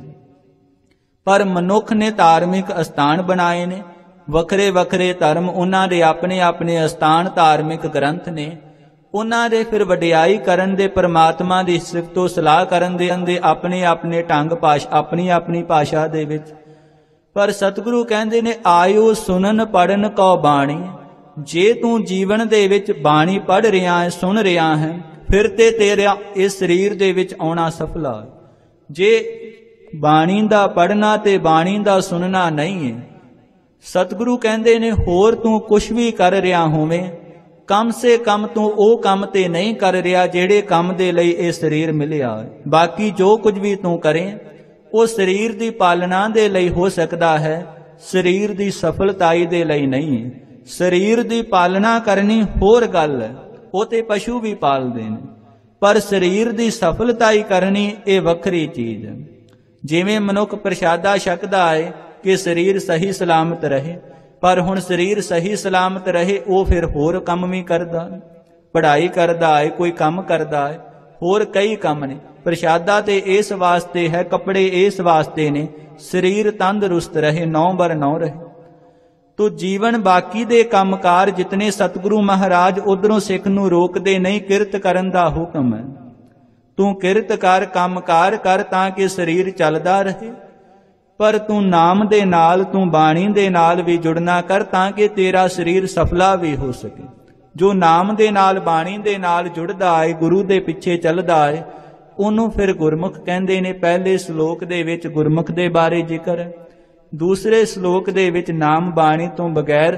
ਪਰ ਮਨੁੱਖ ਨੇ ਧਾਰਮਿਕ ਅਸਥਾਨ ਬਣਾਏ ਨੇ, ਵੱਖਰੇ ਵੱਖਰੇ ਧਰਮ, ਉਹਨਾਂ ਦੇ ਆਪਣੇ ਆਪਣੇ ਅਸਥਾਨ, ਧਾਰਮਿਕ ਗ੍ਰੰਥ ਨੇ। ਉਹਨਾਂ ਦੇ ਫਿਰ ਵਡਿਆਈ ਕਰਨ ਦੇ, ਪਰਮਾਤਮਾ ਦੀ ਸਿਫਤੋ ਸਲਾਹ ਕਰਨ ਦੇ ਅੰਦੇ ਆਪਣੇ ਆਪਣੇ ਢੰਗ, ਭਾਸ਼ਾ, ਆਪਣੀ ਆਪਣੀ ਭਾਸ਼ਾ ਦੇ ਵਿੱਚ। ਪਰ ਸਤਿਗੁਰੂ ਕਹਿੰਦੇ ਨੇ, ਆਇਓ ਸੁਨਨ ਪੜਨ ਕਉ ਬਾਣੀ। ਜੇ ਤੂੰ ਜੀਵਨ ਦੇ ਵਿੱਚ ਬਾਣੀ ਪੜ ਰਿਹਾ ਹੈ, ਸੁਣ ਰਿਹਾ ਹੈ, ਫਿਰ ਤੇ ਤੇਰਾ ਇਸ ਸਰੀਰ ਦੇ ਵਿੱਚ ਆਉਣਾ ਸਫਲਾ। ਜੇ ਬਾਣੀ ਦਾ ਪੜਨਾ ਤੇ ਬਾਣੀ ਦਾ ਸੁਣਨਾ ਨਹੀਂ ਹੈ, ਸਤਿਗੁਰੂ ਕਹਿੰਦੇ ਨੇ ਹੋਰ ਤੂੰ ਕੁਛ ਵੀ ਕਰ ਰਿਹਾ ਹੋਵੇਂ, ਕਮ ਸੇ ਕਮ ਤੂੰ ਉਹ ਕੰਮ ਤੇ ਨਹੀਂ ਕਰ ਰਿਹਾ ਜਿਹੜੇ ਕੰਮ ਦੇ ਲਈ ਇਹ ਸਰੀਰ ਮਿਲਿਆ। ਬਾਕੀ ਜੋ ਕੁਝ ਵੀ ਤੂੰ ਕਰੇ ਉਹ ਸਰੀਰ ਦੀ ਪਾਲਣਾ ਦੇ ਲਈ ਹੋ ਸਕਦਾ ਹੈ, ਸਰੀਰ ਦੀ ਸਫਲਤਾਈ ਦੇ ਲਈ ਨਹੀਂ ਹੈ। ਸਰੀਰ ਦੀ ਪਾਲਣਾ ਕਰਨੀ ਹੋਰ ਗੱਲ ਹੈ, ਉਹ ਤੇ ਪਸ਼ੂ ਵੀ ਪਾਲਦੇ ਨੇ, ਪਰ ਸਰੀਰ ਦੀ ਸਫਲਤਾਈ ਕਰਨੀ ਇਹ ਵੱਖਰੀ ਚੀਜ਼ ਹੈ। ਜਿਵੇਂ ਮਨੁੱਖ ਪ੍ਰਸ਼ਾਦਾ ਛਕਦਾ ਹੈ ਕਿ ਸਰੀਰ ਸਹੀ ਸਲਾਮਤ ਰਹੇ, ਪਰ ਹੁਣ ਸਰੀਰ ਸਹੀ ਸਲਾਮਤ ਰਹੇ ਉਹ ਫਿਰ ਹੋਰ ਕੰਮ ਵੀ ਕਰਦਾ, ਪੜ੍ਹਾਈ ਕਰਦਾ ਹੈ, ਕੋਈ ਕੰਮ ਕਰਦਾ ਹੈ, ਹੋਰ ਕਈ ਕੰਮ ਨੇ। ਪ੍ਰਸ਼ਾਦਾ ਤੇ ਇਸ ਵਾਸਤੇ ਹੈ, ਕੱਪੜੇ ਇਸ ਵਾਸਤੇ ਨੇ, ਸਰੀਰ ਤੰਦਰੁਸਤ ਰਹੇ, ਨੌ ਬਰ ਨੌ ਰਹੇ। ਤੋ ਜੀਵਨ ਬਾਕੀ ਦੇ ਕੰਮਕਾਰ ਜਿਤਨੇ ਸਤਿਗੁਰੂ ਮਹਾਰਾਜ ਉਧਰੋਂ ਸਿੱਖ ਨੂੰ ਰੋਕਦੇ ਨਹੀਂ, ਕਿਰਤ ਕਰਨ ਦਾ ਹੁਕਮ ਹੈ। ਤੂੰ ਕਿਰਤ ਕਰ, ਕੰਮਕਾਰ ਕਰ ਤਾਂ ਕਿ ਸਰੀਰ ਚੱਲਦਾ ਰਹੇ, ਪਰ ਤੂੰ ਨਾਮ ਦੇ ਨਾਲ, ਤੂੰ ਬਾਣੀ ਦੇ ਨਾਲ ਵੀ ਜੁੜਨਾ ਕਰ ਤਾਂ ਕਿ ਤੇਰਾ ਸਰੀਰ ਸਫਲਾ ਵੀ ਹੋ ਸਕੇ। ਜੋ ਨਾਮ ਦੇ ਨਾਲ, ਬਾਣੀ ਦੇ ਨਾਲ ਜੁੜਦਾ ਹੈ, ਗੁਰੂ ਦੇ ਪਿੱਛੇ ਚੱਲਦਾ ਹੈ, ਉਹਨੂੰ ਫਿਰ ਗੁਰਮੁਖ ਕਹਿੰਦੇ ਨੇ। ਪਹਿਲੇ ਸ਼ਲੋਕ ਦੇ ਵਿੱਚ ਗੁਰਮੁਖ ਦੇ ਬਾਰੇ ਜ਼ਿਕਰ ਹੈ, ਦੂਸਰੇ ਸ਼ਲੋਕ ਦੇ ਵਿੱਚ ਨਾਮ ਬਾਣੀ ਤੋਂ ਬਗੈਰ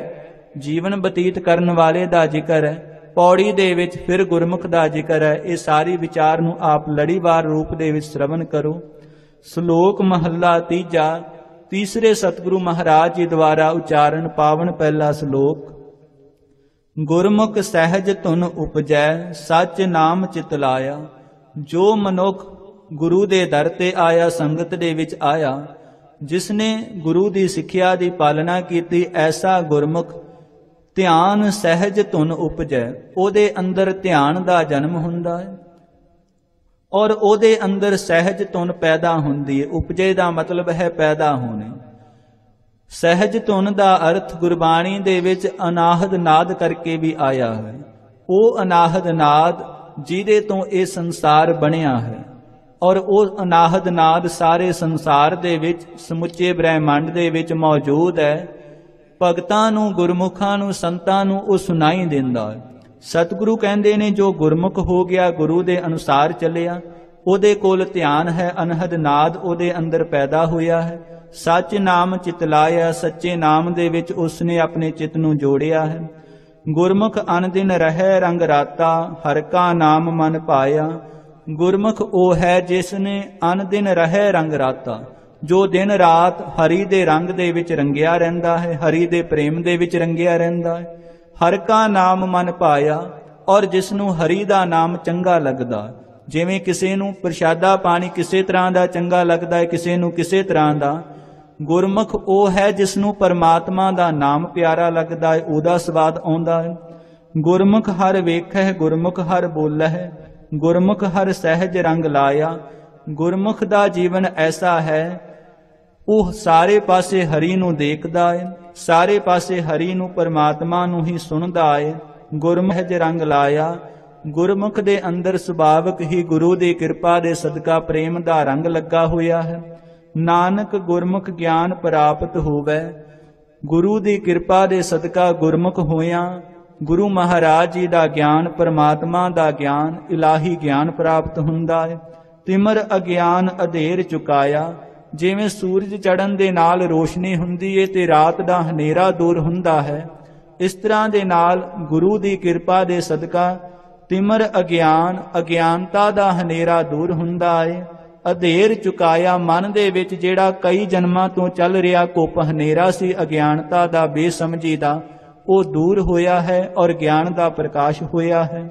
ਜੀਵਨ ਬਤੀਤ ਕਰਨ ਵਾਲੇ ਦਾ ਜ਼ਿਕਰ ਹੈ। ਪੌੜੀ ਦੇ ਵਿੱਚ ਫਿਰ ਗੁਰਮੁਖ ਦਾ ਜ਼ਿਕਰ ਹੈ। ਇਹ ਸਾਰੀ ਵਿਚਾਰ ਨੂੰ ਆਪ ਲੜੀਵਾਰ ਰੂਪ ਦੇ ਵਿੱਚ ਸ਼੍ਰਵਣ ਕਰੋ। ਸ਼ਲੋਕ ਮਹੱਲਾ ਤੀਜਾ, ਤੀਸਰੇ ਸਤਿਗੁਰੂ ਮਹਾਰਾਜ ਜੀ ਦੁਆਰਾ ਉਚਾਰਨ ਪਾਵਨ ਪਹਿਲਾ ਸ਼ਲੋਕ। ਗੁਰਮੁਖ ਸਹਿਜ ਧੁਨ ਉਪਜੈ, ਸੱਚ ਨਾਮ ਚਿਤ ਲਾਇਆ। ਜੋ ਮਨੁੱਖ ਗੁਰੂ ਦੇ ਦਰ ਤੇ ਆਇਆ, ਸੰਗਤ ਦੇ ਵਿੱਚ ਆਇਆ, ਜਿਸ ਨੇ ਗੁਰੂ ਦੀ ਸਿੱਖਿਆ ਦੀ ਪਾਲਣਾ ਕੀਤੀ, ਐਸਾ ਗੁਰਮੁਖ ਧਿਆਨ ਸਹਿਜ ਧੁਨ ਉਪਜੈ। ਉਹਦੇ ਅੰਦਰ ਧਿਆਨ ਦਾ ਜਨਮ ਹੁੰਦਾ ਹੈ ਔਰ ਉਹਦੇ ਅੰਦਰ ਸਹਿਜ ਧੁਨ ਪੈਦਾ ਹੁੰਦੀ ਹੈ। ਉਪਜੇ ਦਾ ਮਤਲਬ ਹੈ ਪੈਦਾ ਹੋਣੇ। ਸਹਿਜ ਧੁਨ ਦਾ ਅਰਥ ਗੁਰਬਾਣੀ ਦੇ ਵਿੱਚ ਅਨਾਹਦ ਨਾਦ ਕਰਕੇ ਵੀ ਆਇਆ ਹੈ। ਉਹ ਅਨਾਹਦ ਨਾਦ ਜਿਹਦੇ ਤੋਂ ਇਹ ਸੰਸਾਰ ਬਣਿਆ ਹੈ ਔਰ ਉਹ ਅਨਾਹਦ ਨਾਦ ਸਾਰੇ ਸੰਸਾਰ ਦੇ ਵਿੱਚ, ਸਮੁੱਚੇ ਬ੍ਰਹਿਮੰਡ ਦੇ ਵਿੱਚ ਮੌਜੂਦ ਹੈ। ਭਗਤਾਂ ਨੂੰ, ਗੁਰਮੁਖਾਂ ਨੂੰ, ਸੰਤਾਂ ਨੂੰ ਉਹ ਸੁਣਾਈ ਦਿੰਦਾ ਹੈ। ਸਤਿਗੁਰੂ ਕਹਿੰਦੇ ਨੇ ਜੋ ਗੁਰਮੁਖ ਹੋ ਗਿਆ, ਗੁਰੂ ਦੇ ਅਨੁਸਾਰ ਚੱਲਿਆ, ਉਹਦੇ ਕੋਲ ਧਿਆਨ ਹੈ, ਅਨਹਦ ਨਾਦ ਉਹਦੇ ਅੰਦਰ ਪੈਦਾ ਹੋਇਆ ਹੈ। ਸੱਚ ਨਾਮ ਚਿਤ ਲਾਇਆ, ਸੱਚੇ ਨਾਮ ਦੇ ਵਿੱਚ ਉਸਨੇ ਆਪਣੇ ਚਿੱਤ ਨੂੰ ਜੋੜਿਆ ਹੈ। ਗੁਰਮੁਖ ਅਨ ਦਿਨ ਰਹਿ ਰੰਗ ਰਾਤਾ, ਹਰਿ ਕਾ ਨਾਮ ਮਨ ਪਾਇਆ। ਗੁਰਮੁਖ ਉਹ ਹੈ ਜਿਸ ਨੇ ਅਨ ਦਿਨ ਰਹਿ ਰੰਗ ਰਾਤਾ, ਜੋ ਦਿਨ ਰਾਤ ਹਰੀ ਦੇ ਰੰਗ ਦੇ ਵਿੱਚ ਰੰਗਿਆ ਰਹਿੰਦਾ ਹੈ, ਹਰੀ ਦੇ ਪ੍ਰੇਮ ਦੇ ਵਿੱਚ ਰੰਗਿਆ ਰਹਿੰਦਾ ਹੈ। ਹਰਿ ਕਾ ਨਾਮ ਮਨ ਪਾਇਆ, ਔਰ ਜਿਸ ਨੂੰ ਹਰੀ ਦਾ ਨਾਮ ਚੰਗਾ ਲੱਗਦਾ। ਜਿਵੇਂ ਕਿਸੇ ਨੂੰ ਪ੍ਰਸ਼ਾਦਾ ਪਾਣੀ ਕਿਸੇ ਤਰ੍ਹਾਂ ਦਾ ਚੰਗਾ ਲੱਗਦਾ ਹੈ, ਕਿਸੇ ਨੂੰ ਕਿਸੇ ਤਰ੍ਹਾਂ ਦਾ। ਗੁਰਮੁਖ ਉਹ ਹੈ ਜਿਸ ਨੂੰ ਪਰਮਾਤਮਾ ਦਾ ਨਾਮ ਪਿਆਰਾ ਲੱਗਦਾ ਹੈ, ਉਹਦਾ ਸਵਾਦ ਆਉਂਦਾ ਹੈ। ਗੁਰਮੁਖ ਹਰ ਵੇਖੈ, ਗੁਰਮੁਖ ਹਰ ਬੋਲੈ, ਗੁਰਮੁਖ ਹਰ ਸਹਿਜ ਰੰਗ ਲਾਇਆ। ਗੁਰਮੁਖ ਦਾ ਜੀਵਨ ਐਸਾ ਹੈ, ਉਹ ਸਾਰੇ ਪਾਸੇ ਹਰੀ ਨੂੰ ਦੇਖਦਾ ਹੈ, ਸਾਰੇ ਪਾਸੇ ਹਰੀ ਨੂੰ, ਪਰਮਾਤਮਾ ਨੂੰ ਹੀ ਸੁਣਦਾ ਹੈ। ਗੁਰਮੁਖ ਰੰਗ ਲਾਇਆ। ਗੁਰਮੁਖ ਦੇ ਅੰਦਰ ਸੁਭਾਵਕ ਹੀ ਗੁਰੂ ਦੀ ਕਿਰਪਾ ਦੇ ਸਦਕਾ ਪ੍ਰੇਮ ਦਾ ਰੰਗ ਲੱਗਾ ਹੋਇਆ ਹੈ। ਨਾਨਕ ਗੁਰਮੁਖ ਗਿਆਨ ਪ੍ਰਾਪਤ ਹੋਵੇ। ਗੁਰੂ ਦੀ ਕਿਰਪਾ ਦੇ ਸਦਕਾ ਗੁਰਮੁਖ ਹੋਇਆ, ਗੁਰੂ ਮਹਾਰਾਜ ਜੀ ਦਾ ਗਿਆਨ, ਪਰਮਾਤਮਾ ਦਾ ਗਿਆਨ, ਇਲਾਹੀ ਗਿਆਨ ਪ੍ਰਾਪਤ ਹੁੰਦਾ ਹੈ। ਤਿਮਰ ਅਗਿਆਨ ਅਧੇਰ ਚੁਕਾਇਆ। ਜਿਵੇਂ ਸੂਰਜ ਚੜ੍ਹਨ ਦੇ ਨਾਲ ਰੋਸ਼ਨੀ ਹੁੰਦੀ ਹੈ ਤੇ ਰਾਤ ਦਾ ਹਨੇਰਾ ਦੂਰ ਹੁੰਦਾ ਹੈ, ਇਸ ਤਰ੍ਹਾਂ ਦੇ ਨਾਲ ਗੁਰੂ ਦੀ ਕਿਰਪਾ ਦੇ ਸਦਕਾ ਤਿਮਰ ਅਗਿਆਨ, ਅਗਿਆਨਤਾ ਦਾ ਹਨੇਰਾ ਦੂਰ ਹੁੰਦਾ ਹੈ। ਅਧੇਰ ਚੁਕਾਇਆ, ਮਨ ਦੇ ਵਿੱਚ ਜਿਹੜਾ ਕਈ ਜਨਮਾਂ ਤੋਂ ਚੱਲ ਰਿਹਾ ਘੁੱਪ ਹਨੇਰਾ ਸੀ ਅਗਿਆਨਤਾ ਦਾ, ਬੇਸਮਝੀ ਦਾ, ਉਹ ਦੂਰ ਹੋਇਆ ਹੈ ਔਰ ਗਿਆਨ ਦਾ ਪ੍ਰਕਾਸ਼ ਹੋਇਆ ਹੈ।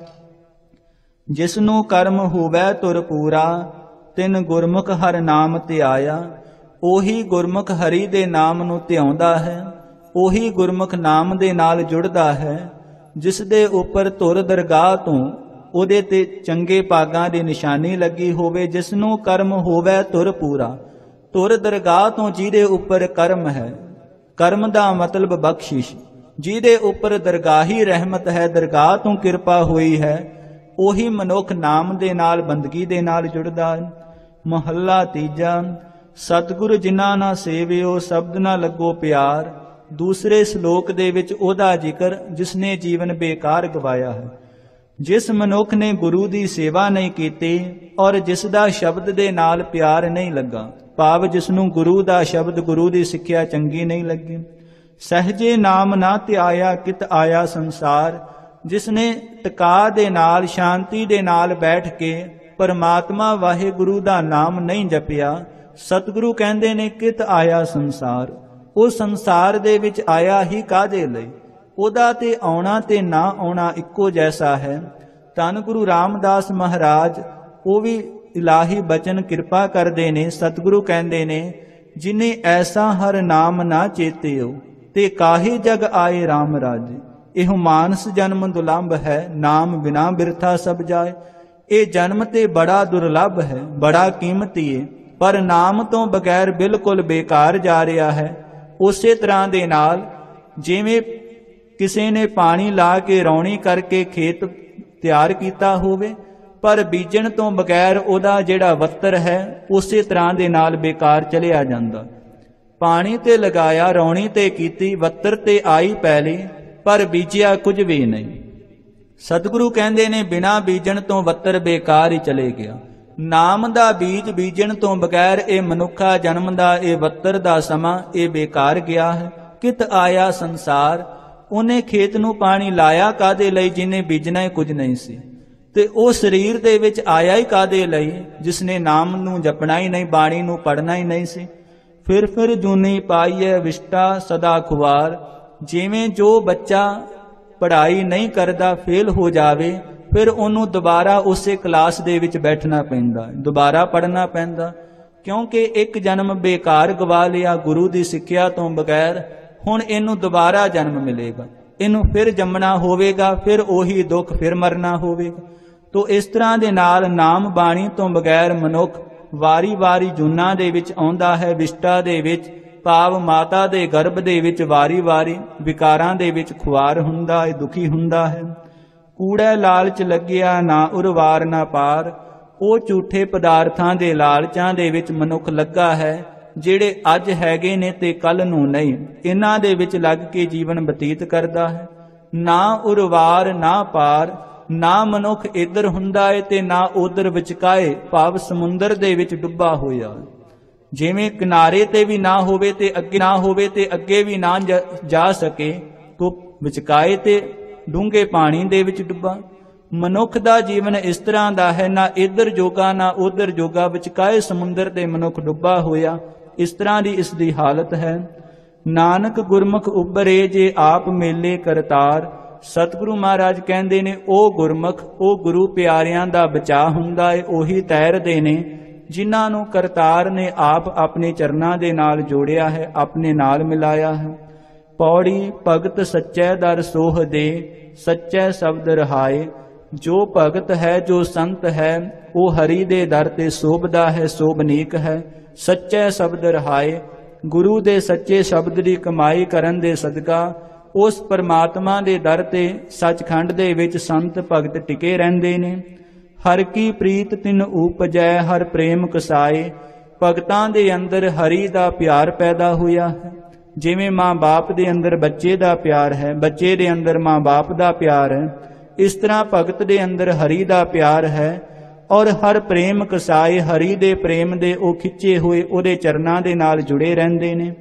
ਜਿਸ ਨੂੰ ਕਰਮ ਹੋਵੈ ਤੁਰ ਪੂਰਾ, ਤਿਨ ਗੁਰਮੁਖ ਹਰਿ ਨਾਮ ਧਿਆਇਆ। ਉਹੀ ਗੁਰਮੁਖ ਹਰੀ ਦੇ ਨਾਮ ਨੂੰ ਧਿਆਉਂਦਾ ਹੈ, ਉਹੀ ਗੁਰਮੁਖ ਨਾਮ ਦੇ ਨਾਲ ਜੁੜਦਾ ਹੈ। ਜਿਸ ਦੇ ਉੱਪਰ ਧੁਰ ਦਰਗਾਹ ਤੋਂ ਉਹਦੇ ਤੇ ਚੰਗੇ ਭਾਗਾਂ ਦੀ ਨਿਸ਼ਾਨੀ ਲੱਗੀ ਹੋਵੇ। ਜਿਸ ਨੂੰ ਕਰਮ ਹੋਵੈ ਤੁਰ ਪੂਰਾ, ਧੁਰ ਦਰਗਾਹ ਤੋਂ ਜਿਹਦੇ ਉੱਪਰ ਕਰਮ ਹੈ, ਕਰਮ ਦਾ ਮਤਲਬ ਬਖਸ਼ਿਸ਼, ਜਿਹਦੇ ਉੱਪਰ ਦਰਗਾਹੀ ਰਹਿਮਤ ਹੈ, ਦਰਗਾਹ ਤੋਂ ਕਿਰਪਾ ਹੋਈ ਹੈ, ਉਹੀ ਮਨੁੱਖ ਨਾਮ ਦੇ ਨਾਲ, ਬੰਦਗੀ ਦੇ ਨਾਲ ਜੁੜਦਾ ਹੈ। ਮਹੱਲਾ ਤੀਜਾ, ਸਤਿਗੁਰ ਜਿਨ੍ਹਾਂ ਨਾ ਸੇਵਿਓ, ਸ਼ਬਦ ਨਾ ਲੱਗੋ ਪਿਆਰ। ਦੂਸਰੇ ਸ਼ਲੋਕ ਦੇ ਵਿੱਚ ਉਹਦਾ ਜ਼ਿਕਰ ਜਿਸ ਨੇ ਜੀਵਨ ਬੇਕਾਰ ਗਵਾਇਆ ਹੈ। ਜਿਸ ਮਨੁੱਖ ਨੇ ਗੁਰੂ ਦੀ ਸੇਵਾ ਨਹੀਂ ਕੀਤੀ ਔਰ ਜਿਸ ਦਾ ਸ਼ਬਦ ਦੇ ਨਾਲ ਪਿਆਰ ਨਹੀਂ ਲੱਗਾ, ਭਾਵ ਜਿਸ ਨੂੰ ਗੁਰੂ ਦਾ ਸ਼ਬਦ, ਗੁਰੂ ਦੀ ਸਿੱਖਿਆ ਚੰਗੀ ਨਹੀਂ ਲੱਗੀ। ਸਹਿਜੇ ਨਾਮ ਨਾ ਧਿਆਇਆ, ਕਿਤ ਆਇਆ ਸੰਸਾਰ। ਜਿਸ ਨੇ ਟਿਕਾ ਦੇ ਨਾਲ, ਸ਼ਾਂਤੀ ਦੇ ਨਾਲ ਬੈਠ ਕੇ ਪਰਮਾਤਮਾ ਵਾਹਿਗੁਰੂ ਦਾ ਨਾਮ ਨਹੀਂ ਜਪਿਆ, ਸਤਿਗੁਰੂ ਕਹਿੰਦੇ ਨੇ ਕਿਤ ਆਇਆ ਸੰਸਾਰ। ਉਹ ਸੰਸਾਰ ਦੇ ਵਿੱਚ ਆਇਆ ਹੀ ਕਾਹਦੇ ਲਈ? ਉਹਦਾ ਤੇ ਆਉਣਾ ਤੇ ਨਾ ਆਉਣਾ ਇੱਕੋ ਜੈਸਾ ਹੈ। ਧੰਨ ਗੁਰੂ ਰਾਮਦਾਸ ਮਹਾਰਾਜ ਉਹ ਵੀ ਇਲਾਹੀ ਬਚਨ ਕਿਰਪਾ ਕਰਦੇ ਨੇ। ਸਤਿਗੁਰੂ ਕਹਿੰਦੇ ਨੇ, ਜਿਨੇ ਐਸਾ ਹਰ ਨਾਮ ਨਾ ਚੇਤਿਓ, ਤੇ ਕਾਹੀ ਜਗ ਆਏ ਰਾਮ ਰਾਜ। ਇਹ ਮਾਨਸ ਜਨਮ ਦੁਲੰਭ ਹੈ, ਨਾਮ ਬਿਨਾ ਬਿਰਥਾ ਸਭ ਜਾਏ। ਇਹ ਜਨਮ ਤੇ ਬੜਾ ਦੁਰਲਭ ਹੈ, ਬੜਾ ਕੀਮਤੀ ਹੈ, ਪਰ ਨਾਮ ਤੋਂ ਬਗੈਰ ਬਿਲਕੁਲ ਬੇਕਾਰ ਜਾ ਰਿਹਾ ਹੈ। ਉਸੇ ਤਰ੍ਹਾਂ ਦੇ ਨਾਲ ਜਿਵੇਂ ਕਿਸੇ ਨੇ ਪਾਣੀ ਲਾ ਕੇ ਰੌਣੀ ਕਰਕੇ ਖੇਤ ਤਿਆਰ ਕੀਤਾ ਹੋਵੇ, ਪਰ ਬੀਜਣ ਤੋਂ ਬਗੈਰ ਉਹਦਾ ਜਿਹੜਾ ਵੱਤਰ ਹੈ ਉਸੇ ਤਰ੍ਹਾਂ ਦੇ ਨਾਲ ਬੇਕਾਰ ਚਲਿਆ ਜਾਂਦਾ। ਪਾਣੀ ਤੇ ਲਗਾਇਆ, ਰੌਣੀ ਤੇ ਕੀਤੀ, ਵੱਤਰ ਤੇ ਆਈ ਪੈਲੀ, ਪਰ ਬੀਜਿਆ ਕੁਝ ਵੀ ਨਹੀਂ। ਸਤਿਗੁਰੂ ਕਹਿੰਦੇ ਨੇ ਬਿਨਾ ਬੀਜਣ ਤੋਂ ਵੱਤਰ ਬੇਕਾਰ ਹੀ ਚਲੇ ਗਿਆ। ਨਾਮ ਦਾ ਬੀਜ ਬੀਜਣ ਤੋਂ ਬਗੈਰ ਇਹ ਮਨੁੱਖਾ ਜਨਮ ਦਾ, ਇਹ ਵੱਤਰ ਦਾ ਸਮਾਂ, ਇਹ ਬੇਕਾਰ ਗਿਆ ਹੈ। ਕਿਤ ਆਇਆ ਸੰਸਾਰ। ਉਹਨੇ ਖੇਤ ਨੂੰ ਪਾਣੀ ਲਾਇਆ ਕਾਹਦੇ ਲਈ? ਜਿਹਨੇ ਬੀਜਣਾ ਹੀ ਕੁਝ ਨਹੀਂ ਸੀ। ਤੇ ਉਹ ਸਰੀਰ ਦੇ ਵਿੱਚ ਆਇਆ ਹੀ ਕਾਹਦੇ ਲਈ? ਜਿਸਨੇ ਨਾਮ ਨੂੰ ਜਪਣਾ ਹੀ ਨਹੀਂ, ਬਾਣੀ ਨੂੰ ਪੜ੍ਹਨਾ ਹੀ ਨਹੀਂ ਸੀ। ਫਿਰ ਫਿਰ ਜੂਨੀ ਪਾਈਐ ਵਿਸ਼ਟਾ ਸਦਾ ਖੁਆਰ। ਜਿਵੇਂ ਜੋ ਬੱਚਾ ਪੜ੍ਹਾਈ ਨਹੀਂ ਕਰਦਾ, ਫੇਲ ਹੋ ਜਾਵੇ, ਫਿਰ ਉਹਨੂੰ ਦੁਬਾਰਾ ਉਸੇ ਕਲਾਸ ਦੇ ਵਿੱਚ ਬੈਠਣਾ ਪੈਂਦਾ, ਦੁਬਾਰਾ ਪੜ੍ਹਨਾ ਪੈਂਦਾ, ਕਿਉਂਕਿ ਇੱਕ ਜਨਮ ਬੇਕਾਰ ਗਵਾ ਲਿਆ ਗੁਰੂ ਦੀ ਸਿੱਖਿਆ ਤੋਂ ਬਗੈਰ। ਹੁਣ ਇਹਨੂੰ ਦੁਬਾਰਾ ਜਨਮ ਮਿਲੇਗਾ, ਇਹਨੂੰ ਫਿਰ ਜੰਮਣਾ ਹੋਵੇਗਾ, ਫਿਰ ਉਹੀ ਦੁੱਖ, ਫਿਰ ਮਰਨਾ ਹੋਵੇਗਾ। ਤੋ ਇਸ ਤਰ੍ਹਾਂ ਦੇ ਨਾਲ ਨਾਮ ਬਾਣੀ ਤੋਂ ਬਗੈਰ ਮਨੁੱਖ ਵਾਰੀ ਵਾਰੀ ਜੂਨਾਂ ਦੇ ਵਿੱਚ ਆਉਂਦਾ ਹੈ, ਵਿਸ਼ਟਾ ਦੇ ਵਿੱਚ, ਭਾਵ ਮਾਤਾ ਦੇ ਗਰਭ ਦੇ ਵਿੱਚ ਵਾਰੀ ਵਾਰੀ ਵਿਕਾਰਾਂ ਦੇ ਵਿੱਚ ਖੁਆਰ ਹੁੰਦਾ ਹੈ, ਦੁਖੀ ਹੁੰਦਾ ਹੈ। ਕੂੜੈ ਲਾਲਚ ਲੱਗਿਆ ਨਾ ਉਰਵਾਰ ਨਾ ਪਾਰ। ਉਹ ਝੂਠੇ ਪਦਾਰਥਾਂ ਦੇ ਲਾਲਚਾਂ ਦੇ ਵਿੱਚ ਮਨੁੱਖ ਲੱਗਾ ਹੈ, ਜਿਹੜੇ ਅੱਜ ਹੈਗੇ ਨੇ ਤੇ ਕੱਲ ਨੂੰ ਨਹੀਂ। ਇਹਨਾਂ ਦੇ ਵਿੱਚ ਲੱਗ ਕੇ ਜੀਵਨ ਬਤੀਤ ਕਰਦਾ ਹੈ। ਨਾ ਉਰਵਾਰ ਨਾ ਪਾਰ, ਨਾ ਮਨੁੱਖ ਇੱਧਰ ਹੁੰਦਾ ਹੈ ਤੇ ਨਾ ਉਧਰ ਵਿਚਕਾਏ, ਭਾਵ ਸਮੁੰਦਰ ਦੇ ਵਿੱਚ ਡੁੱਬਾ ਹੋਇਆ। ਜਿਵੇਂ ਕਿਨਾਰੇ ਤੇ ਵੀ ਨਾ ਹੋਵੇ ਤੇ ਅੱਗੇ ਨਾ ਹੋਵੇ ਤੇ ਅੱਗੇ ਵੀ ਨਾ ਜਾ ਸਕੇ, ਤੋ ਵਿਚਕਾਏ ਤੇ ਡੂੰਘੇ ਪਾਣੀ ਦੇ ਵਿੱਚ ਡੁੱਬਾ। ਮਨੁੱਖ ਦਾ ਜੀਵਨ ਇਸ ਤਰ੍ਹਾਂ ਦਾ ਹੈ, ਨਾ ਇੱਧਰ ਜੋਗਾ ਨਾ ਉਧਰ ਜੋਗਾ, ਵਿਚਕਾਏ ਸਮੁੰਦਰ ਤੇ ਮਨੁੱਖ ਡੁੱਬਾ ਹੋਇਆ। ਇਸ ਤਰ੍ਹਾਂ ਦੀ ਇਸ ਦੀ ਹਾਲਤ ਹੈ। ਨਾਨਕ ਗੁਰਮੁਖ ਉਬਰੇ ਜੇ ਆਪ ਮੇਲੇ ਕਰਤਾਰ। ਸਤਿਗੁਰੂ ਮਹਾਰਾਜ ਕਹਿੰਦੇ ਨੇ, ਉਹ ਗੁਰਮੁਖ, ਉਹ ਗੁਰੂ ਪਿਆਰਿਆਂ ਦਾ ਬਚਾਅ ਹੁੰਦਾ ਹੈ, ਉਹੀ ਤੈਰਦੇ ਨੇ ਜਿਨ੍ਹਾਂ ਨੂੰ ਕਰਤਾਰ ਨੇ ਆਪ ਆਪਣੇ ਚਰਨਾਂ ਦੇ ਨਾਲ ਜੋੜਿਆ ਹੈ, ਆਪਣੇ ਨਾਲ ਮਿਲਾਇਆ ਹੈ। ਪੌੜੀ ਭਗਤ ਸੱਚੈ ਦਰ ਸੋਹ ਦੇ, ਸੱਚੈ ਸ਼ਬਦ ਰਹਾਏ। ਜੋ ਭਗਤ ਹੈ, ਜੋ ਸੰਤ ਹੈ, ਉਹ ਹਰੀ ਦੇ ਦਰ ਤੇ ਸੋਭਦਾ ਹੈ, ਸੋਭਨੀਕ ਹੈ। ਸੱਚੈ ਸ਼ਬਦ ਰਹਾਏ, ਗੁਰੂ ਦੇ ਸੱਚੇ ਸ਼ਬਦ ਦੀ ਕਮਾਈ ਕਰਨ ਦੇ ਸਦਕਾ ਉਸ ਪਰਮਾਤਮਾ ਦੇ ਦਰ ਤੇ ਸੱਚਖੰਡ ਦੇ ਵਿੱਚ ਸੰਤ ਭਗਤ ਟਿਕੇ ਰਹਿੰਦੇ ਨੇ। ਹਰ ਕੀ ਪ੍ਰੀਤ ਤਿਨ ਉਪਜੈ, ਹਰ ਪ੍ਰੇਮ ਕਸਾਏ। ਭਗਤਾਂ ਦੇ ਅੰਦਰ ਹਰੀ ਦਾ ਪਿਆਰ ਪੈਦਾ ਹੋਇਆ ਹੈ। ਜਿਵੇਂ ਮਾਂ ਬਾਪ ਦੇ ਅੰਦਰ ਬੱਚੇ ਦਾ ਪਿਆਰ ਹੈ, ਬੱਚੇ ਦੇ ਅੰਦਰ ਮਾਂ ਬਾਪ ਦਾ ਪਿਆਰ ਹੈ, ਇਸ ਤਰ੍ਹਾਂ ਭਗਤ ਦੇ ਅੰਦਰ ਹਰੀ ਦਾ ਪਿਆਰ ਹੈ। ਔਰ ਹਰ ਪ੍ਰੇਮ ਕਸਾਏ, ਹਰੀ ਦੇ ਪ੍ਰੇਮ ਦੇ ਉਹ ਖਿੱਚੇ ਹੋਏ ਉਹਦੇ ਚਰਨਾਂ ਦੇ ਨਾਲ ਜੁੜੇ ਰਹਿੰਦੇ ਨੇ।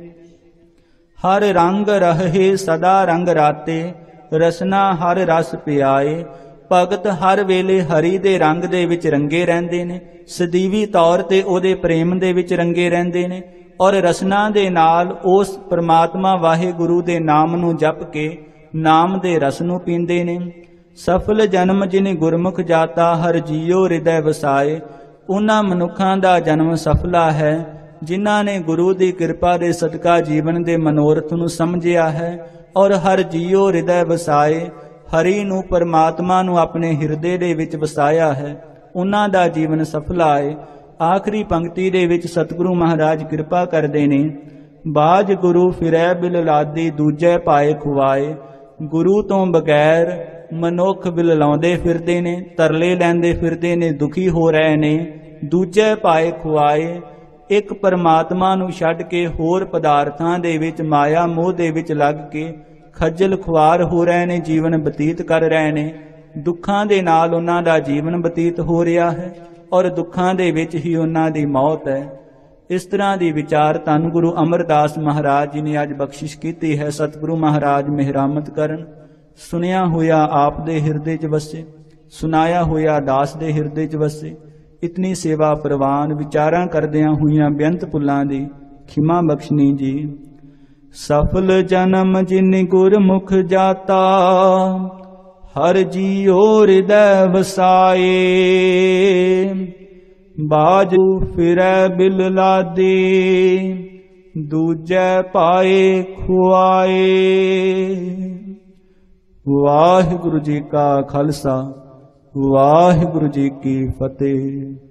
ਹਰ ਰੰਗ ਰਹੇ ਸਦਾ ਰੰਗ ਰਾਤੇ, ਰਸਨਾ ਹਰ ਰਸ ਪਿਆਏ। ਭਗਤ ਹਰ ਵੇਲੇ ਹਰੀ ਦੇ ਰੰਗ ਦੇ ਵਿੱਚ ਰੰਗੇ ਰਹਿੰਦੇ ਨੇ, ਸਦੀਵੀ ਤੌਰ ਤੇ ਉਹਦੇ ਪ੍ਰੇਮ ਦੇ ਵਿੱਚ ਰੰਗੇ ਰਹਿੰਦੇ ਨੇ, ਔਰ ਰਸਨਾ ਦੇ ਨਾਲ ਉਸ ਪਰਮਾਤਮਾ ਵਾਹਿਗੁਰੂ ਦੇ ਨਾਮ ਨੂੰ ਜਪ ਕੇ ਨਾਮ ਦੇ ਰਸ ਨੂੰ ਪੀਂਦੇ ਨੇ। ਸਫਲ ਜਨਮ ਜਿਨੇ ਗੁਰਮੁਖ ਜਾਤਾ, ਹਰ ਜੀਉ ਹਿਰਦੈ ਵਸਾਏ। ਉਹਨਾਂ ਮਨੁੱਖਾਂ ਦਾ ਜਨਮ ਸਫਲਾ ਹੈ ਜਿਨ੍ਹਾਂ ਨੇ ਗੁਰੂ ਦੀ ਕਿਰਪਾ ਦੇ ਸਦਕਾ ਜੀਵਨ ਦੇ ਮਨੋਰਥ ਨੂੰ ਸਮਝਿਆ ਹੈ, ਔਰ ਹਰ ਜੀਉ ਹਿਰਦੈ ਵਸਾਏ, ਹਰੀ ਨੂੰ ਪਰਮਾਤਮਾ ਨੂੰ ਆਪਣੇ ਹਿਰਦੇ ਦੇ ਵਿੱਚ ਵਸਾਇਆ ਹੈ। ਉਹਨਾਂ ਦਾ ਜੀਵਨ ਸਫਲਾ ਹੈ। ਆਖਰੀ ਪੰਕਤੀ ਦੇ ਵਿੱਚ ਸਤਿਗੁਰੂ ਮਹਾਰਾਜ ਕਿਰਪਾ ਕਰਦੇ ਨੇ, ਬਾਜ ਗੁਰੂ ਫਿਰੈ ਬਿਲ ਲਾਦੀ, ਦੂਜੈ ਪਾਏ ਖੁਆਏ। ਗੁਰੂ ਤੋਂ ਬਗੈਰ ਮਨੁੱਖ ਬਿਲਲਾਉਂਦੇ ਫਿਰਦੇ ਨੇ, ਤਰਲੇ ਲੈਂਦੇ ਫਿਰਦੇ ਨੇ, ਦੁਖੀ ਹੋ ਰਹੇ ਨੇ। ਦੂਜੇ ਪਾਏ ਖੁਆਏ, ਇੱਕ ਪਰਮਾਤਮਾ ਨੂੰ ਛੱਡ ਕੇ ਹੋਰ ਪਦਾਰਥਾਂ ਦੇ ਵਿੱਚ, ਮਾਇਆ ਮੋਹ ਦੇ ਵਿੱਚ ਲੱਗ ਕੇ ਖੱਜਲ ਖੁਆਰ ਹੋ ਰਹੇ ਨੇ, ਜੀਵਨ ਬਤੀਤ ਕਰ ਰਹੇ ਨੇ। ਦੁੱਖਾਂ ਦੇ ਨਾਲ ਉਹਨਾਂ ਦਾ ਜੀਵਨ ਬਤੀਤ ਹੋ ਰਿਹਾ ਹੈ, ਔਰ ਦੁੱਖਾਂ ਦੇ ਵਿੱਚ ਹੀ ਉਹਨਾਂ ਦੀ ਮੌਤ ਹੈ। ਇਸ ਤਰ੍ਹਾਂ ਦੀ ਵਿਚਾਰ ਧੰਨ ਗੁਰੂ ਅਮਰਦਾਸ ਮਹਾਰਾਜ ਜੀ ਨੇ ਅੱਜ ਬਖਸ਼ਿਸ਼ ਕੀਤੀ ਹੈ। ਸਤਿਗੁਰੂ ਮਹਾਰਾਜ ਮਿਹਰਾਮਤ ਕਰਨ। ਸੁਨਿਆ ਹੋਇਆ ਆਪ ਦੇ ਹਿਰਦੇ 'ਚ ਵਸੇ, ਸੁਨਾਇਆ ਹੋਇਆ ਦਾਸ ਦੇ ਹਿਰਦੇ 'ਚ ਵਸੇ। ਇਤਨੀ ਸੇਵਾ ਪ੍ਰਵਾਨ ਵਿਚਾਰਾਂ ਕਰਦਿਆਂ ਹੋਈਆਂ ਬੇਅੰਤ ਭੁੱਲਾਂ ਦੀ ਖਿਮਾ ਬਖਸ਼ਣੀ ਜੀ। ਸਫਲ ਜਨਮ ਜਿਨ ਗੁਰਮੁਖ ਜਾਤਾ, ਹਰ ਜੀਉ ਹਿਰਦੈ ਵਸਾਏ। ਬਾਜੂ ਫਿਰੈ ਬਿਲ ਲਾਦੇ, ਦੂਜੈ ਪਾਏ ਖੁਆਏ। ਵਾਹਿਗੁਰੂ ਜੀ ਕਾ ਖਾਲਸਾ, ਵਾਹਿਗੁਰੂ ਜੀ ਕੀ ਫਤਿਹ।